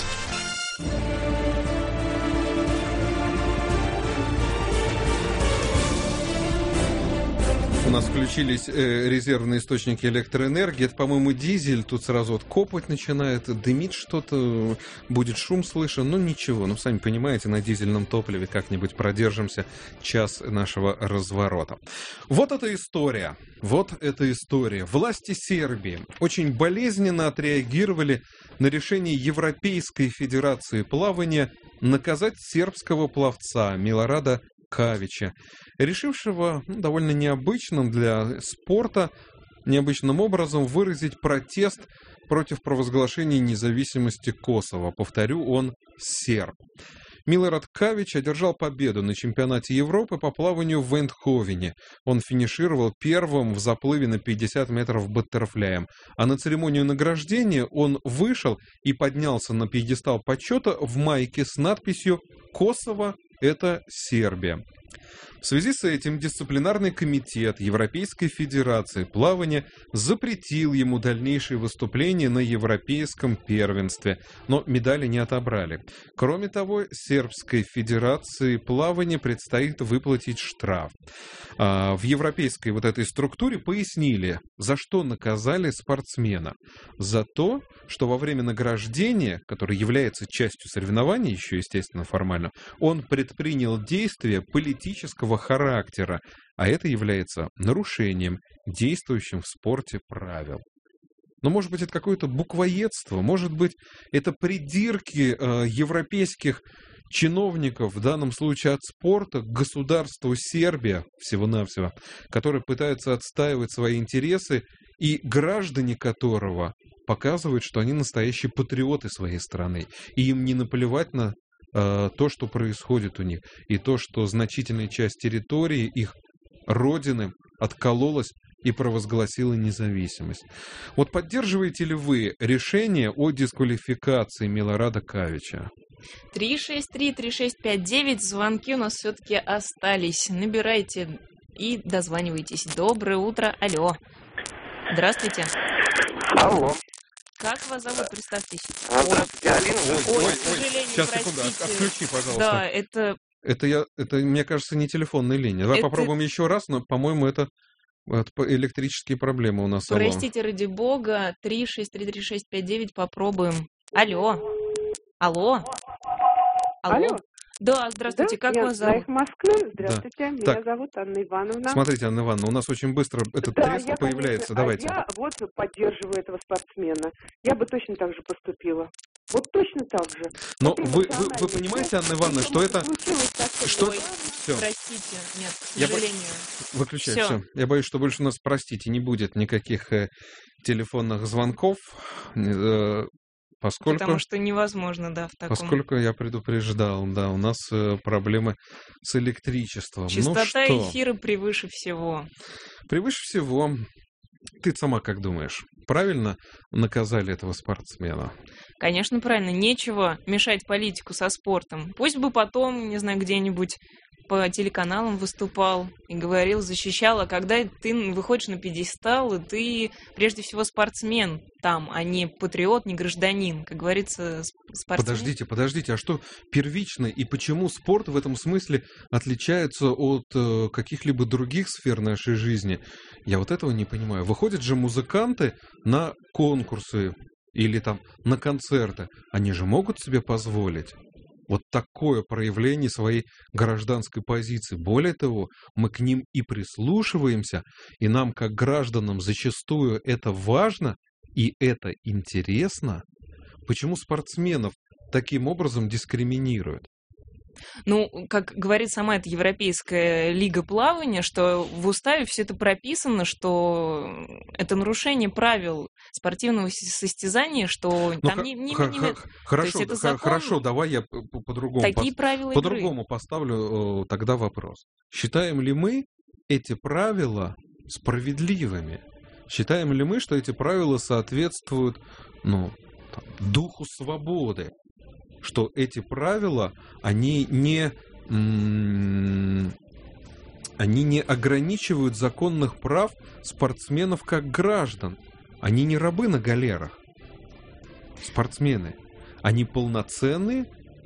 У нас включились резервные источники электроэнергии. Это, по-моему, дизель. Тут сразу вот копоть начинает, дымит что-то, будет шум слышен. Ну, ничего. Ну, сами понимаете, на дизельном топливе как-нибудь продержимся час нашего разворота. Вот эта история. Власти Сербии очень болезненно отреагировали на решение Европейской Федерации плавания наказать сербского пловца Милорада Кавича, решившего довольно необычным для спорта, необычным образом выразить протест против провозглашения независимости Косово. Повторю, он серб. Милорад Кавич одержал победу на чемпионате Европы по плаванию в Эйндховене. Он финишировал первым в заплыве на 50 метров баттерфляем. А на церемонию награждения он вышел и поднялся на пьедестал почета в майке с надписью «Косово – это Сербия». В связи с этим дисциплинарный комитет Европейской Федерации плавания запретил ему дальнейшие выступления на европейском первенстве, но медали не отобрали. Кроме того, Сербской Федерации плавания предстоит выплатить штраф. В европейской вот этой структуре пояснили, за что наказали спортсмена. За то, что во время награждения, которое является частью соревнований, еще, естественно, формально, он предпринял действия политического характера, а это является нарушением действующим в спорте правил. Но, может быть, это какое-то буквоедство, может быть, это придирки европейских чиновников, в данном случае от спорта, к государству Сербия, всего-навсего, которые пытаются отстаивать свои интересы, и граждане которого показывают, что они настоящие патриоты своей страны. И им не наплевать на то, что происходит у них. И то, что значительная часть территории их родины откололась и провозгласила независимость. Вот поддерживаете ли вы решение о дисквалификации Милорада Кавича? 363-3659. Звонки у нас все-таки остались. Набирайте и дозванивайтесь. Доброе утро. Алло. Здравствуйте. Алло. Как вас зовут? Представьтесь. Здравствуйте, Алина. Ой, к сожалению, сейчас, простите. секунду, отключи, пожалуйста. Да, Это, мне кажется, не телефонная линия. Давай попробуем еще раз, но, по-моему, это электрические проблемы у нас. Простите, ради бога. 3633659. Попробуем. Алло. Алло. Алло. Да, здравствуйте, как вас зовут? Москвы. Здравствуйте, Да. меня Так. зовут Анна Ивановна. Смотрите, Анна Ивановна, у нас очень быстро этот треск я, появляется. Конечно, Давайте. Я вот поддерживаю этого спортсмена. Я бы точно так же поступила. Вот точно так же. Но Вот вы эмоционально. понимаете, Анна Ивановна, что это... Что... Ой, Все. простите, нет, к Я сожалению. Выключай Всё. все. Я боюсь, что больше у нас, простите, не будет никаких телефонных звонков, поскольку... Потому что невозможно, да, в таком... Поскольку я предупреждал, да, у нас проблемы с электричеством. Частота ну что? эфира превыше всего. Превыше всего. Ты сама как думаешь, правильно наказали этого спортсмена? Конечно, правильно. Нечего мешать политику со спортом. Пусть бы потом, не знаю, где-нибудь по телеканалам выступал и говорил, защищал. А когда ты выходишь на пьедестал, и ты прежде всего спортсмен там, а не патриот, не гражданин. Как говорится, спортсмен. Подождите, а что первично и почему спорт в этом смысле отличается от каких-либо других сфер нашей жизни? Я вот этого не понимаю. Выходят же музыканты на конкурсы или там на концерты. Они же могут себе позволить вот такое проявление своей гражданской позиции. Более того, мы к ним и прислушиваемся, и нам, как гражданам, зачастую это важно и это интересно. Почему спортсменов таким образом дискриминируют? Ну, как говорит сама эта Европейская лига плавания, что в уставе все это прописано, что это нарушение правил спортивного состязания, что там Хорошо, давай я по-другому. Такие правила по-другому игры. Поставлю тогда вопрос. Считаем ли мы эти правила справедливыми? Считаем ли мы, что эти правила соответствуют, духу свободы? Что эти правила, они не ограничивают законных прав спортсменов как граждан. Они не рабы на галерах. Спортсмены. Они полноценные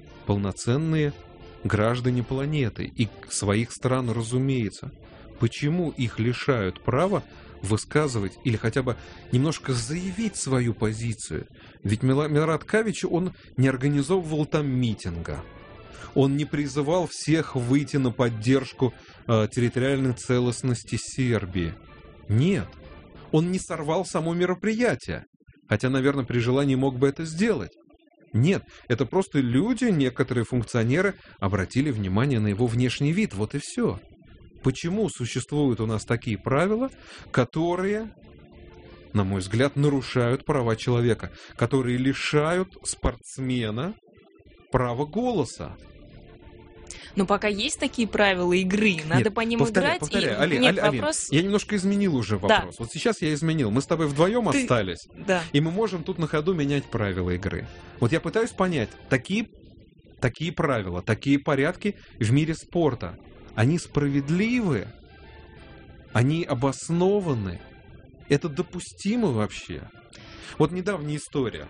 граждане планеты и своих стран, разумеется. Почему их лишают права высказывать или хотя бы немножко заявить свою позицию? Ведь Милорад Кавич, он не организовывал там митинга. Он не призывал всех выйти на поддержку территориальной целостности Сербии. Нет. Он не сорвал само мероприятие. Хотя, наверное, при желании мог бы это сделать. Нет, это просто люди, некоторые функционеры обратили внимание на его внешний вид. Вот и все. Почему существуют у нас такие правила, которые, на мой взгляд, нарушают права человека, которые лишают спортсмена права голоса? Но пока есть такие правила игры, надо по ним играть. Повторяю. Алин, вопрос... Я немножко изменил уже вопрос. Да. Вот сейчас я изменил. Мы с тобой вдвоем остались, да. И мы можем тут на ходу менять правила игры. Вот я пытаюсь понять, такие правила, такие порядки в мире спорта, они справедливы? Они обоснованы? Это допустимо вообще? Вот недавняя история.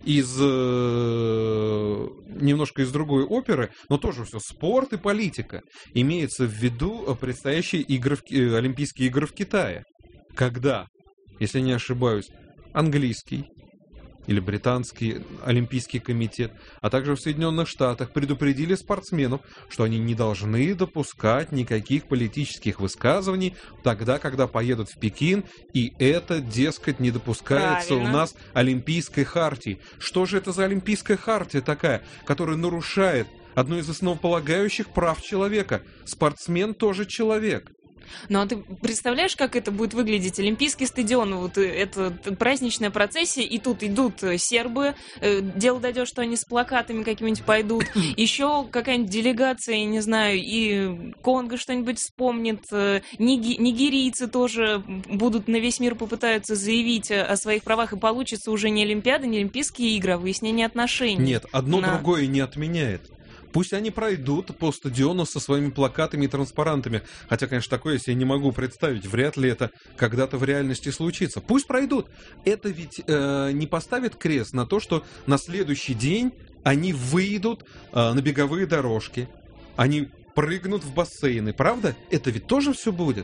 Немножко из другой оперы, но тоже все спорт и политика. Имеется в виду предстоящие Олимпийские игры в Китае. Когда, если не ошибаюсь, английский или британский Олимпийский комитет, а также в Соединенных Штатах предупредили спортсменов, что они не должны допускать никаких политических высказываний тогда, когда поедут в Пекин, и это, дескать, не допускается у нас Олимпийской хартией. Что же это за Олимпийская хартия такая, которая нарушает одно из основополагающих прав человека? Спортсмен тоже человек. Ну, а ты представляешь, как это будет выглядеть? Олимпийский стадион, вот это праздничная процессия, и тут идут сербы, дело дойдет, что они с плакатами какими-нибудь пойдут, еще какая-нибудь делегация, я не знаю, и Конго что-нибудь вспомнит, нигерийцы тоже будут на весь мир попытаются заявить о своих правах, и получится уже не Олимпиада, не Олимпийские игры, а выяснение отношений. Нет, одно другое не отменяет. Пусть они пройдут по стадиону со своими плакатами и транспарантами. Хотя, конечно, такое я себе не могу представить. Вряд ли это когда-то в реальности случится. Пусть пройдут. Это ведь не поставит крест на то, что на следующий день они выйдут на беговые дорожки. Они прыгнут в бассейны. Правда? Это ведь тоже все будет.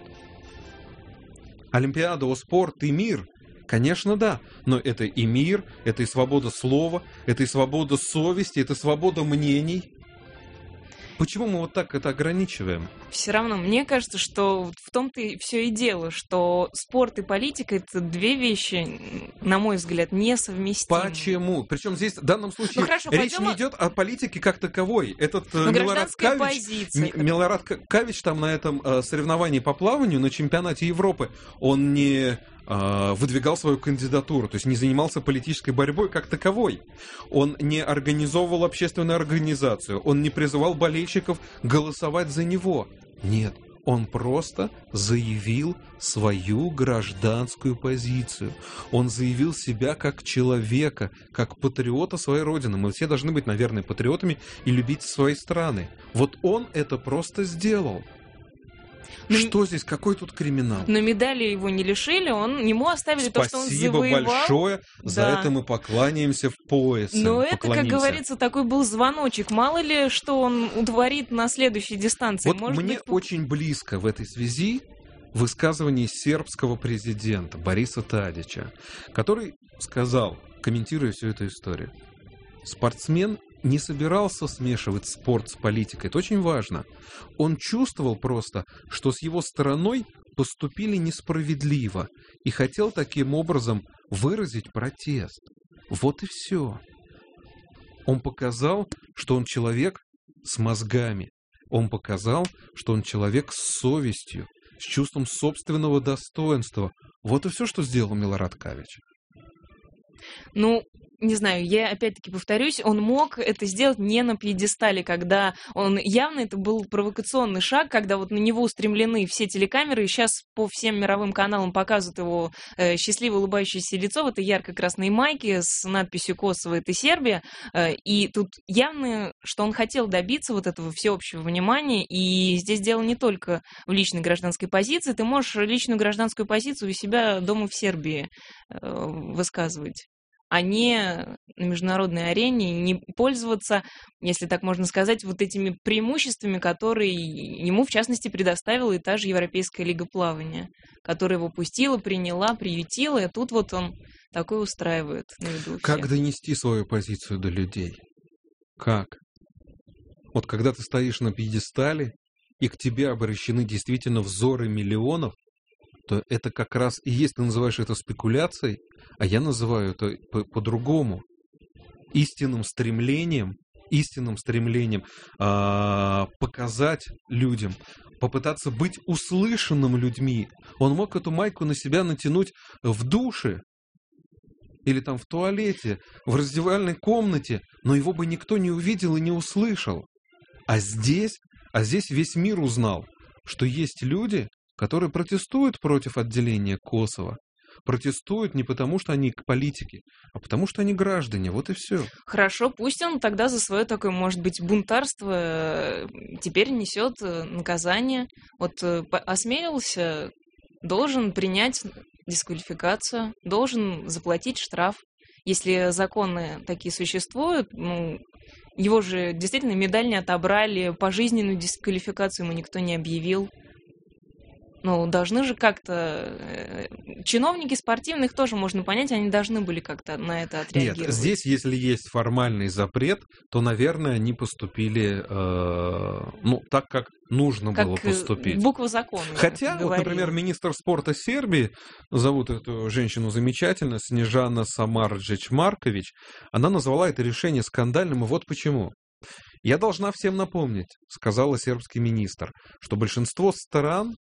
Олимпиада, спорт и мир. Конечно, да, но это и мир, это и свобода слова, это и свобода совести, это свобода мнений. Почему мы вот так это ограничиваем? Все равно, мне кажется, что в том-то и все и дело, что спорт и политика — это две вещи, на мой взгляд, несовместимые. Почему? Причем здесь в данном случае речь не идет о политике как таковой. Этот Милорад Кавич там на этом соревновании по плаванию на чемпионате Европы, он не выдвигал свою кандидатуру, то есть не занимался политической борьбой как таковой. Он не организовывал общественную организацию, он не призывал болельщиков голосовать за него. Нет, он просто заявил свою гражданскую позицию. Он заявил себя как человека, как патриота своей родины. Мы все должны быть, наверное, патриотами и любить свои страны. Вот он это просто сделал. Что здесь? Какой тут криминал? Но медали его не лишили, ему оставили то, что он завоевал. Спасибо большое, за это мы поклоняемся в пояс. Но это, как говорится, такой был звоночек. Мало ли, что он утворит на следующей дистанции. Вот мне очень близко в этой связи высказывание сербского президента Бориса Тадича, который сказал, комментируя всю эту историю, спортсмен не собирался смешивать спорт с политикой. Это очень важно. Он чувствовал просто, что с его стороной поступили несправедливо и хотел таким образом выразить протест. Вот и все. Он показал, что он человек с мозгами. Он показал, что он человек с совестью, с чувством собственного достоинства. Вот и все, что сделал Милорад Кавич. Не знаю, я опять-таки повторюсь, он мог это сделать не на пьедестале, когда он явно это был провокационный шаг, когда вот на него устремлены все телекамеры, и сейчас по всем мировым каналам показывают его счастливо улыбающееся лицо в этой ярко-красной майке с надписью «Косово — это Сербия», и тут явно, что он хотел добиться вот этого всеобщего внимания, и здесь дело не только в личной гражданской позиции, ты можешь личную гражданскую позицию у себя дома в Сербии высказывать, а не на международной арене, не пользоваться, если так можно сказать, вот этими преимуществами, которые ему, в частности, предоставила и та же Европейская лига плавания, которая его пустила, приняла, приютила, и тут вот он такой устраивает на виду. Как донести свою позицию до людей? Как? Вот когда ты стоишь на пьедестале, и к тебе обращены действительно взоры миллионов, то это как раз и есть, ты называешь это спекуляцией, а я называю это по-другому. Истинным стремлением показать людям, попытаться быть услышанным людьми. Он мог эту майку на себя натянуть в душе, или там в туалете, в раздевальной комнате, но его бы никто не увидел и не услышал. А здесь весь мир узнал, что есть люди, которые протестуют против отделения Косово. Протестуют не потому, что они к политике, а потому, что они граждане. Вот и все. Хорошо, пусть он тогда за свое такое, может быть, бунтарство теперь несет наказание. Вот осмелился, должен принять дисквалификацию, должен заплатить штраф. Если законы такие существуют, его же действительно медаль не отобрали, пожизненную дисквалификацию ему никто не объявил. Должны же как-то... Чиновники спортивных тоже можно понять, они должны были как-то на это отреагировать. Нет, здесь, если есть формальный запрет, то, наверное, они поступили так, как нужно было поступить. Буква закона. Хотя, вот, например, министр спорта Сербии, зовут эту женщину замечательно, Снежана Самарджич-Маркович, она назвала это решение скандальным, и вот почему. «Я должна всем напомнить, — сказала сербский министр, — что большинство стран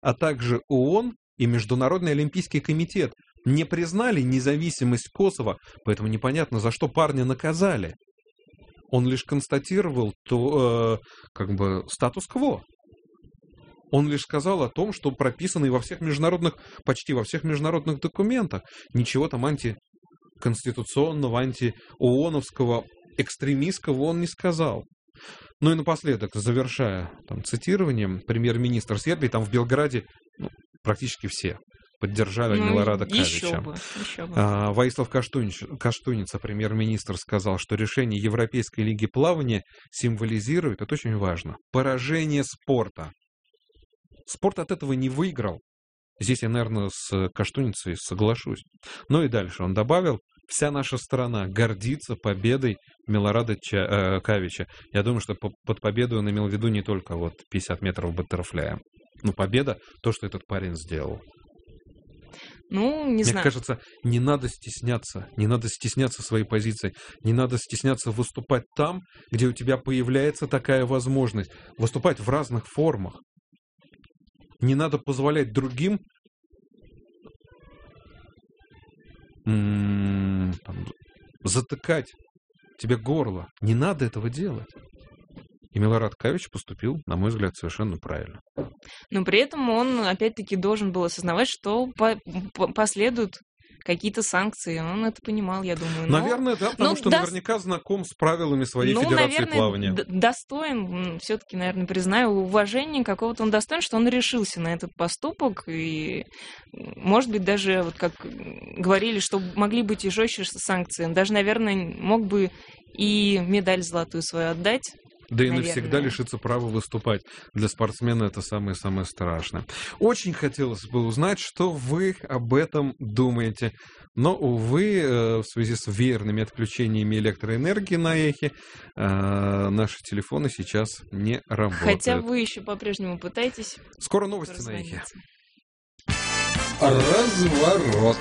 а также ООН и Международный олимпийский комитет не признали независимость Косово, поэтому непонятно, за что парня наказали. Он лишь констатировал статус-кво. Он лишь сказал о том, что прописано и почти во всех международных документах. Ничего там антиконституционного, антиооновского, экстремистского он не сказал. Ну и напоследок, завершая цитированием, премьер-министр Сербии там в Белграде практически все поддержали Милорада Кавича. Еще бы. Воислав Каштуница, премьер-министр, сказал, что решение Европейской лиги плавания символизирует, это очень важно, поражение спорта. Спорт от этого не выиграл. Здесь я, наверное, с Каштуницей соглашусь. Ну и дальше он добавил: вся наша страна гордится победой Милорада Кавича. Я думаю, что под победу он имел в виду не только 50 метров баттерфляя. Но победа — то, что этот парень сделал. Мне кажется, не надо стесняться своей позиции, не надо стесняться выступать там, где у тебя появляется такая возможность, выступать в разных формах. Не надо позволять другим затыкать тебе горло. Не надо этого делать. И Милорад Кавич поступил, на мой взгляд, совершенно правильно. Но при этом он, опять-таки, должен был осознавать, что последуют какие-то санкции. Он это понимал, я думаю. Наверное, да, потому что наверняка знаком с правилами своей федерации плавания. Достоин, все-таки, наверное, признаю, уважения какого-то он достоин, что он решился на этот поступок. И, может быть, даже, как говорили, что могли быть и жестче санкции. Он даже, наверное, мог бы и медаль золотую свою отдать. Да и навсегда лишиться права выступать. Для спортсмена это самое-самое страшное. Очень хотелось бы узнать, что вы об этом думаете. Но, увы, в связи с веерными отключениями электроэнергии на эхе, наши телефоны сейчас не работают. Хотя вы еще по-прежнему пытаетесь. Скоро новости на эхе. Разворот.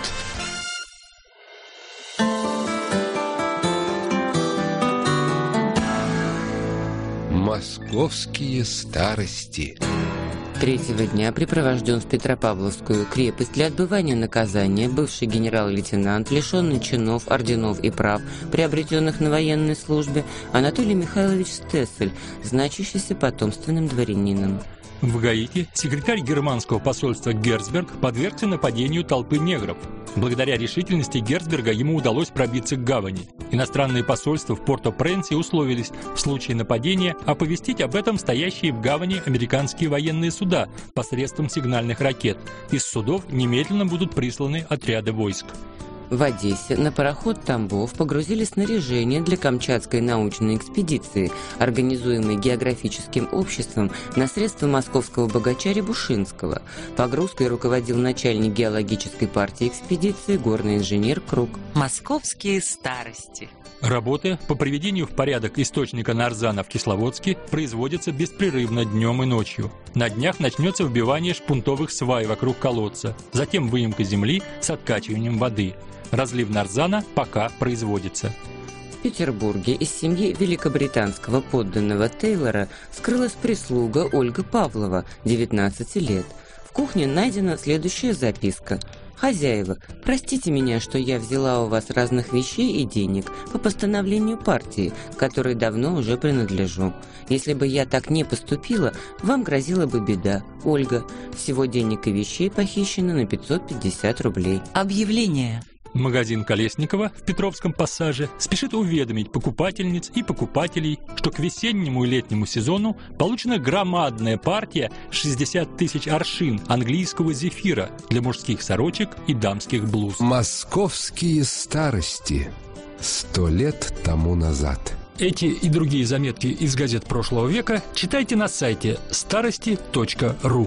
Московские старости. Третьего дня припровожден в Петропавловскую крепость для отбывания наказания бывший генерал-лейтенант, лишенный чинов, орденов и прав, приобретенных на военной службе, Анатолий Михайлович Стессель, значащийся потомственным дворянином. В Гаити секретарь германского посольства Герцберг подвергся нападению толпы негров. Благодаря решительности Герцберга ему удалось пробиться к гавани. Иностранные посольства в Порто-Пренсе условились в случае нападения оповестить об этом стоящие в гавани американские военные суда посредством сигнальных ракет. Из судов немедленно будут присланы отряды войск. В Одессе на пароход «Тамбов» погрузили снаряжение для Камчатской научной экспедиции, организуемой географическим обществом на средства московского богача Рябушинского. Погрузкой руководил начальник геологической партии экспедиции горный инженер Круг. Московские старости. Работы по приведению в порядок источника нарзана в Кисловодске производятся беспрерывно днем и ночью. На днях начнется вбивание шпунтовых свай вокруг колодца, затем выемка земли с откачиванием воды. Разлив нарзана пока производится. В Петербурге из семьи великобританского подданного Тейлора скрылась прислуга Ольга Павлова, 19 лет. В кухне найдена следующая записка. «Хозяева, простите меня, что я взяла у вас разных вещей и денег по постановлению партии, которой давно уже принадлежу. Если бы я так не поступила, вам грозила бы беда. Ольга, всего денег и вещей похищено на 550 рублей». Объявление. Магазин Колесникова в Петровском пассаже спешит уведомить покупательниц и покупателей, что к весеннему и летнему сезону получена громадная партия 60 тысяч аршин английского зефира для мужских сорочек и дамских блуз. Московские старости. 100 лет тому назад. Эти и другие заметки из газет прошлого века читайте на сайте старости.ру.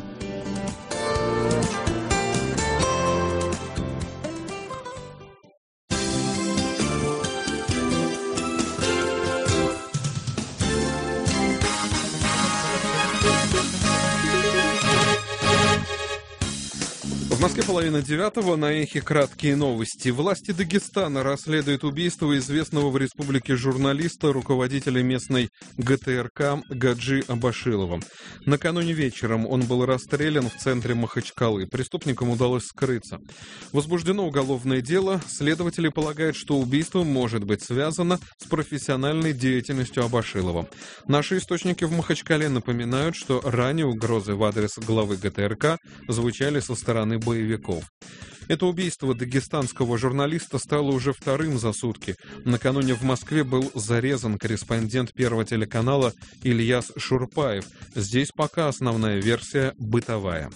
В Москве 8:30, на Эхе краткие новости. Власти Дагестана расследуют убийство известного в республике журналиста, руководителя местной ГТРК Гаджи Абашилова. Накануне вечером он был расстрелян в центре Махачкалы. Преступникам удалось скрыться. Возбуждено уголовное дело. Следователи полагают, что убийство может быть связано с профессиональной деятельностью Абашилова. Наши источники в Махачкале напоминают, что ранее угрозы в адрес главы ГТРК звучали со стороны боевиков. Это убийство дагестанского журналиста стало уже вторым за сутки. Накануне в Москве был зарезан корреспондент Первого телеканала Ильяс Шурпаев. Здесь пока основная версия бытовая.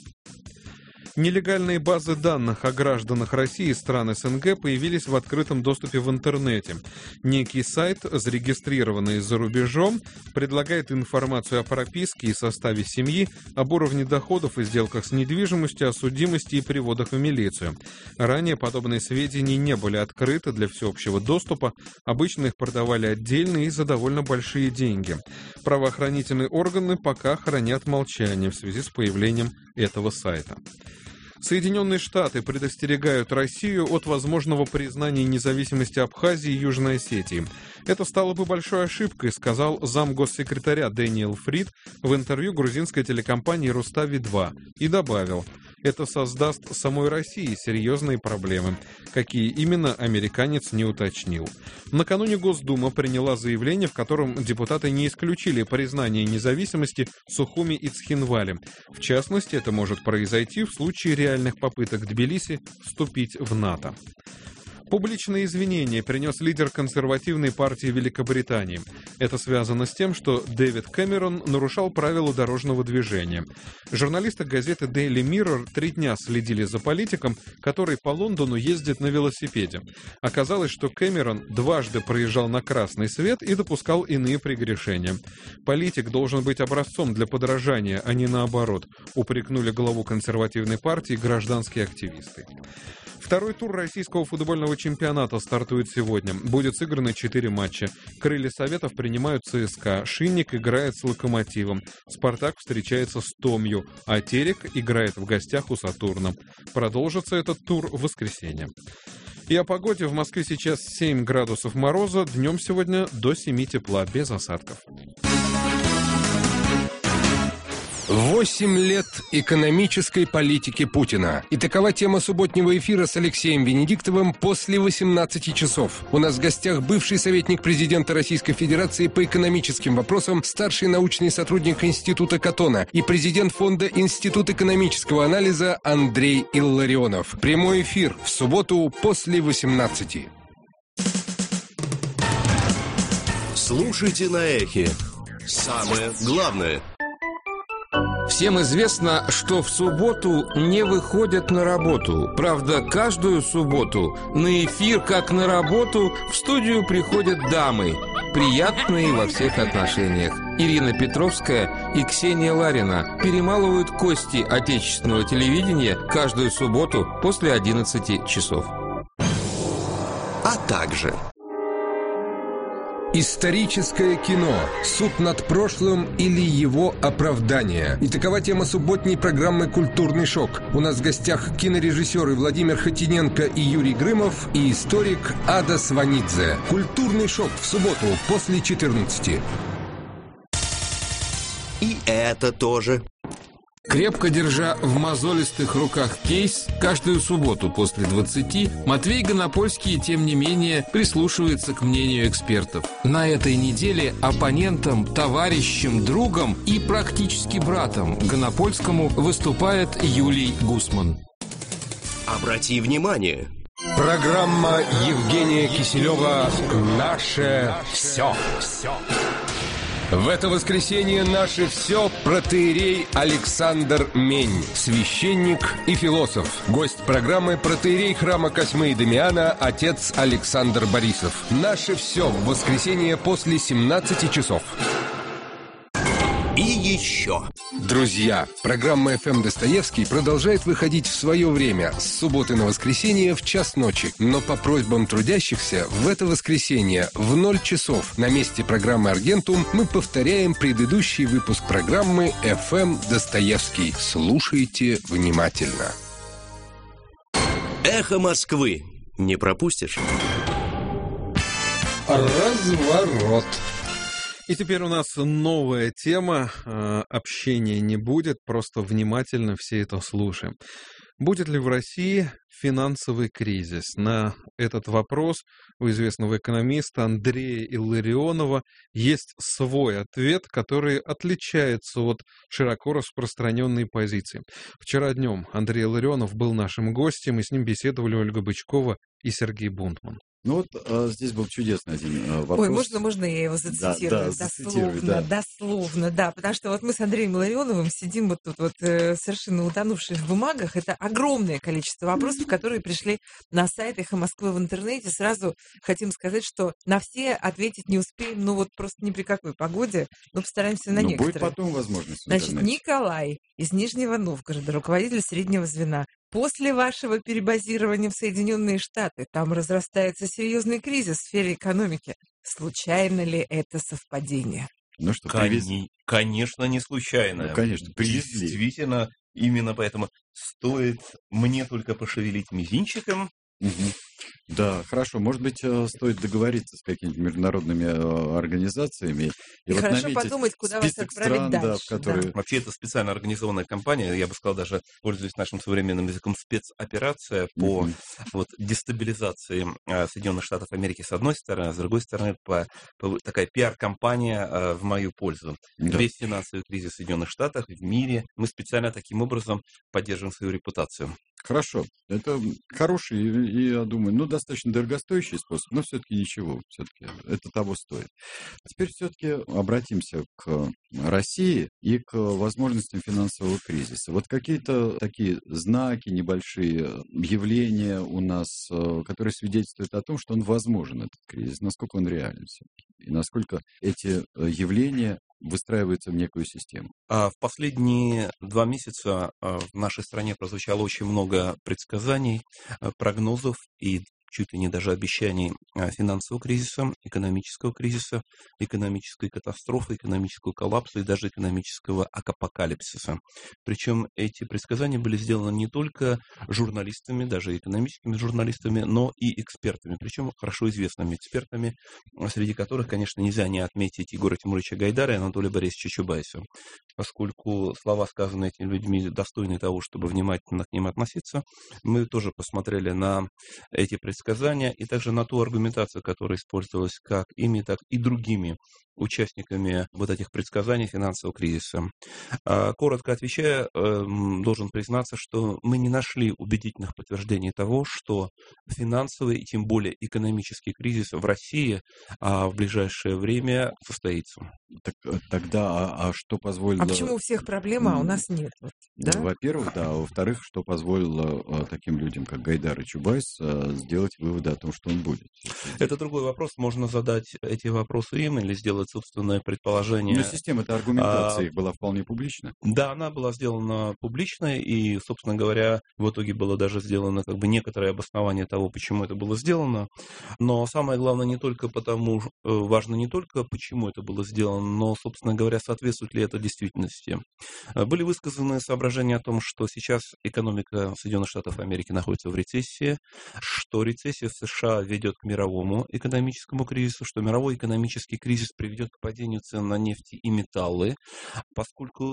Нелегальные базы данных о гражданах России и стран СНГ появились в открытом доступе в интернете. Некий сайт, зарегистрированный за рубежом, предлагает информацию о прописке и составе семьи, об уровне доходов и сделках с недвижимостью, о судимости и приводах в милицию. Ранее подобные сведения не были открыты для всеобщего доступа, обычно их продавали отдельно и за довольно большие деньги. Правоохранительные органы пока хранят молчание в связи с появлением этого сайта. Соединенные Штаты предостерегают Россию от возможного признания независимости Абхазии и Южной Осетии. Это стало бы большой ошибкой, сказал замгоссекретаря Дэниел Фрид в интервью грузинской телекомпании «Рустави-2» и добавил: это создаст самой России серьезные проблемы. Какие именно, американец не уточнил. Накануне Госдума приняла заявление, в котором депутаты не исключили признание независимости Сухуми и Цхинвали. В частности, это может произойти в случае реальных попыток Тбилиси вступить в НАТО. Публичные извинения принес лидер консервативной партии Великобритании. Это связано с тем, что Дэвид Кэмерон нарушал правила дорожного движения. Журналисты газеты Daily Mirror 3 дня следили за политиком, который по Лондону ездит на велосипеде. Оказалось, что Кэмерон дважды проезжал на красный свет и допускал иные прегрешения. Политик должен быть образцом для подражания, а не наоборот, упрекнули главу консервативной партии гражданские активисты. Второй тур российского футбольного чемпионата стартует сегодня. Будет сыграно 4 матча. Крылья Советов принимают ЦСКА, Шинник играет с Локомотивом, Спартак встречается с Томью, а Терек играет в гостях у Сатурна. Продолжится этот тур в воскресенье. И о погоде. В Москве сейчас 7 градусов мороза, днем сегодня до 7 тепла, без осадков. 8 лет экономической политики Путина. И такова тема субботнего эфира с Алексеем Венедиктовым после 18 часов. У нас в гостях бывший советник президента Российской Федерации по экономическим вопросам, старший научный сотрудник Института Катона и президент фонда Институт экономического анализа Андрей Илларионов. Прямой эфир в субботу после 18. Слушайте на Эхе. Самое главное. Всем известно, что в субботу не выходят на работу. Правда, каждую субботу на эфир, как на работу, в студию приходят дамы. Приятные во всех отношениях. Ирина Петровская и Ксения Ларина перемалывают кости отечественного телевидения каждую субботу после 11 часов. А также... Историческое кино. Суд над прошлым или его оправдание. И такова тема субботней программы «Культурный шок». У нас в гостях кинорежиссеры Владимир Хотиненко и Юрий Грымов и историк Ада Сванидзе. «Культурный шок» в субботу после 14. И это тоже. Крепко держа в мозолистых руках кейс, каждую субботу после 20 Матвей Гонопольский, тем не менее, прислушивается к мнению экспертов. На этой неделе оппонентом, товарищем, другом и практически братом Гонопольскому выступает Юлий Гусман. Обрати внимание. Программа Евгения Киселева «Наше все». В это воскресенье наше все протоиерей Александр Мень, священник и философ. Гость программы протоиерей храма Косьмы и Дамиана отец Александр Борисов. Наше все в воскресенье после 17 часов. И еще. Друзья, программа «ФМ Достоевский» продолжает выходить в свое время с субботы на воскресенье в час ночи. Но по просьбам трудящихся в это воскресенье в 0 часов на месте программы «Аргентум» мы повторяем предыдущий выпуск программы «ФМ Достоевский». Слушайте внимательно. Эхо Москвы. Не пропустишь? Разворот. И теперь у нас новая тема. Общения не будет, просто внимательно все это слушаем. Будет ли в России финансовый кризис? На этот вопрос у известного экономиста Андрея Илларионова есть свой ответ, который отличается от широко распространенной позиции. Вчера днем Андрей Илларионов был нашим гостем, и с ним беседовали Ольга Бычкова и Сергей Бунтман. Ну вот здесь был чудесный один вопрос. Ой, можно я его зацитирую? Дословно, да. Потому что вот мы с Андреем Илларионовым сидим вот тут вот совершенно утонувшие в бумагах. Это огромное количество вопросов, которые пришли на сайт «Эхо Москвы» в интернете. Сразу хотим сказать, что на все ответить не успеем, ну вот просто ни при какой погоде, но постараемся на некоторые. Будет потом возможность. Значит, Николай из Нижнего Новгорода, руководитель среднего звена. После вашего перебазирования в Соединенные Штаты там разрастается серьезный кризис в сфере экономики. Случайно ли это совпадение? Ну что, конечно, не случайно. Ну, конечно, привезли. Действительно, именно поэтому стоит мне только пошевелить мизинчиком. Угу. Да, хорошо. Может быть, стоит договориться с какими-то международными организациями. И вот хорошо подумать, куда вас отправить дальше. Да, в которые... да. Вообще, это специально организованная кампания, я бы сказал, даже, пользуясь нашим современным языком, спецоперация по дестабилизации Соединенных Штатов Америки с одной стороны, а с другой стороны, такая пиар-кампания в мою пользу. Да. Весь финансовый кризис в Соединенных Штатах, в мире, мы специально таким образом поддерживаем свою репутацию. Хорошо. Это хороший и, я думаю, достаточно дорогостоящий способ, но все-таки ничего. Все-таки это того стоит. Теперь все-таки обратимся к России и к возможностям финансового кризиса. Вот какие-то такие знаки, небольшие явления у нас, которые свидетельствуют о том, что он возможен, этот кризис, насколько он реален все-таки, и насколько эти явления выстраивается в некую систему. В последние 2 месяца в нашей стране прозвучало очень много предсказаний, прогнозов и чуть ли не даже обещаний финансового кризиса, экономической катастрофы, экономического коллапса и даже экономического апокалипсиса. Причем эти предсказания были сделаны не только журналистами, даже экономическими журналистами, но и экспертами, причем хорошо известными экспертами, среди которых, конечно, нельзя не отметить Егора Тимуровича Гайдара и Анатолия Борисовича Чубайса, поскольку слова, сказанные этими людьми, достойны того, чтобы внимательно к ним относиться. Мы тоже посмотрели на эти предсказания и также на ту аргументацию, которая использовалась как ими, так и другими участниками вот этих предсказаний финансового кризиса. Коротко отвечая, должен признаться, что мы не нашли убедительных подтверждений того, что финансовый и тем более экономический кризис в России в ближайшее время состоится. Тогда, что позволило... А почему у всех проблема, а у нас нет? Да? Во-первых, да. Во-вторых, что позволило таким людям, как Гайдар и Чубайс, сделать выводы о том, что он будет? Это другой вопрос. Можно задать эти вопросы им или сделать собственное предположение. Но система-то аргументации была вполне публична. Да, она была сделана публично, и, собственно говоря, в итоге было даже сделано некоторое обоснование того, почему это было сделано. Но самое главное важно не только почему это было сделано, но, собственно говоря, соответствует ли это действительности. Были высказаны соображения о том, что сейчас экономика Соединенных Штатов Америки находится в рецессии, что рецессия в США ведет к мировому экономическому кризису, что мировой экономический кризис приведет к падению цен на нефть и металлы, поскольку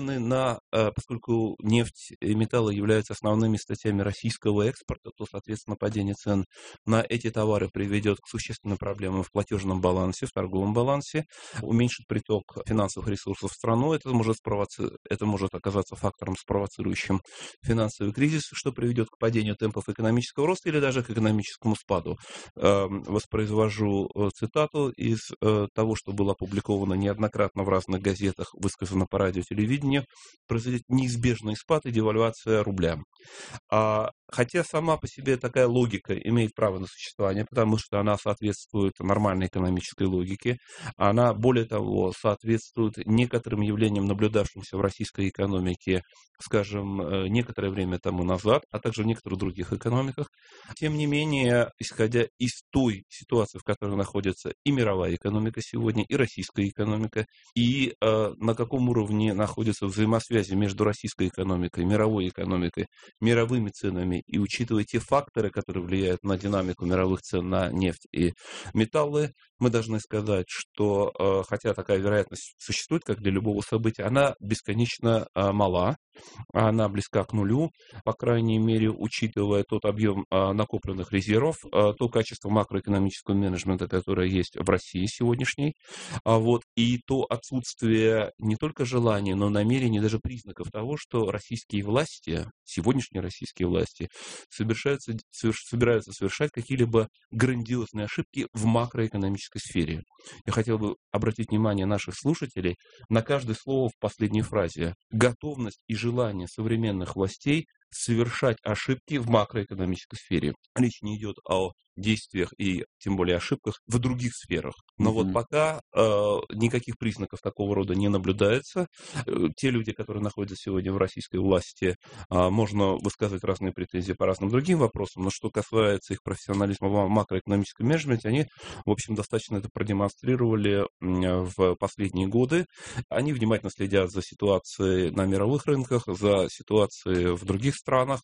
нефть и металлы являются основными статьями российского экспорта, то, соответственно, падение цен на эти товары приведет к существенным проблемам в платежном балансе, в торговом балансе, уменьшит приток финансовых ресурсов в страну, это может оказаться фактором, спровоцирующим финансовый кризис, что приведет к падению темпов экономического роста или даже к экономическому спаду. Воспроизвожу цитату из того, что было опубликовано неоднократно в разных газетах, высказано по радио и телевидению: произойдет неизбежный спад и девальвация рубля. Хотя сама по себе такая логика имеет право на существование, потому что она соответствует нормальной экономической логике. Она, более того, соответствует некоторым явлениям, наблюдавшимся в российской экономике, скажем, некоторое время тому назад, а также в некоторых других экономиках. Тем не менее, исходя из той ситуации, в которой находится и мировая экономика сегодня, и российская экономика, и на каком уровне находятся взаимосвязи между российской экономикой, мировой экономикой, мировыми ценами время и учитывая те факторы, которые влияют на динамику мировых цен на нефть и металлы, мы должны сказать, что хотя такая вероятность существует, как для любого события, она бесконечно мала, она близка к нулю, по крайней мере, учитывая тот объем накопленных резервов, то качество макроэкономического менеджмента, которое есть в России сегодняшней, и то отсутствие не только желания, но намерений, даже признаков того, что российские власти, сегодняшние российские власти, собираются совершать какие-либо грандиозные ошибки в макроэкономической сфере. Я хотел бы обратить внимание наших слушателей на каждое слово в последней фразе. Готовность и желание современных властей совершать ошибки в макроэкономической сфере. Речь не идет о действиях и тем более ошибках в других сферах. Но вот пока никаких признаков такого рода не наблюдается. Те люди, которые находятся сегодня в российской власти, можно высказывать разные претензии по разным другим вопросам, но что касается их профессионализма в макроэкономическом менеджменте, они, в общем, достаточно это продемонстрировали в последние годы. Они внимательно следят за ситуацией на мировых рынках, за ситуацией в других странах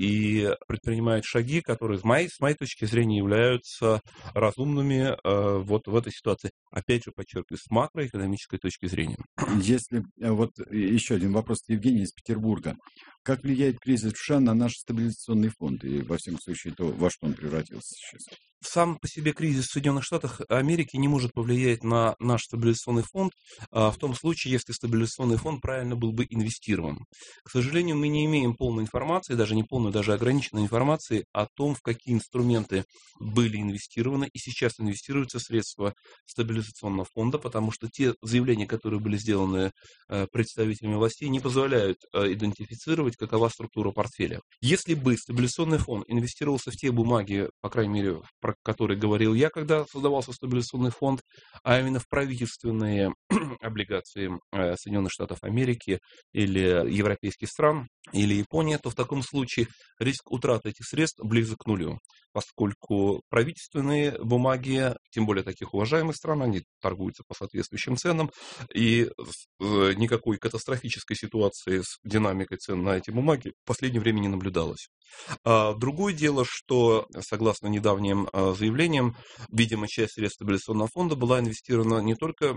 и предпринимают шаги, которые, с моей точки зрения, являются разумными вот в этой ситуации. Опять же, подчеркиваю, с макроэкономической точки зрения. Если вот еще один вопрос от Евгения из Петербурга. Как влияет кризис в США на наш стабилизационный фонд? И, во всяком случае, то, во что он превратился сейчас? Сам по себе кризис в Соединенных Штатах Америки не может повлиять на наш стабилизационный фонд в том случае, если стабилизационный фонд правильно был бы инвестирован. К сожалению, мы не имеем полной информации, даже не полной, даже ограниченной информации о том, в какие инструменты были инвестированы и сейчас инвестируются средства стабилизационного фонда, потому что те заявления, которые были сделаны представителями властей, не позволяют идентифицировать, какова структура портфеля. Если бы стабилизационный фонд инвестировался в те бумаги, по крайней мере, про которые говорил я, когда создавался стабилизационный фонд, а именно в правительственные облигации Соединенных Штатов Америки или европейских стран, или Японии, то в таком случае риск утраты этих средств близок к нулю, поскольку правительственные бумаги, тем более таких уважаемых стран, они торгуются по соответствующим ценам, и никакой катастрофической ситуации с динамикой цен на эти бумаги в последнее время не наблюдалось. Другое дело, что, согласно недавним заявлениям, видимо, часть средств стабилизационного фонда была инвестирована не только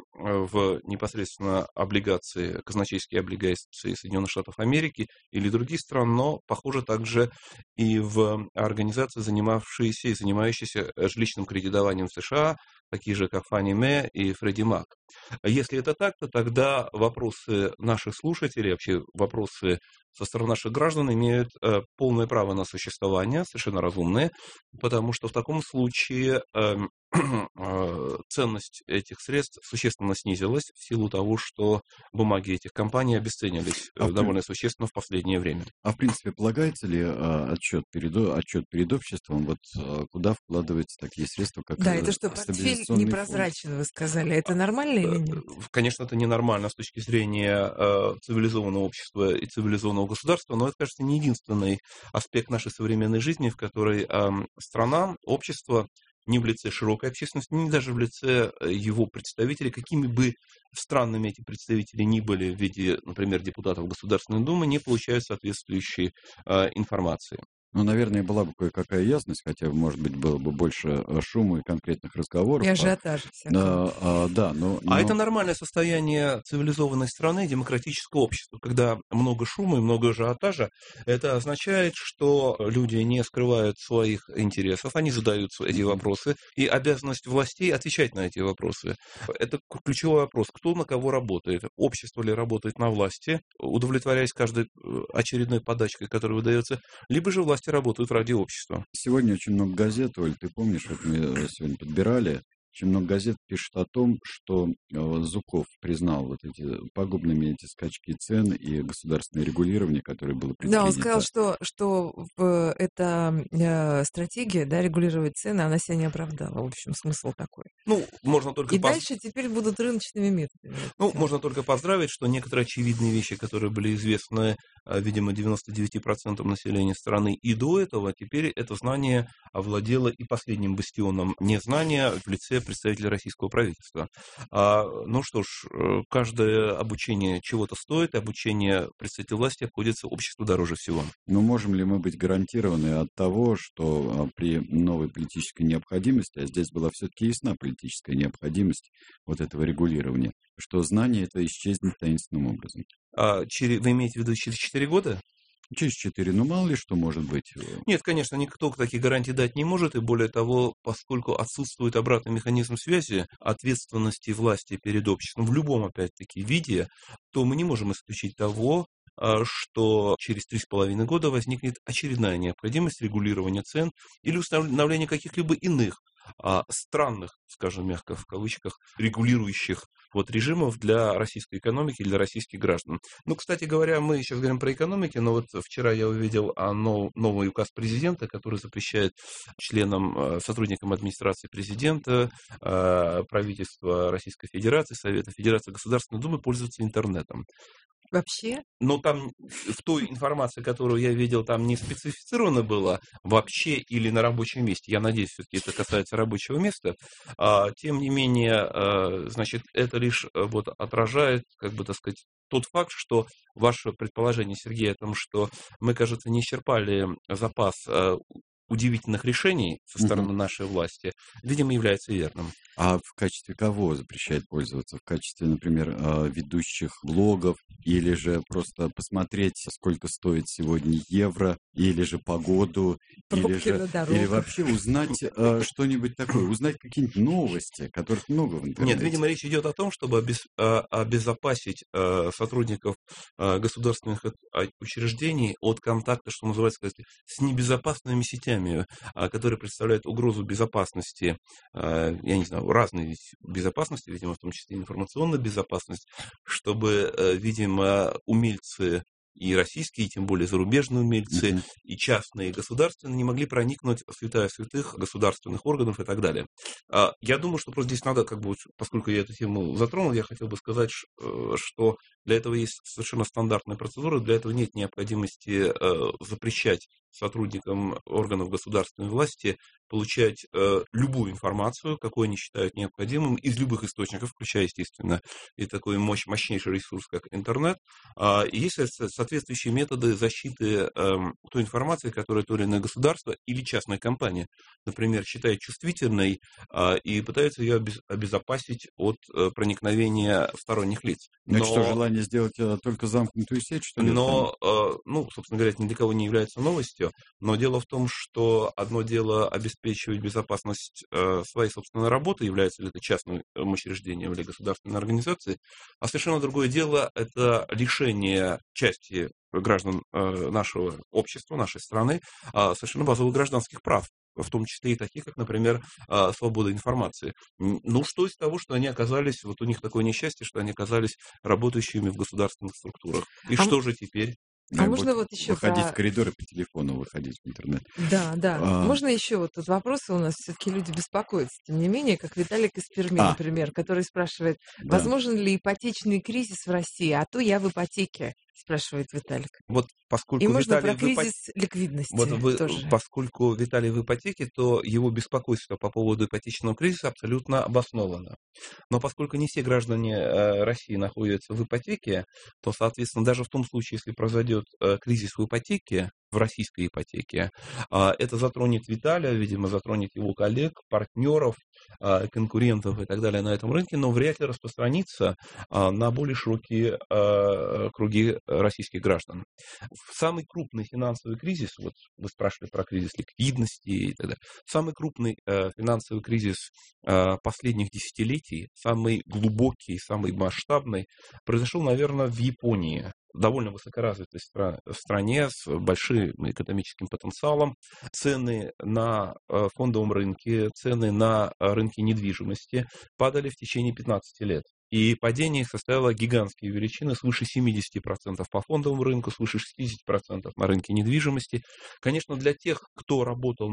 в непосредственно облигации, казначейские облигации Соединенных Штатов Америки или других стран, но, похоже, также и в организации, занимавшиеся и занимающиеся жилищным кредитованием в США, такие же, как Fannie Mae и Freddie Mac. Если это так, то тогда вопросы наших слушателей, вообще вопросы со стороны наших граждан имеют полное право на существование, совершенно разумные, потому что в таком случае ценность этих средств существенно снизилась в силу того, что бумаги этих компаний обесценились довольно существенно в последнее время. А в принципе, полагается ли отчет перед обществом, вот куда вкладываются такие средства, как Да, это что, портфель непрозрачен, вы сказали. Это нормально или нет? Конечно, это ненормально с точки зрения цивилизованного общества и цивилизованного государства, но это, кажется, не единственный аспект нашей современной жизни, в которой страна, общество, ни в лице широкой общественности, ни даже в лице его представителей, какими бы странными эти представители ни были в виде, например, депутатов Государственной Думы, не получают соответствующей информации. Ну, наверное, была бы кое-какая ясность, хотя, может быть, было бы больше шума и конкретных разговоров. И ажиотажа всякого. Да, но... А это нормальное состояние цивилизованной страны, демократического общества. Когда много шума и много ажиотажа, это означает, что люди не скрывают своих интересов, они задают эти вопросы, и обязанность властей отвечать на эти вопросы. Это ключевой вопрос, кто на кого работает. Общество ли работает на власти, удовлетворяясь каждой очередной подачкой, которая выдается, либо же власти работают ради общества. Сегодня очень много газет, Оль, ты помнишь, вот мы сегодня подбирали, очень много газет пишет о том, что Зуков признал вот эти пагубными эти скачки цен и государственное регулирование, которое было предпринято. Да, он сказал, что эта стратегия, да, регулировать цены, она себя не оправдала. В общем, смысл такой. Ну, можно только... И дальше теперь будут рыночными методами. Ну, можно только поздравить, что некоторые очевидные вещи, которые были известны видимо, 99% населения страны. И до этого теперь это знание овладело и последним бастионом незнания в лице представителя российского правительства. Ну что ж, каждое обучение чего-то стоит, обучение представителей власти обходится обществу дороже всего. Но можем ли мы быть гарантированы от того, что при новой политической необходимости, а здесь была все-таки ясна политическая необходимость вот этого регулирования, что знание это исчезнет таинственным образом? Вы имеете в виду через 4 года? Через 4, ну мало ли что может быть. Нет, конечно, никто таких гарантий дать не может, и более того, поскольку отсутствует обратный механизм связи, ответственности власти перед обществом в любом, опять-таки, виде, то мы не можем исключить того, что через 3,5 года возникнет очередная необходимость регулирования цен или установления каких-либо иных странных, скажем мягко в кавычках, регулирующих режимов для российской экономики, для российских граждан. Ну, кстати говоря, мы сейчас говорим про экономику, но вот вчера я увидел новый указ президента, который запрещает членам, сотрудникам администрации президента, правительства Российской Федерации, Совета Федерации Государственной Думы пользоваться интернетом. Вообще? Но там в той информации, которую я видел, там не специфицировано было вообще или на рабочем месте. Я надеюсь, все-таки это касается рабочего места. Тем не менее, значит, это лишь отражает, тот факт, что ваше предположение, Сергей, о том, что мы, кажется, не исчерпали запас удивительных решений со стороны нашей власти, видимо, является верным. А в качестве кого запрещает пользоваться? В качестве, например, ведущих блогов? Или же просто посмотреть, сколько стоит сегодня евро? Или же погоду? Или вообще узнать что-нибудь такое? Узнать какие-нибудь новости, которых много в интернете? Нет, видимо, речь идет о том, чтобы обезопасить сотрудников государственных учреждений от контакта, что называется, с небезопасными сетями, которые представляют угрозу безопасности, я не знаю, разной безопасности, видимо, в том числе информационной безопасности, чтобы, видимо, умельцы и российские, и тем более зарубежные умельцы, и частные, и государственные не могли проникнуть в святая святых государственных органов и так далее. Я думаю, что просто здесь надо, поскольку я эту тему затронул, я хотел бы сказать, что для этого есть совершенно стандартная процедура, для этого нет необходимости запрещать сотрудникам органов государственной власти получать любую информацию, какую они считают необходимым, из любых источников, включая, естественно, и такой мощнейший ресурс, как интернет. И есть соответствующие методы защиты той информации, которую то или иное государство или частная компания, например, считает чувствительной и пытается ее обезопасить от проникновения сторонних лиц. Но что, желание сделать только замкнутую сеть, что ли? Собственно говоря, это ни для кого не является новостью, но дело в том, что одно дело обеспечивать безопасность своей собственной работы, является ли это частным учреждением или государственной организацией, а совершенно другое дело – это лишение части граждан нашего общества, нашей страны совершенно базовых гражданских прав, в том числе и таких, как, например, свобода информации. Ну, что из того, что они оказались, у них такое несчастье, что они оказались работающими в государственных структурах. И что же теперь? Можно еще выходить в коридоры по телефону, выходить в интернет. Да. Можно еще тут вопросы у нас все-таки люди беспокоятся. Тем не менее, как Виталик из Перми, например, который спрашивает, возможен ли ипотечный кризис в России, а то я в ипотеке, спрашивает Виталик. Поскольку и можно Виталий про кризис ликвидности тоже. Поскольку Виталий в ипотеке, то его беспокойство по поводу ипотечного кризиса абсолютно обосновано. Но поскольку не все граждане России находятся в ипотеке, то, соответственно, даже в том случае, если произойдет кризис в ипотеке, в российской ипотеке, это затронет Виталия, видимо, затронет его коллег, партнеров, конкурентов и так далее на этом рынке, но вряд ли распространится на более широкие круги российских граждан. Самый крупный финансовый кризис, вы спрашивали про кризис ликвидности и так далее, самый крупный финансовый кризис последних десятилетий, самый глубокий, самый масштабный, произошел, наверное, в Японии. Довольно высокоразвитой стране с большим экономическим потенциалом. Цены на фондовом рынке, цены на рынке недвижимости падали в течение 15 лет. И падение их составило гигантские величины, свыше 70% по фондовому рынку, свыше 60% на рынке недвижимости. Конечно, для тех, кто работал на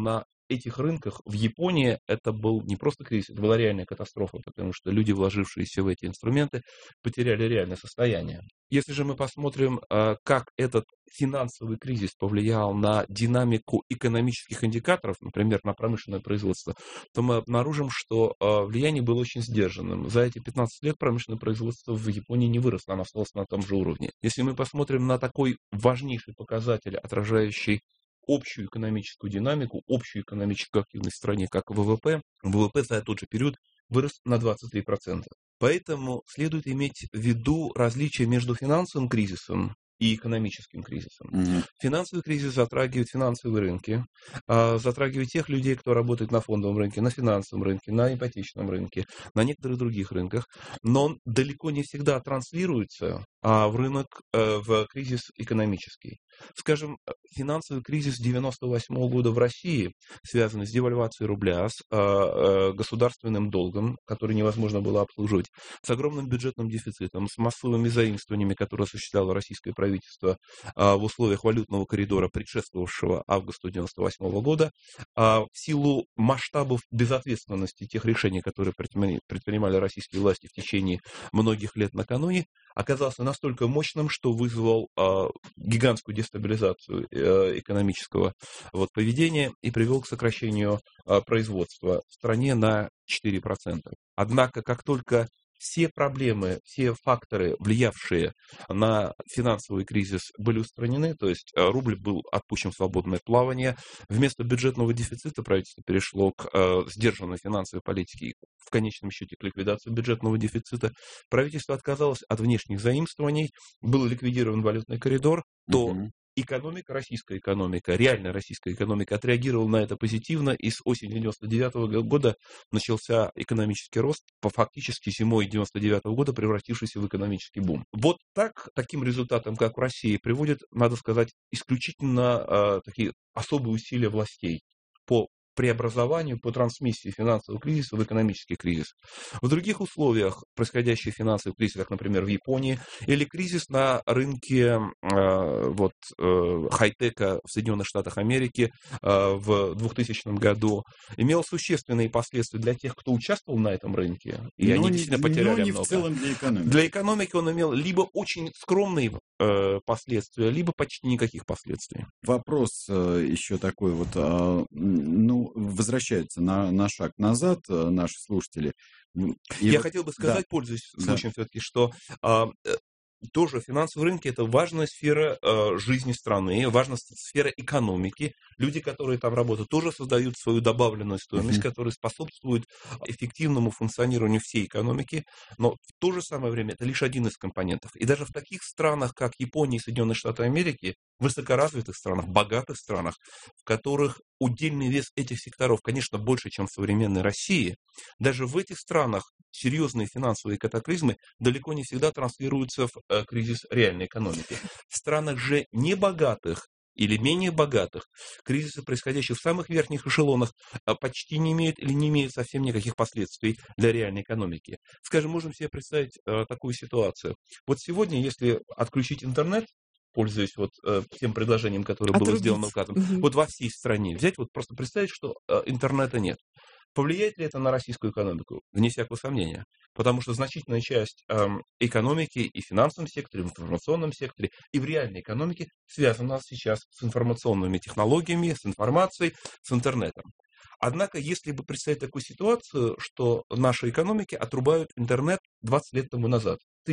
этих рынках в Японии это был не просто кризис, это была реальная катастрофа, потому что люди, вложившиеся в эти инструменты, потеряли реальное состояние. Если же мы посмотрим, как этот финансовый кризис повлиял на динамику экономических индикаторов, например, на промышленное производство, то мы обнаружим, что влияние было очень сдержанным. За эти 15 лет промышленное производство в Японии не выросло, оно осталось на том же уровне. Если мы посмотрим на такой важнейший показатель, отражающий общую экономическую динамику, общую экономическую активность в стране, как ВВП, ВВП за тот же период вырос на 23%. Поэтому следует иметь в виду различия между финансовым кризисом и экономическим кризисом. Финансовый кризис затрагивает финансовые рынки, затрагивает тех людей, кто работает на фондовом рынке, на финансовом рынке, на ипотечном рынке, на некоторых других рынках, но он далеко не всегда транслируется в рынок, в кризис экономический. Скажем, финансовый кризис 1998 года в России, связанный с девальвацией рубля, с государственным долгом, который невозможно было обслуживать, с огромным бюджетным дефицитом, с массовыми заимствованиями, которые осуществляло российское правительство в условиях валютного коридора, предшествовавшего августу 1998 года, в силу масштабов безответственности тех решений, которые предпринимали российские власти в течение многих лет накануне, оказался настолько мощным, что вызвал гигантскую дестабилизацию экономического поведения и привел к сокращению производства в стране на 4%. Однако, как только все проблемы, все факторы, влиявшие на финансовый кризис, были устранены, то есть рубль был отпущен в свободное плавание, вместо бюджетного дефицита правительство перешло к сдержанной финансовой политике, в конечном счете к ликвидации бюджетного дефицита, правительство отказалось от внешних заимствований, был ликвидирован валютный коридор, то экономика, российская экономика, реальная российская экономика отреагировала на это позитивно, и с осени 1999 года начался экономический рост, фактически зимой 1999 года превратившийся в экономический бум. Вот таким результатом, как в России, приводит, надо сказать, исключительно такие особые усилия властей по преобразованию, по трансмиссии финансового кризиса в экономический кризис. В других условиях происходящий финансовый кризис, как, например, в Японии, или кризис на рынке хай-тека в Соединенных Штатах Америки в 2000 году, имел существенные последствия для тех, кто участвовал на этом рынке, и они действительно потеряли много. В целом для экономики. Для экономики он имел либо очень скромные последствия, либо почти никаких последствий. Вопрос еще такой возвращаются на шаг назад наши слушатели. Я хотел бы сказать, пользуясь случаем все-таки, что тоже финансовые рынки – это важная сфера жизни страны, важная сфера экономики. Люди, которые там работают, тоже создают свою добавленную стоимость, которая способствует эффективному функционированию всей экономики, но в то же самое время это лишь один из компонентов. И даже в таких странах, как Япония и Соединенные Штаты Америки, высокоразвитых странах, богатых странах, в которых удельный вес этих секторов, конечно, больше, чем в современной России, даже в этих странах серьезные финансовые катаклизмы далеко не всегда транслируются в кризис реальной экономики. В странах же небогатых или менее богатых, кризисы, происходящие в самых верхних эшелонах, почти не имеют или не имеют совсем никаких последствий для реальной экономики. Скажем, можем себе представить такую ситуацию. Вот сегодня, если отключить интернет, пользуясь тем предложением, которое было сделано указом, во всей стране взять, просто представить, что интернета нет. Повлияет ли это на российскую экономику? Вне всякого сомнения. Потому что значительная часть экономики и в финансовом секторе, и в информационном секторе, и в реальной экономике связана сейчас с информационными технологиями, с информацией, с интернетом. Однако, если бы представить такую ситуацию, что нашей экономике отрубают интернет 20 лет тому назад, в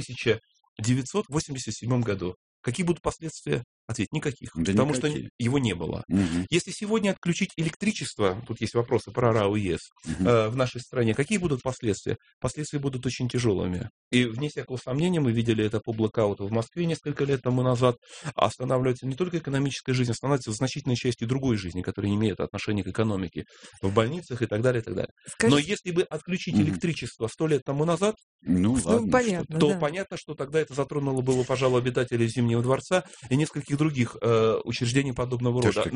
1987 году, какие будут последствия? Ответ: никаких. Да потому никаких. Что его не было. Если сегодня отключить электричество, тут есть вопросы про РАО и ЕС, в нашей стране, какие будут последствия? Последствия будут очень тяжелыми. И вне всякого сомнения, мы видели это по блэкауту в Москве несколько лет тому назад, останавливается не только экономическая жизнь, останавливается значительной частью другой жизни, которая не имеет отношения к экономике, в больницах и так далее, и так далее. Но если бы отключить электричество 100 лет тому назад, понятно, что тогда это затронуло бы, пожалуй, обитателей Зимнего дворца и нескольких других учреждений подобного рода.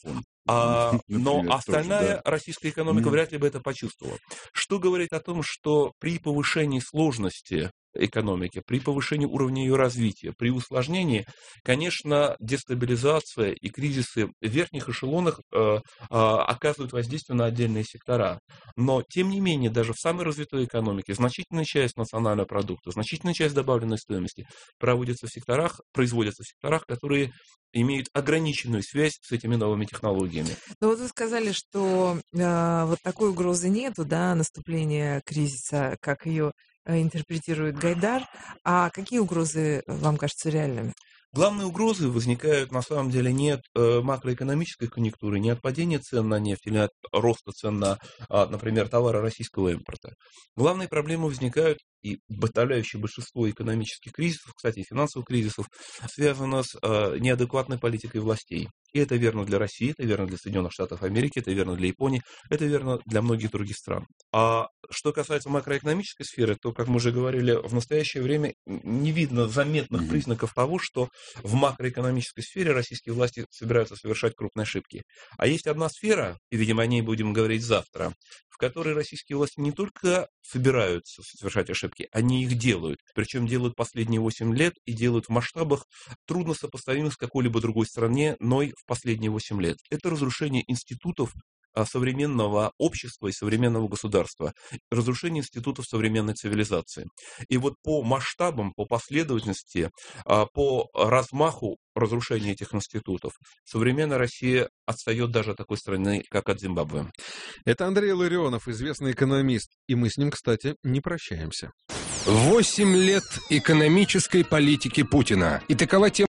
Но остальная российская экономика вряд ли бы это почувствовала. Что говорит о том, что при повышении сложности экономики, при повышении уровня ее развития, при усложнении, конечно, дестабилизация и кризисы в верхних эшелонах оказывают воздействие на отдельные сектора. Но, тем не менее, даже в самой развитой экономике значительная часть национального продукта, значительная часть добавленной стоимости производится в секторах, которые имеют ограниченную связь с этими новыми технологиями. Ну вот вы сказали, что вот такой угрозы нету, да, наступления кризиса, как ее интерпретирует Гайдар. А какие угрозы вам кажутся реальными? Главные угрозы возникают, на самом деле, не от макроэкономической конъюнктуры, не от падения цен на нефть или от роста цен на, например, товары российского импорта. Главные проблемы возникают, и подавляющее большинство экономических кризисов, кстати, и финансовых кризисов, связано с неадекватной политикой властей. И это верно для России, это верно для Соединенных Штатов Америки, это верно для Японии, это верно для многих других стран. А что касается макроэкономической сферы, то, как мы уже говорили, в настоящее время не видно заметных признаков того, что в макроэкономической сфере российские власти собираются совершать крупные ошибки. А есть одна сфера, и, видимо, о ней будем говорить завтра, в которой российские власти не только собираются совершать ошибки, они их делают. Причем делают последние 8 лет и делают в масштабах трудно сопоставимых с какой-либо другой стране, но и в последние 8 лет. Это разрушение институтов современного общества и современного государства, разрушение институтов современной цивилизации. И вот по масштабам, по последовательности, по размаху разрушения этих институтов современная Россия отстает даже от такой страны, как от Зимбабве. Это Андрей Ларионов, известный экономист. И мы с ним, кстати, не прощаемся. 8 лет экономической политики Путина. И такова тема